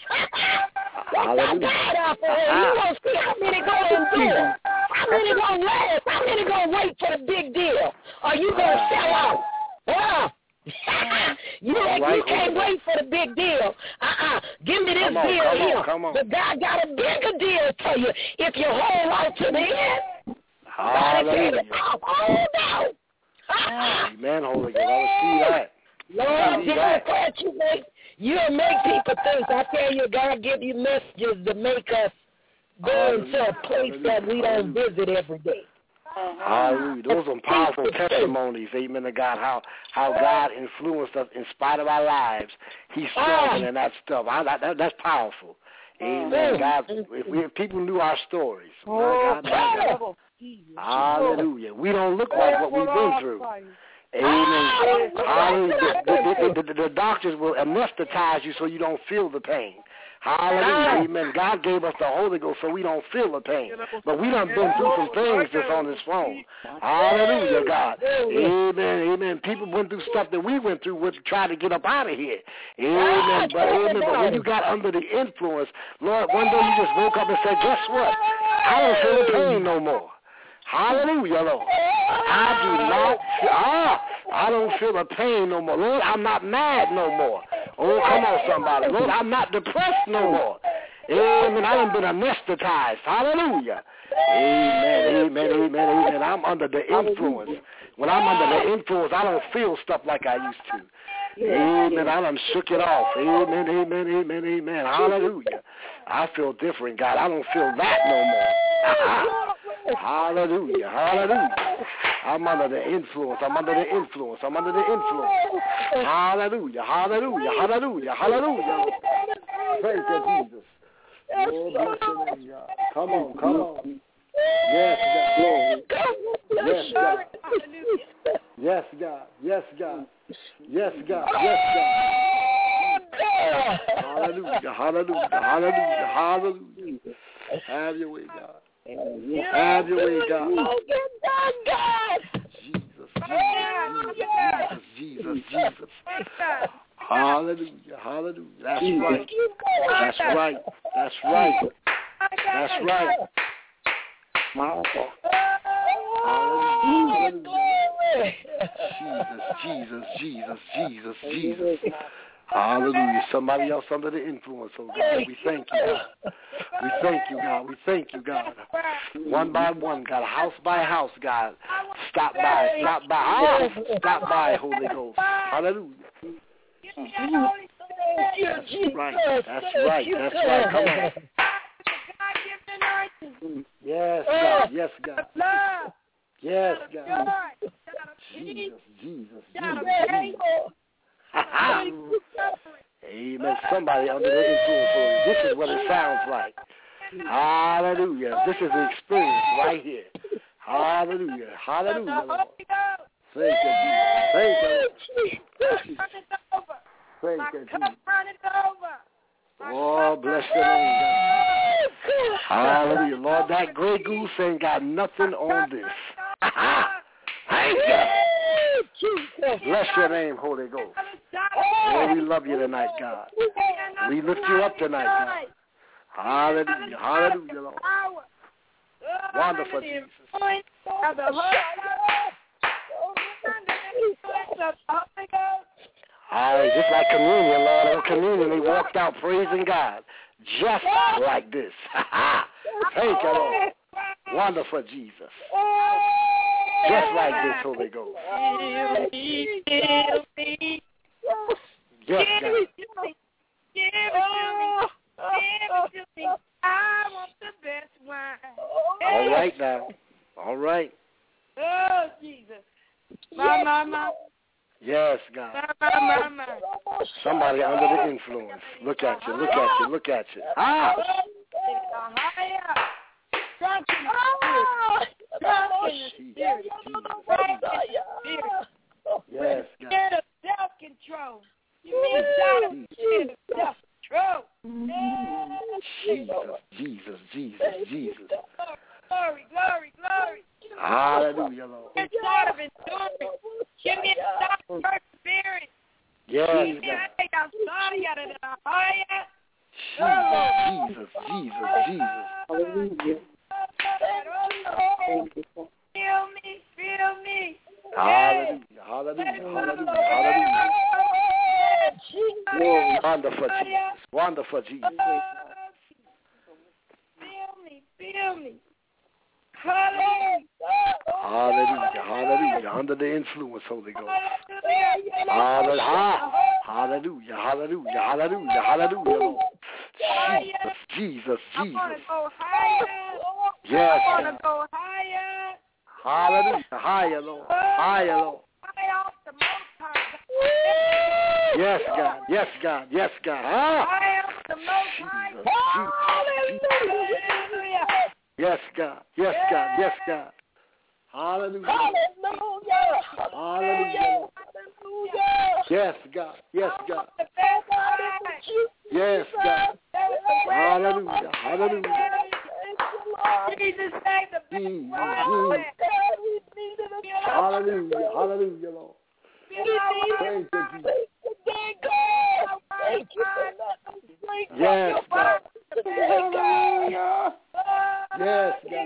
G: That's the God out there. You won't see how many go and do it. How many gonna last? How many gonna wait for the big deal? Or you gonna sell out? Ah. you right, you can't wait for the big deal. Uh-uh. Give me this
E: come on,
G: deal
E: come
G: here.
E: On, come on.
G: But God got a bigger deal for you if you hold on to the end.
E: Hallelujah.
G: Hold out.
E: Amen, Holy Ghost. I see that.
G: Lord, Democrat, you make, you'll make people think. I tell you, God give you messages to make us go into a place that we don't visit every day.
E: Hallelujah. Those are powerful testimonies, amen to God, how how God influenced us in spite of our lives. He's strong in that stuff. I, that, that's powerful. Amen. God, if, we, if people knew our stories. My God, my God. Hallelujah. We don't look like what we've been through. Amen. Hallelujah. The, the, the, the doctors will anesthetize you so you don't feel the pain. Hallelujah. Amen. God gave us the Holy Ghost so we don't feel the pain. But we done been through some things just on this phone. Hallelujah, God. Amen. Amen. People went through stuff that we went through with try to get up out of here. Amen. But amen. But when you got under the influence, Lord, one day you just woke up and said, guess what? I don't feel the pain no more. Hallelujah, Lord. I do not, ah, I don't feel the pain no more. Lord, I'm not mad no more. Oh, come on, somebody. Lord, I'm not depressed no more. Amen. I done been anesthetized. Hallelujah. Amen, amen, amen, amen. I'm under the influence. When I'm under the influence, I don't feel stuff like I used to. Amen. I done shook it off. Amen, amen, amen, amen. Hallelujah. I feel different, God. I don't feel that no more. Hallelujah, hallelujah. I'm under the influence. I'm under the influence. I'm under the influence. Hallelujah, hallelujah, hallelujah, hallelujah. Praise you, Jesus. Lord, bless your name, God. Come on, come on. Yes, God. Yes, God. Yes, God. Yes, God. Yes, God. Yes, God. Hallelujah, hallelujah, hallelujah, hallelujah. Have your way, God. Have your way, God. Jesus, Jesus, Jesus, Jesus, Jesus. Hallelujah, hallelujah. That's right. That's right. That's right. That's right. Hallelujah. Jesus, Jesus, Jesus, Jesus, Jesus. Hallelujah. Somebody else under the influence, oh God. We thank you, God. We thank you, God. We thank you, God. One by one, God. House by house, God. Stop by. Stop by. Ah, stop by, Holy Ghost. Hallelujah. That's right. That's right. That's right. Come on. Yes, God. Yes, God. Yes,
H: God.
E: God.
H: God.
E: Jesus, Jesus,
H: God.
E: Jesus. Amen. Somebody under the influence. This is what it sounds like. Hallelujah. This is the experience right here. Hallelujah. Hallelujah, Lord. Thank you, Jesus. Thank you, Lord. Thank you, Jesus. Oh, bless your name, God. Hallelujah. Lord, that Grey Goose ain't got nothing on this. Thank you. Bless your name, Holy Ghost. Oh, we love you tonight, God. We lift you up tonight, God. Hallelujah. Hallelujah, Lord. Wonderful Jesus. All right, just like communion, Lord. On communion, they walked out praising God. Just like this. Thank you, Lord. Wonderful Jesus. Just like this, Holy Ghost. Yes, God.
H: I want the best wine.
E: All right now. All right.
H: Oh, Jesus. My, my, my.
E: Yes, God.
H: My, my, my.
E: Somebody under the influence. Look at you, look at you, look at you. Ah!
H: Drunken spirit.
E: Yes, God.
H: Instead of self-control. You mean self-control. Self-control.
E: Jesus, Jesus, Jesus, Jesus.
H: Glory, glory, glory.
E: Hallelujah, Lord.
H: Inside of endurance. Give me a stop perseverance.
E: Yes, God. Jesus, Jesus, Jesus, Jesus.
H: Feel me, feel me.
E: Hallelujah, hallelujah, hallelujah, hallelujah. Wonderful Jesus, wonderful Jesus.
H: Feel me, feel me. Hallelujah.
E: Hallelujah, hallelujah. Under the influence, Holy Ghost. Hallelujah, hallelujah, hallelujah, hallelujah, hallelujah, Lord. Jesus, Jesus, Jesus.
H: I want to go higher.
E: Yes,
H: I want to
E: God.
H: go higher.
E: Hallelujah, higher, Lord. Higher, Lord.
H: High off the most high.
E: Yes, God. Yes, God. Yes, God. Ah.
H: High off the most high.
E: Jesus, Jesus,
H: Hallelujah.
E: Yes, God. Yes, God. Yes, God. Hallelujah.
H: Hallelujah.
E: Hallelujah. Yes, God. Yes, God. Yes, God. Hallelujah. Hallelujah.
H: Jesus saved the
E: Jesus.
H: best.
E: Hallelujah. Hallelujah, Lord. Thank you, Jesus.
H: Thank you.
E: Yes, God. Yes, God.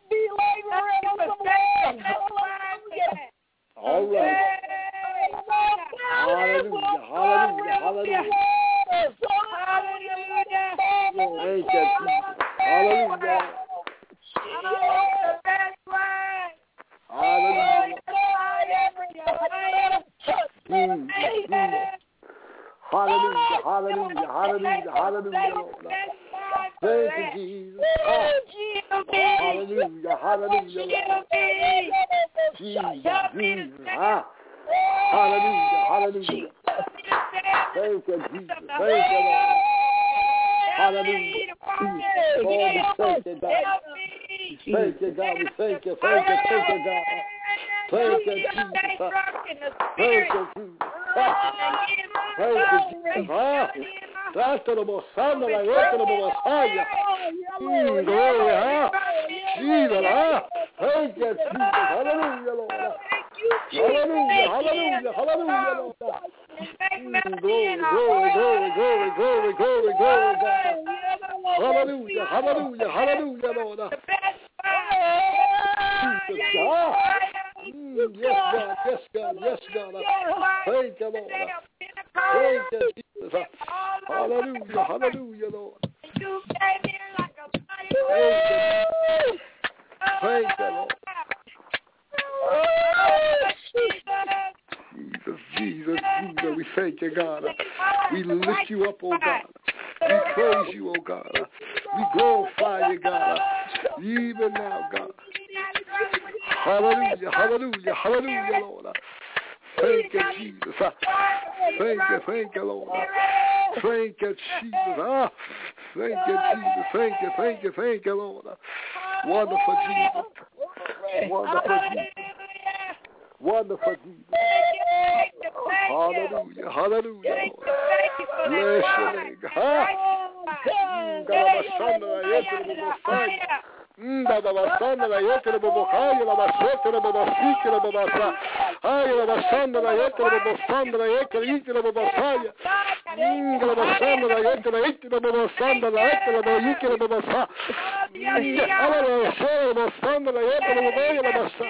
E: All right. Hallelujah. Hallelujah. Hallelujah. Thank you, Jesus. Hallelujah. Hallelujah. Mm, mm. Hallelujah. Hallelujah. Hallelujah. Hallelujah, Lord. Thank you, Jesus. Ah. Hallelujah. Hallelujah, Lord. Jesus. Jesus. Ah. Hallelujah. Hallelujah. Thank you, Jesus. Thank you, Lord. Hallelujah. Lord, we thank you, God. Thank you, God. We thank you. Thank you. Thank you, God. Thank you, Jesus. Thank you, Jesus. Thank you, Jesus. Ah. That's the most son of my work of the Messiah. Mm, glory, ah. Jesus, ah. Thank you, Jesus. Hallelujah, Lord. Hallelujah, hallelujah, hallelujah, Lord. Mm, glory, glory, glory, glory, glory, glory, glory, God. Hallelujah, hallelujah, hallelujah, Lord. Jesus, God. Mm, yes, God, yes, God, yes, God. Thank you, Lord. Thank you, Jesus. Hallelujah, hallelujah, Lord. Thank you. Thank you, Lord. Jesus, Jesus, Jesus, we thank you, God. We lift you up, oh God. We praise you, oh God. We glorify you, God. Even now, God. Hallelujah, hallelujah, hallelujah, Lord. Thank you, Jesus. Thank you, thank you, Lord. Thank you, Jesus. Ah, thank you, Jesus. Thank you, thank you, thank you, Lord. Wonderful Jesus. Wonderful Jesus. Wonderful Jesus. Hallelujah, hallelujah, Lord. Bless your name. Ah, Nda da basanda la yete le bobokaya la basete le bobasike le bobasa. Ay la basanda la yete le bobosanda la yete le yete le bobasaya. Nda la basanda la yete le yete le bobosanda la yete le boyike le bobasa. Ala la yete le bobosanda la yete le boboya la basa.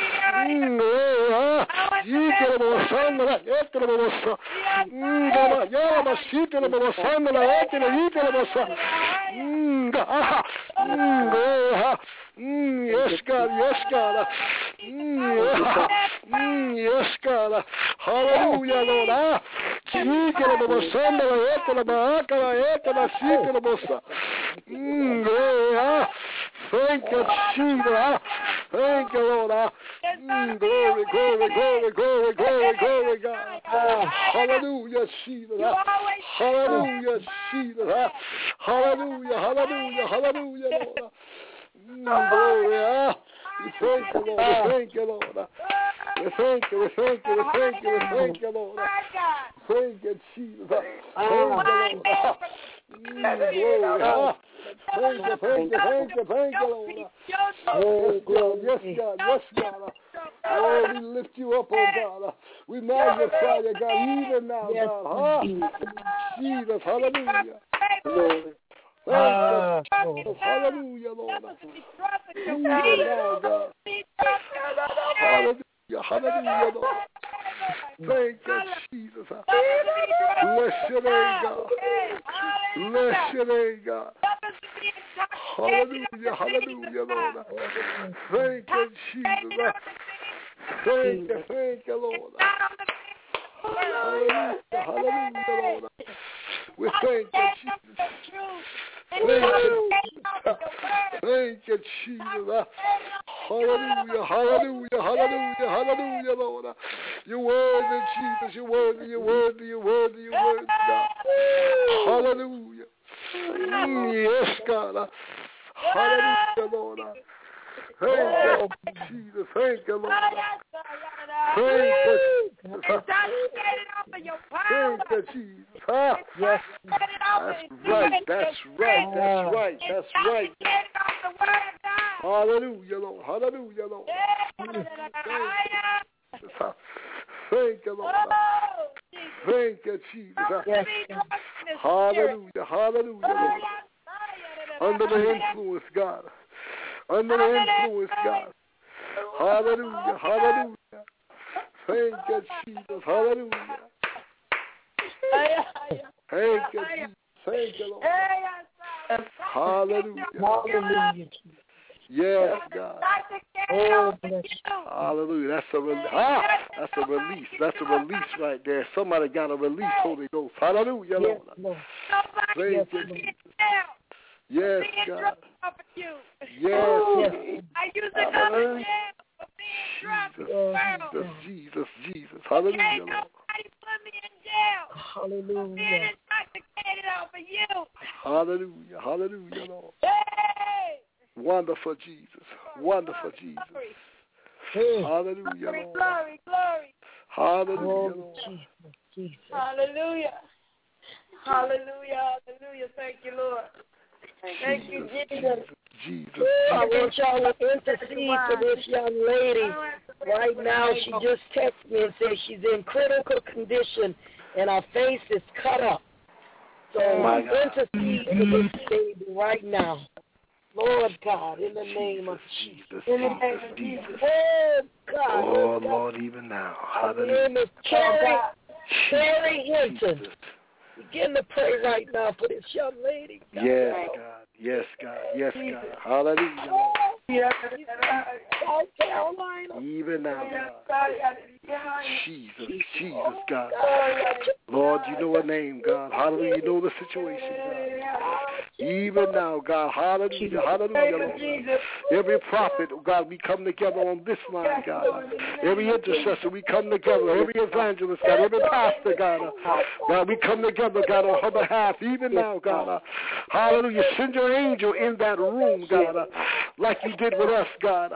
E: Nda yete le bobosanda la yete le bobosa. Nda la ya la basite le bobosanda la yete le yete le bobosa. Nda ah. Nda Mm, yes, God, yes, God. Mm, yeah. mm, yes, God. Hallelujah, Lord. Ah, Chikele Bobosanda, la Ekela Baaka, la Ekela Sikele Bosa. Mm, yeah. Thank you, Jesus. Thank you, Lord. Mm, glory, glory, glory, glory, glory, glory, God. Oh, hallelujah, Jesus. Hallelujah, Jesus. Hallelujah, hallelujah, hallelujah, Lord. Mm, glory, ah. We thank you, Lord. We thank you, Lord. We thank you, we thank you, we thank you, we thank you, Lord. Thank you, Jesus. Thank you, Lord. Mm, glory, ah. Thank you, thank you, thank you, thank you, Lord. Oh, God, yes, God, yes, God. Oh, we lift you up, oh God. We magnify you, God, even now, God. Huh? Jesus, hallelujah. Glory. Uh, hallelujah, Lord. Even now, God. Hallelujah, hallelujah, Lord. Thank you, Jesus. Bless your name, God. Bless your name, God. Hallelujah, hallelujah, Lord. Thank you, Jesus. Thank you, thank you, Lord. Hallelujah, hallelujah, Lord. We thank you, Jesus. Thank you, thank you, Jesus. Hallelujah, hallelujah, hallelujah, hallelujah, Lord. You're worthy, Jesus. You're worthy, you're worthy, you're worthy, you're worthy, God. Hallelujah. Mm, yes, God. Hallelujah, Lord. Thank you, Jesus. Thank you, Lord. Thank you, Jesus. Thank you, Jesus. Huh? Yes. That's right. That's right. That's right. That's right. Hallelujah, Lord. Hallelujah, Lord. Thank you, Lord. Thank you, Jesus. Yes. Hallelujah. Hallelujah, Lord. Under the influence, God. Under the influence, God. Hallelujah, hallelujah. Thank you, Jesus. Hallelujah. Thank you, Jesus. Thank you, Lord. Hallelujah. Hallelujah. Yes, God. Oh, hallelujah. That's a release. Ah, that's a release. That's a release right there. Somebody got a release, Holy Ghost. Hallelujah, Lord. Thank you, Jesus. Yes, God. Yes.
C: I use it for
E: Jesus, Jesus, Jesus. Hallelujah, Lord.
C: Put me in jail.
E: Hallelujah.
C: Being intoxicated off of you.
E: Hallelujah, hallelujah, Lord.
C: Hey.
E: Wonderful Jesus. Wonderful Jesus. Hallelujah,
C: glory,
E: Lord.
C: Glory, glory.
E: Hallelujah, Lord.
C: Jesus. Hallelujah. Hallelujah, hallelujah. Thank you, Lord. Thank
E: Jesus,
C: you, Jesus.
E: Jesus, Jesus.
G: I want y'all to intercede for this young lady. Right now, she just texted me and said she's in critical condition and her face is cut up. So
E: oh
G: intercede for this baby right now. Lord God, in the
E: Jesus,
G: name of
E: Jesus,
G: in the
E: Jesus,
G: name of
E: Jesus.
G: Jesus. Oh, God.
E: Oh, Lord, even now.
G: Her name is Carrie, Carrie Hinton.
E: Jesus.
G: Begin to pray right now for this young lady. God.
E: Yes, God. Yes, God. Yes, God. Hallelujah.
G: South Carolina.
E: Even now, God. Jesus, Jesus, God. Lord, you know her name, God. Hallelujah. You know the situation, God. Even now, God, hallelujah, hallelujah, Lord. Every prophet, oh God, we come together on this line, God. Every intercessor, we come together. Every evangelist, God, every pastor, God. God, we come together, God, on her behalf. Even now, God, hallelujah. Send your angel in that room, God, like you did with us, God.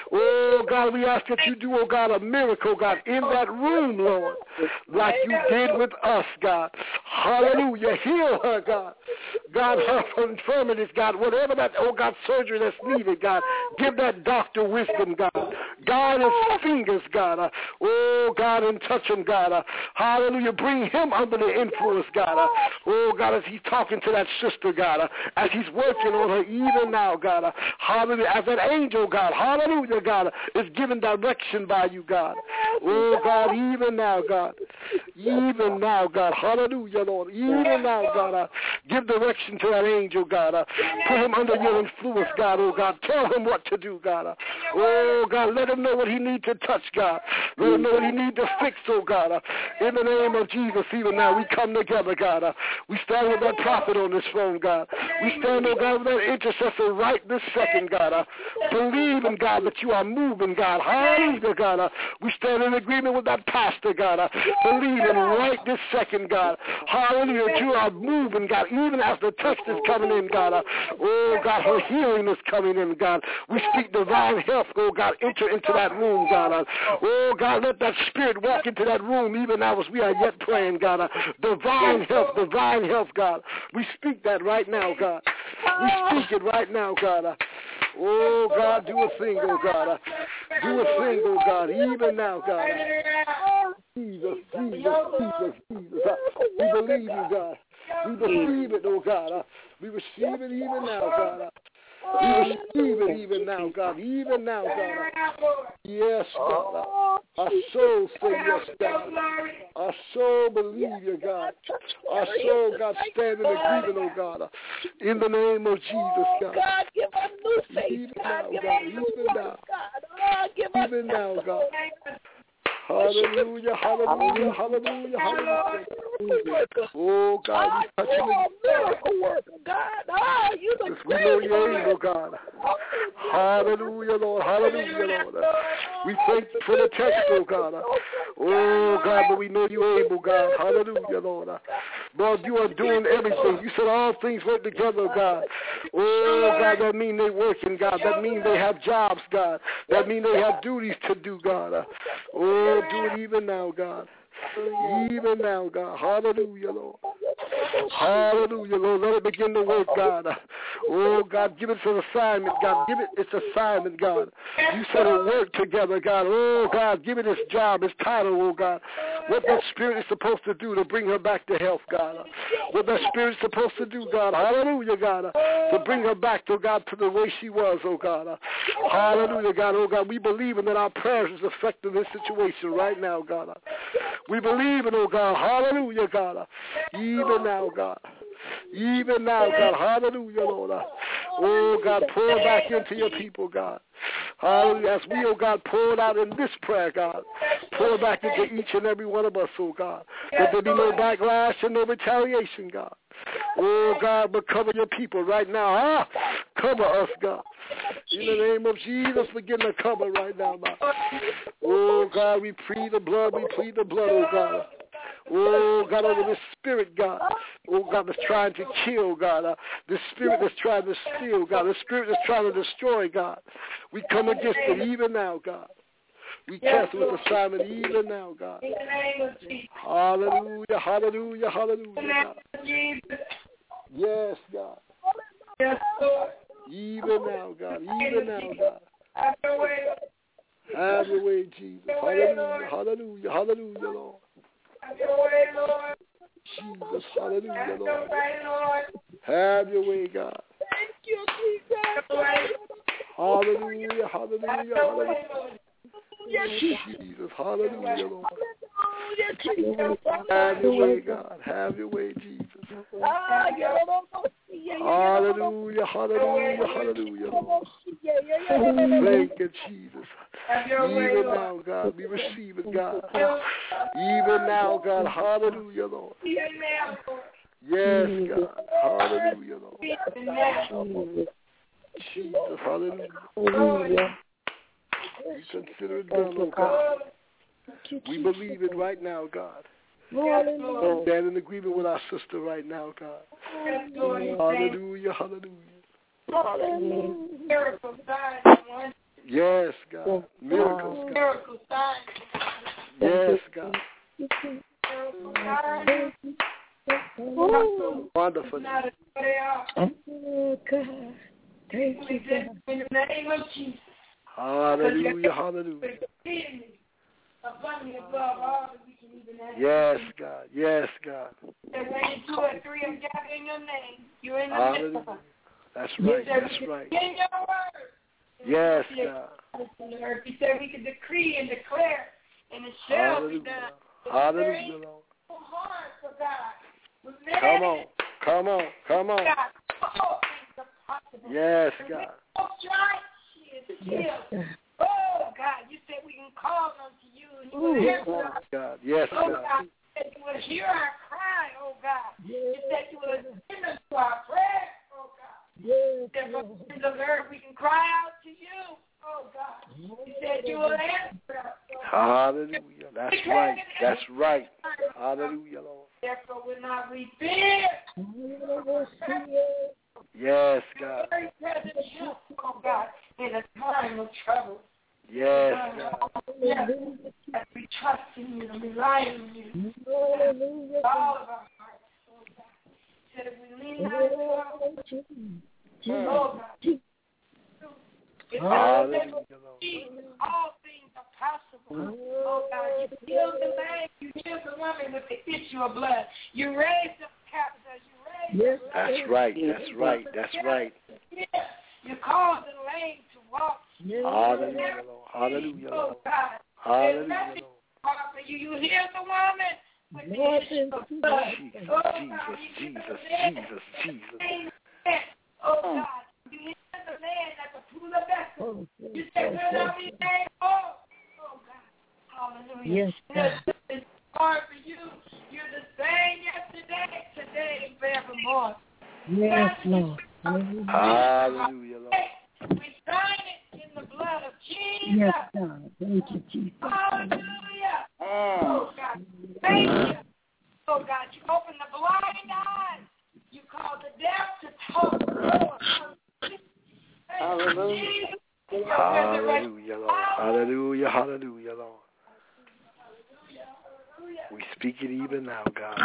E: Oh, God, we ask that you do, oh God, a miracle, God, in that room, Lord, like you did with us, God. Hallelujah. Heal her, God. God, her infirmities, God, whatever that, oh God, surgery that's needed, God, give that doctor wisdom, God. God, his fingers, God. Uh, oh, God, and touch him, God. Uh, hallelujah. Bring him under the influence, God. Uh, oh, God, as he's talking to that sister, God, uh, as he's working on her even now, God. Uh, hallelujah. As that angel, God, hallelujah, God, is given direction by you, God. Oh, God, even now, God. Even now, God. Hallelujah, Lord. Even now, God. Uh, give direction to that angel, God. Uh, put him under your influence, God. Oh, God. Tell him what to do, God. Uh, oh, God. Let him know what he needs to touch, God. Let him know what he needs to fix, oh, God. Uh, in the name of Jesus, even now, we come together, God. Uh, we stand with that prophet on this phone, God. We stand, oh, God, with that intercessor right this second, God. Uh, believe in, God, that you are moving, God. Hallelujah, God. Uh, we stand in agreement with that pastor, God. Uh, believe in right this second, God. Hallelujah, that you are moving, God, even as the touch is coming in, God. Uh, oh, God, her healing is coming in, God. We speak divine health, oh, God. Enter into that room, God. Uh, oh, God, let that spirit walk into that room even now as we are yet praying, God. Uh, divine health, divine health, God. We speak that right now, God. We speak it right now, God. Uh, oh, God, do a thing, oh, God. Uh, do a thing, oh, God, even now, God. Uh, Jesus, Jesus, Jesus, Jesus. Uh, we believe you, God. We receive it, oh, God. Uh, we receive it even now, God. Uh, we receive it even now, God. Even now, God. Yes, God. Our soul say yes, God. Our soul believe you, God. Our soul, God, stand in agreement, oh, God. In the name of Jesus, God.
F: God, give us new faith.
E: Even now,
F: God, give
E: God.
F: us new
E: Even now.
F: God. Oh, give us
E: Even now, God. Hallelujah, hallelujah, hallelujah, hallelujah. Oh, God, we touch you.
F: Oh, miracle worker, God. Oh, you the
E: we know you're able, God. Hallelujah, Lord, hallelujah, Lord. We thank you for the text, oh, God. Oh, God, but we know you're able, God. Hallelujah, Lord. Lord, you are doing everything. You said all things work together, God. Oh, God, that means they're working, God. That means they have jobs, God. That means they have duties to do, God. Oh, do it even now, God. Even now, God. Hallelujah, Lord. Hallelujah, Lord. Let it begin to work, God. Oh, God, give it an assignment, God. Give it its assignment, God. You said it work together, God. Oh, God, give it its job, its title, oh, God. What that spirit is supposed to do to bring her back to health, God. What that spirit is supposed to do, God. Hallelujah, God. To bring her back, to God, to the way she was, oh, God. Hallelujah, God. Oh, God, we believe in that our prayers is affecting this situation right now, God. We believe in, oh, God. Hallelujah, God. Even now, God. Even now, God. Hallelujah, Lord. Oh, God, pour back into your people, God. Hallelujah. As we, oh, God, pour it out in this prayer, God. Pour back into each and every one of us, oh, God. That there be no backlash and no retaliation, God. Oh, God, but cover your people right now. Huh? Cover us, God. In the name of Jesus, begin to cover right now, God. Oh, God, we plead the blood. We plead the blood, oh, God. Oh, God, over this spirit, God. Oh, God, that's trying to kill, God. Uh, the spirit that's trying to steal, God. The spirit that's trying to destroy, God. We come against it even now, God. We cancel this assignment even now, God. Hallelujah, hallelujah, hallelujah, God. Yes, God. Even now, God. Even now, God. Have your way, Jesus. Hallelujah, hallelujah, hallelujah, Lord. Jesus, hallelujah, Lord. Have your way, God.
F: Thank you, Jesus.
E: Hallelujah, hallelujah, hallelujah. Jesus, hallelujah, Lord. Have your way, God. Have your way, Jesus. Hallelujah, hallelujah, hallelujah, Lord. Thank you, Jesus. Even now, God, we receive it, God. Even now, God, hallelujah, Lord. Yes, God. Hallelujah, Lord. Jesus, hallelujah. We consider it done, oh God. We believe it right now, God. We stand in agreement with our sister right now, God. Hallelujah, hallelujah.
H: Miracles, signs,
E: yes, God. Miracles, God. Yes, God. Wonderful.
H: Oh, God. Thank you, God. In the name of Jesus.
E: Hallelujah, hallelujah. Yes, God. Yes, God.
H: And when you two or three are gathered in your name, you're in the midst of us.
E: That's right. That's right.
H: In your word.
E: Yes, God.
H: He said we can decree and declare, and it shall be done.
E: Hallelujah, Lord.
H: Hard for God.
E: Come on. Come on. Come on. Yes, God.
H: Yes. Oh, God, you said we can call unto you and you will answer us.
E: God. Yes,
H: oh,
E: God.
H: God. You said you will hear our cry, oh, God. You said you will attend us to our prayer, oh, God. Yes. Therefore, in the earth, we can cry out to you, oh, God. You said you will answer us. Oh,
E: hallelujah. That's right. That's right. Hallelujah, Lord.
H: Therefore, will not we fear.
E: Yes, God.
H: Very present help, oh, God, in a time of trouble.
E: Yes, God.
H: Yes. As we trust in you and rely on you. Hallelujah. All of our hearts, oh God. Said if we lean not into our own, oh God.
E: Hallelujah.
H: All things are possible. Oh God, you healed the man, you healed the woman with the issue of blood. You raised the captives, you raised
E: yes.
H: the
E: That's right, that's right, that's right.
H: You caused the lame to walk.
E: Hallelujah, Lord. Hallelujah, Lord.
H: Oh God.
E: Hallelujah, Lord.
H: You, you hear the woman with the issue of blood.
E: Jesus,
H: oh,
E: Jesus,
H: God.
E: Jesus, Jesus, Jesus.
H: Oh God. You hear the man at the pool of Bethesda. You said, will not be made whole. Oh, God. Hallelujah.
G: Yes, God.
H: It's hard for you. You're the same yesterday, today, and forevermore.
G: Yes, Lord.
E: Hallelujah, Lord.
H: We sign it in the blood of Jesus.
G: Yes, God. Thank you, Jesus.
H: Hallelujah. Oh, God. Thank you. Oh, God. You open the blind eyes. You call the deaf to talk.
E: Hallelujah. Hallelujah, Lord. Hallelujah, hallelujah, Lord. We speak it even now, God.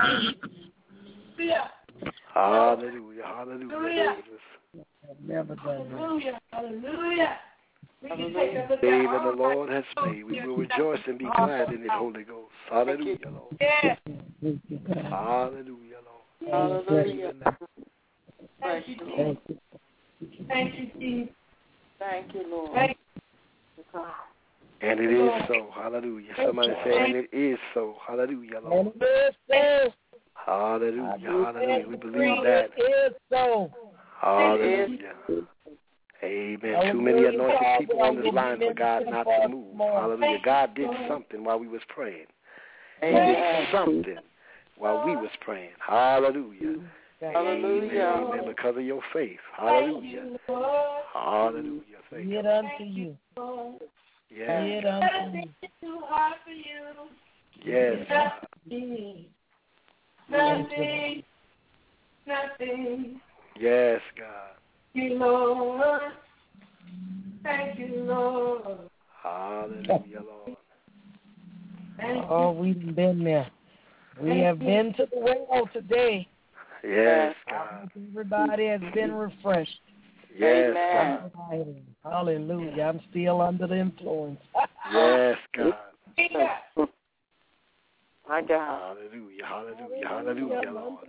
E: Hallelujah, hallelujah, Jesus.
G: Never done
H: Hallelujah, hallelujah.
E: Day that the Lord has made, we will rejoice and be glad in it, Holy Ghost. Hallelujah, Lord.
H: Yes.
E: Hallelujah, Lord.
D: Hallelujah.
H: Thank you, Jesus. Thank you, Jesus.
D: Thank you, Lord.
H: Thank
D: you, God.
E: And it is so. Hallelujah. Somebody saying it is so. Hallelujah, Lord.
G: And it is so.
E: Hallelujah. Hallelujah. We believe that.
G: It is so.
E: Hallelujah. Amen. Too many anointed people on this line for God not to move. Hallelujah. God did something while we was praying. He did something while we was praying. Hallelujah.
D: Hallelujah.
E: Amen. Amen. Because of your faith. Hallelujah. Hallelujah. Thank you.
G: Get unto you.
E: Yes.
G: Get unto you.
E: Yes.
H: Nothing. Nothing.
E: Yes, God.
H: Thank you, Lord. Thank you, Lord.
E: Hallelujah, Lord.
H: Thank
G: oh, we've been there. We Thank have you. been to the well today.
E: Yes, God.
G: Everybody has been refreshed.
E: Yes,
D: Amen.
E: God.
G: Hallelujah. I'm still under the influence.
E: Yes, God.
D: My God.
E: Hallelujah, hallelujah, hallelujah, Lord.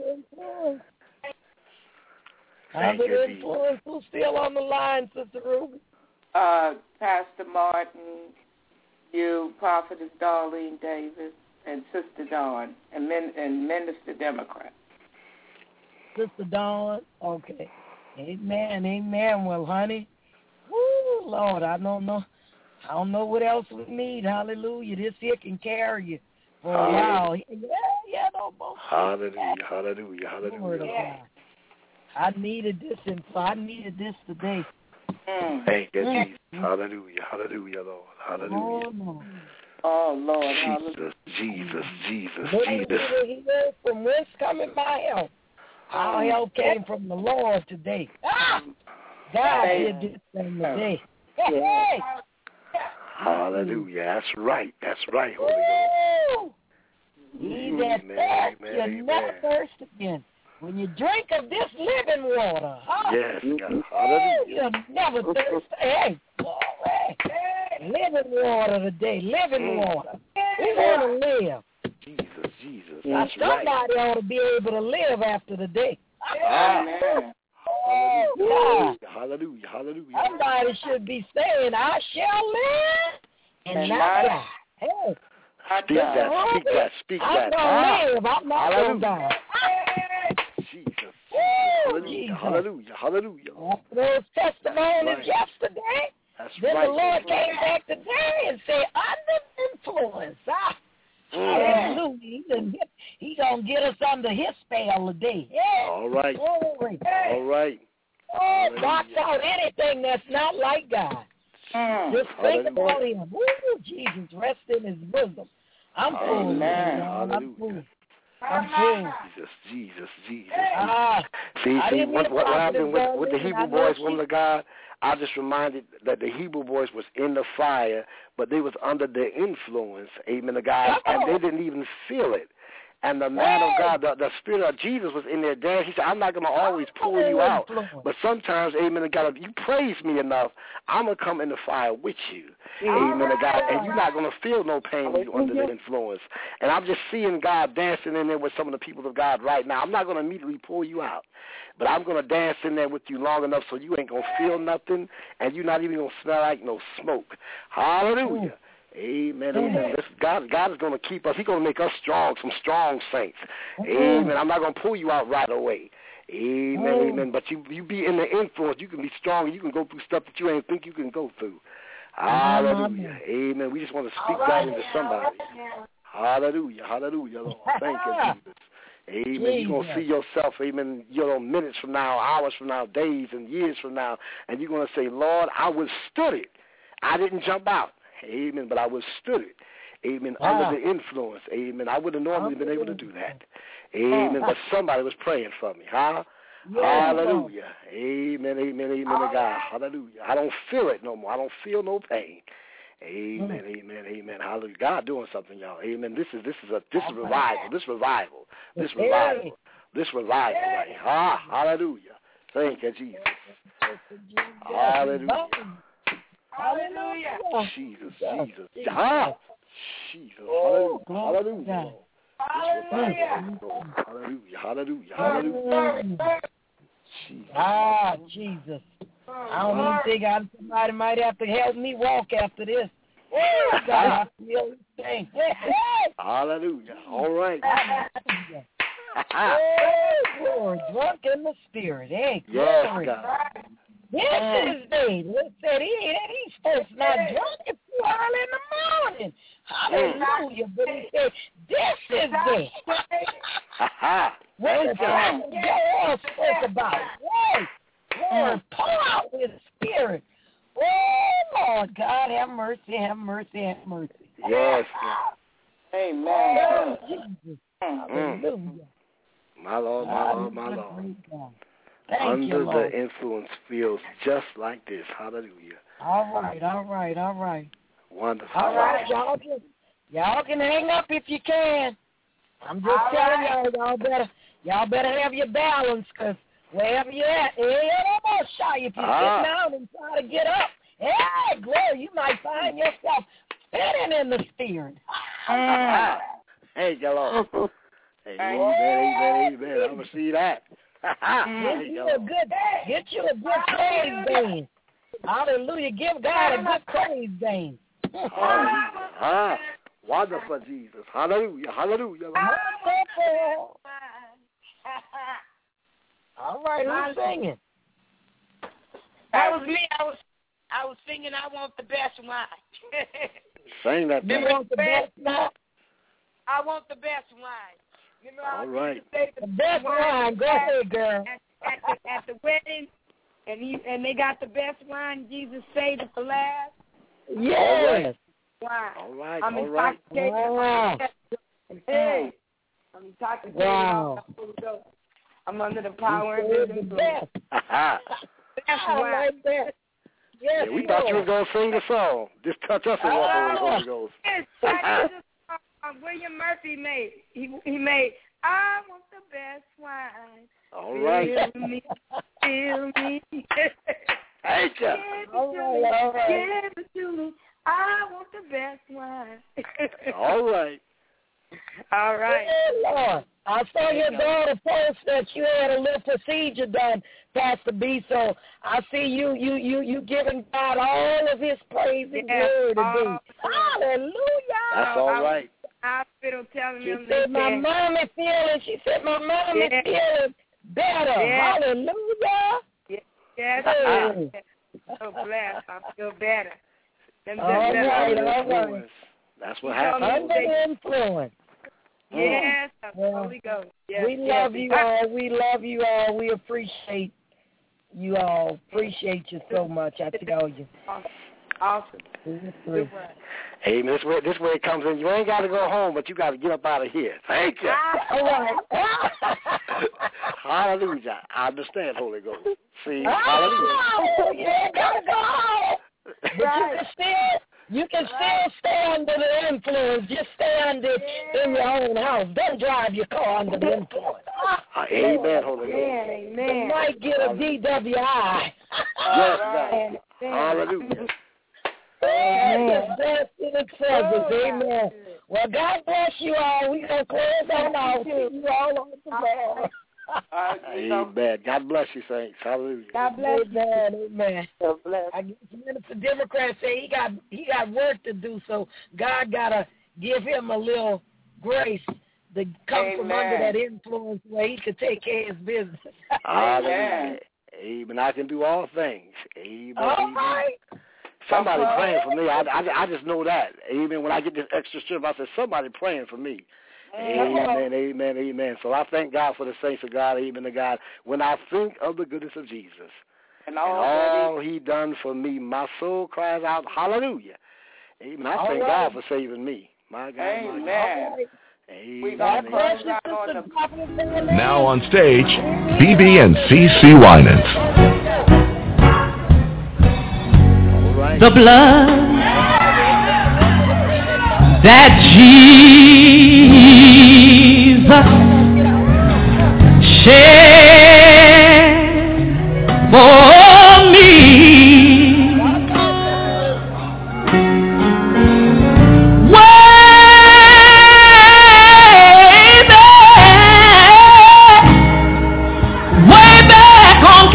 G: Thank you, Jesus. Influence who's still on the line, Sister Ruby?
D: Uh, Pastor Martin, you, Prophetess Darlene Davis, and Sister Dawn, and, Min- and Minister Democrat.
G: Sister Dawn, okay. Amen, amen. Well, honey, woo, Lord, I don't know. I don't know what else we need. Hallelujah. This here can carry you for a while. Yeah, yeah, no more.
E: Hallelujah, hallelujah, hallelujah.
G: Yeah. I needed this, and I needed this today.
E: Thank you, Jesus. Hallelujah, hallelujah, Lord. Hallelujah.
G: Oh, no.
D: Oh, Lord.
E: Jesus, Jesus, Jesus,
G: Lord,
E: Jesus.
G: He knows from whence coming my help. Our help came from the Lord today. Ah! God did this thing today. Hey!
E: Hallelujah. That's right. That's right, Holy Ghost.
G: He that thirsts, you'll never thirst again. When you drink of this living water, huh?
E: Yes, God. Hallelujah.
G: You'll never thirst. Hey, glory. Living water today. Living
E: Mm.
G: water. We want to live.
E: Jesus, Jesus.
G: Now,
E: That's
G: somebody
E: right.
G: ought to be able to live after the day.
D: Amen.
E: Hallelujah. Hallelujah. Hallelujah.
G: Somebody should be saying, I shall live and, and not die. Hey.
E: Speak that, speak that, speak
G: I'm
E: that.
G: going to
E: Ah.
G: live. I'm not going to die.
E: Jesus.
G: Woo,
E: Hallelujah.
G: Jesus.
E: Hallelujah. Hallelujah.
G: After those testimonies
E: right.
G: yesterday,
E: That's
G: then
E: right.
G: the Lord came back today and said, under influence. Ah.
E: Mm.
G: Hallelujah. He gonna get, he gonna get us under his spell today. Yeah.
E: All right.
G: Glory.
E: All right.
G: Oh, blocks out anything that's not like God.
D: Mm.
G: Just think
E: Hallelujah.
G: about him. Woo, Jesus, rest in his bosom. I'm full.
E: Amen.
G: I'm
E: Hallelujah.
G: full. I'm full.
E: Jesus, Jesus, Jesus.
G: Ah,
E: see,
G: I
E: see
G: didn't
E: what,
G: mean
E: what
G: to
E: happened with, with the
G: listen,
E: Hebrew
G: I know
E: boys,
G: she-
E: woman of God? I just reminded that the Hebrew boys was in the fire, but they was under the influence, amen, of God, and they didn't even feel it. And the man of God, the, the Spirit of Jesus was in there. There, he said, I'm not going to always pull you out. But sometimes, amen, of God, if you praise me enough, I'm going to come in the fire with you. Amen, of God. And you're not going to feel no pain when you're under the influence. And I'm just seeing God dancing in there with some of the people of God right now. I'm not going to immediately pull you out. But I'm going to dance in there with you long enough so you ain't going to feel nothing, and you're not even going to smell like no smoke. Hallelujah. Amen, amen. This, God, God is going to keep us. He's going to make us strong, some strong saints. Amen. I'm not going to pull you out right away. Amen, amen. But you you be in the influence. You can be strong. You can go through stuff that you ain't think you can go through. Hallelujah. Amen. We just want to speak that into somebody. Hallelujah. Hallelujah, Lord. Thank you, Jesus. Amen. You're going to see yourself, amen, you know, minutes from now, hours from now, days and years from now, and you're going to say, Lord, I withstood it. I didn't jump out. Amen. But I withstood it. Amen. Wow. Under the influence. Amen. I would have normally been able to do that. Amen. But somebody was praying for me. Huh? Yeah. Hallelujah. Amen. Amen. Amen to God. Hallelujah. I don't feel it no more. I don't feel no pain. Amen. Mm. Amen. Amen. Hallelujah. God doing something, y'all. Amen. This is this is a this is revival. This revival. This revival. This revival right here. Ah, hallelujah. Thank you, Jesus. Hallelujah.
G: Hallelujah.
E: Jesus, Jesus. Ah, Jesus. Hallelujah. Hallelujah. Hallelujah. Hallelujah. Hallelujah. Hallelujah. Jesus.
G: Ah, Jesus. I don't even think I, somebody might have to help me walk after this. Oh, God, I feel this thing.
E: Hallelujah. All right.
G: Oh, glory. Drunk in the spirit. Hey, glory.
E: Yes, God.
G: This is day. Let's say he, he's supposed to not drunk it too early in the morning. Hallelujah. But he said, this is day. What the time Joel spoke about. Hey, Lord, pour out his spirit. Oh, Lord, God, have mercy, have mercy, have mercy.
E: Yes, God.
D: Amen.
G: Oh, Jesus. Hallelujah.
E: My Lord, my Lord, my Lord.
G: Thank
E: Under
G: you, Lord.
E: the influence feels just like this. Hallelujah.
G: All right, all right, all right.
E: Wonderful.
G: All right, y'all can, y'all can hang up if you can. I'm just all telling right. y'all, y'all better, y'all better have your balance, because wherever you're at, hey, I'm gonna shy if you're ah. sitting down and try to get up. Hey, glory, you might find yourself spinning in the spirit.
E: Ah. Hey, y'all. Hey, amen, amen, amen. I'm gonna see that.
G: Get you a good, get you a good praise band. Hallelujah. Give God a good praise band.
E: Ah, wonderful, Jesus. Hallelujah. Hallelujah.
G: Wonderful. All right, who's singing?
H: That was me. I was I was singing I Want the Best Wine.
E: Sing that.
G: You want the best wine?
H: I want the best wine. You know,
E: all right.
H: Say the,
G: the best wine. Go ahead, girl.
H: At, at, the, at the wedding, and he, and they got the best wine. Jesus saved it for last.
G: Yes.
H: Wine.
E: All right.
H: I'm
E: all right.
G: Wow.
H: Hey, I'm intoxicated.
G: Wow.
H: I'm under the power of
G: the
H: the
G: best.
H: That's
G: I
H: why.
G: like that. Yes,
E: Yeah, we thought you were going to sing the song. Just touch us and walk over the Holy Ghost.
H: Yes, I just, uh, William Murphy made. He he made. I want the best wine.
E: All right.
H: Fill me, fill me.
E: Thank you.
G: All right, all right.
H: Give it to me. I want the best wine.
E: All right.
H: All right.
G: Yeah, Lord. I saw your daughter post that you had a little procedure done, Pastor B. So I see you, you, you, you giving God all of His praise and
H: yes,
G: glory to
H: all,
G: be. Hallelujah.
E: That's all right.
H: Hospital telling
G: She
H: them
G: said, "My
H: said,
G: mommy feeling." She said, "My mommy
H: yeah.
G: feeling better."
H: Yeah.
G: Hallelujah.
H: Yes, yes,
G: Hey.
H: yes. So blessed. I feel better. Them,
G: All
H: them,
G: right,
H: them,
G: all right.
E: That's what
H: You told me
E: happened.
G: Under the influence.
H: Yes, the
G: Well,
H: Holy Ghost. Yes,
G: We
H: yes.
G: love you all. We love you all. We appreciate you all. Appreciate you so much. I tell you.
H: Awesome.
G: Good
E: Hey, this way, this way it comes in. You ain't got to go home, but you got to get up out of here. Thank you.
G: All right.
E: Hallelujah. I understand, Holy Ghost. See,
G: Oh,
E: hallelujah.
G: you ain't got to go home. But you can still, you can still stay under the influence. Just stay under in your own house. Don't drive your car under the influence.
E: Uh, amen, Holy Ghost.
H: Amen,
G: You
H: amen.
G: might get a D W I.
E: Yes, God. Hallelujah.
G: Amen. That's in the presence. Amen. Well, God bless you all. We're going to close on out. See you all on tomorrow.
E: Amen. God bless you, saints. Hallelujah.
G: God bless you. Amen. Amen.
H: God bless.
G: I guess Minister Democrat say he got he got work to do, so God gotta give him a little grace to come
H: Amen.
G: from under that influence where he could take care of his business.
E: Hallelujah. Amen. I can do all things. Amen.
G: All
E: Amen.
G: right.
E: Somebody
G: Uh-huh.
E: praying for me. I, I, I just know that. Amen. When I get this extra strip, I said, somebody praying for me. Amen, amen, amen. So I thank God for the saints of God, amen to God. When I think of the goodness of Jesus and all, and all he done for me, my soul cries out, hallelujah. Amen. I
G: All
E: thank
G: right.
E: God for saving me. My God,
H: Amen.
E: my God. Amen.
G: God bless you,
E: amen.
G: Sister
I: Now on stage, B B and C C Winans.
E: All right.
C: The blood that Jesus shed for me way back, way back on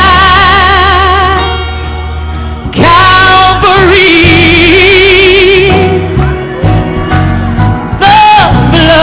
C: Cal- Calvary. The blood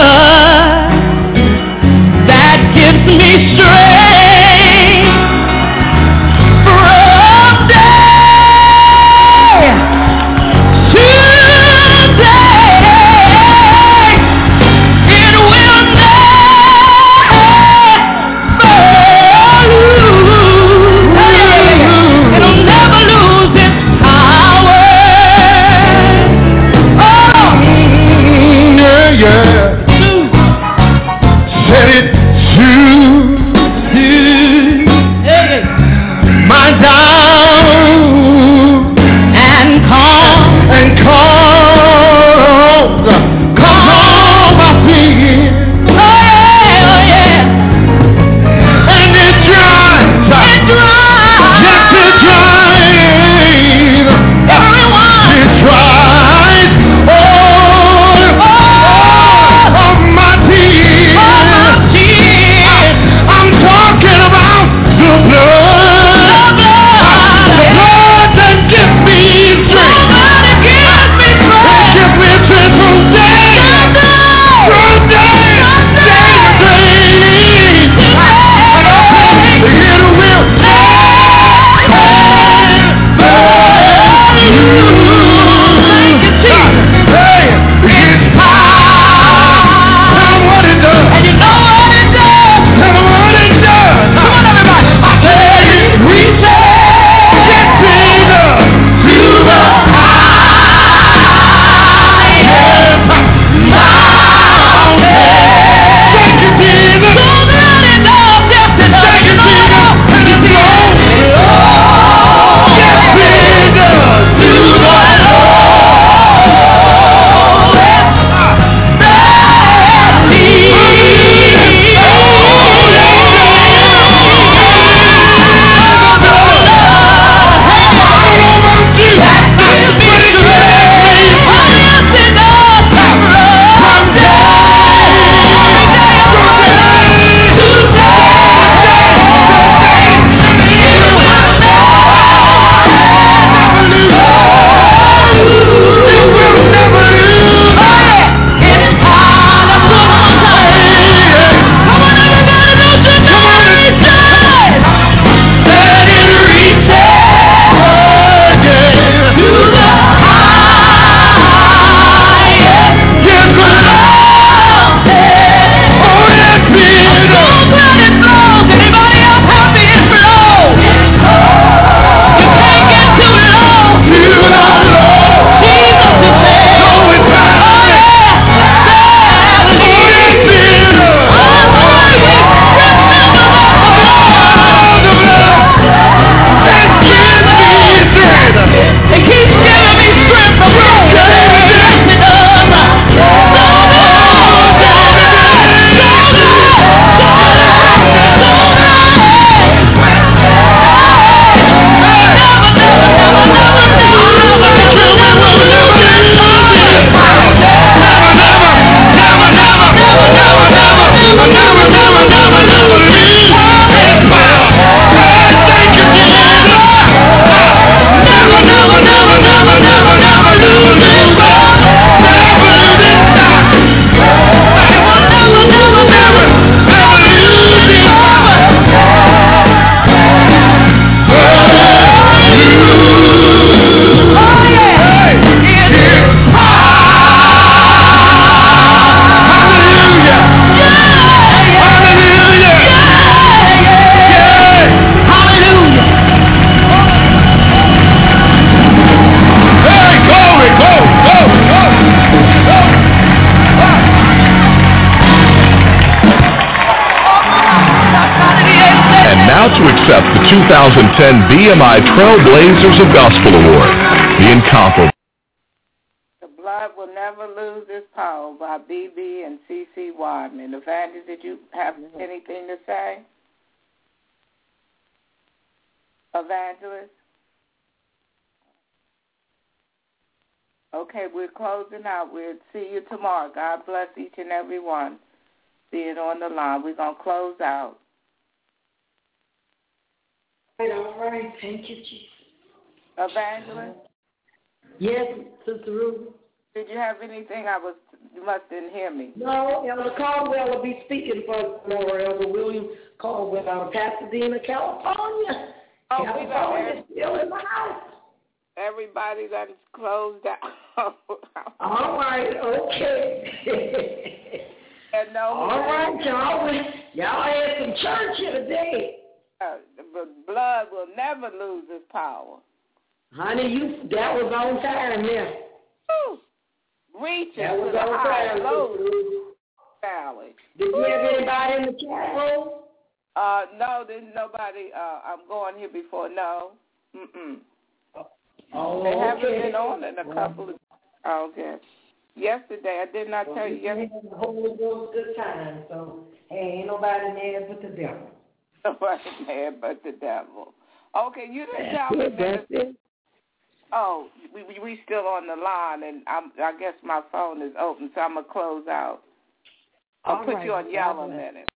I: two thousand ten B M I Trailblazers of Gospel Award. The incomparable.
D: The blood will never lose its power by B B and C C Wyman. Evangelist, did you have anything to say? Evangelist? Okay, we're closing out. We'll see you tomorrow. God bless each and every one. Being on the line. We're going to close out.
J: All right. Thank you, Jesus.
D: Evangelist?
J: Yes, Sister Ruth.
D: Did you have anything? I was, you must didn't hear me.
J: No, Elder Caldwell will be speaking for Lord Elder William Caldwell out of Pasadena, California.
D: Oh,
J: California is still in the house.
D: Everybody that is closed out.
J: All right, okay.
D: And no,
J: all right, y'all. Y'all had some church here today.
D: Uh, the blood will never lose its power.
J: Honey, you that was on time there.
D: Woo. Reaching
J: that was
D: to the
J: on
D: high
J: time.
D: low valley.
J: Did you have anybody in the chat room?
D: Uh, no, there's nobody. Uh, I'm going here before. No. Mm-mm.
J: Oh,
D: they haven't
J: okay.
D: been on in a couple of. Oh, okay. Yesterday, I did not well, tell you yesterday.
J: The Holy Ghost good time, so hey, ain't nobody mad but the devil.
D: Nobody mad but the devil. Okay, you didn't tell me.
J: That's it.
D: Oh, we, we we still on the line, and I'm, I guess my phone is open, so I'm gonna close out. I'll
J: All
D: put
J: right.
D: you on yellow a minute.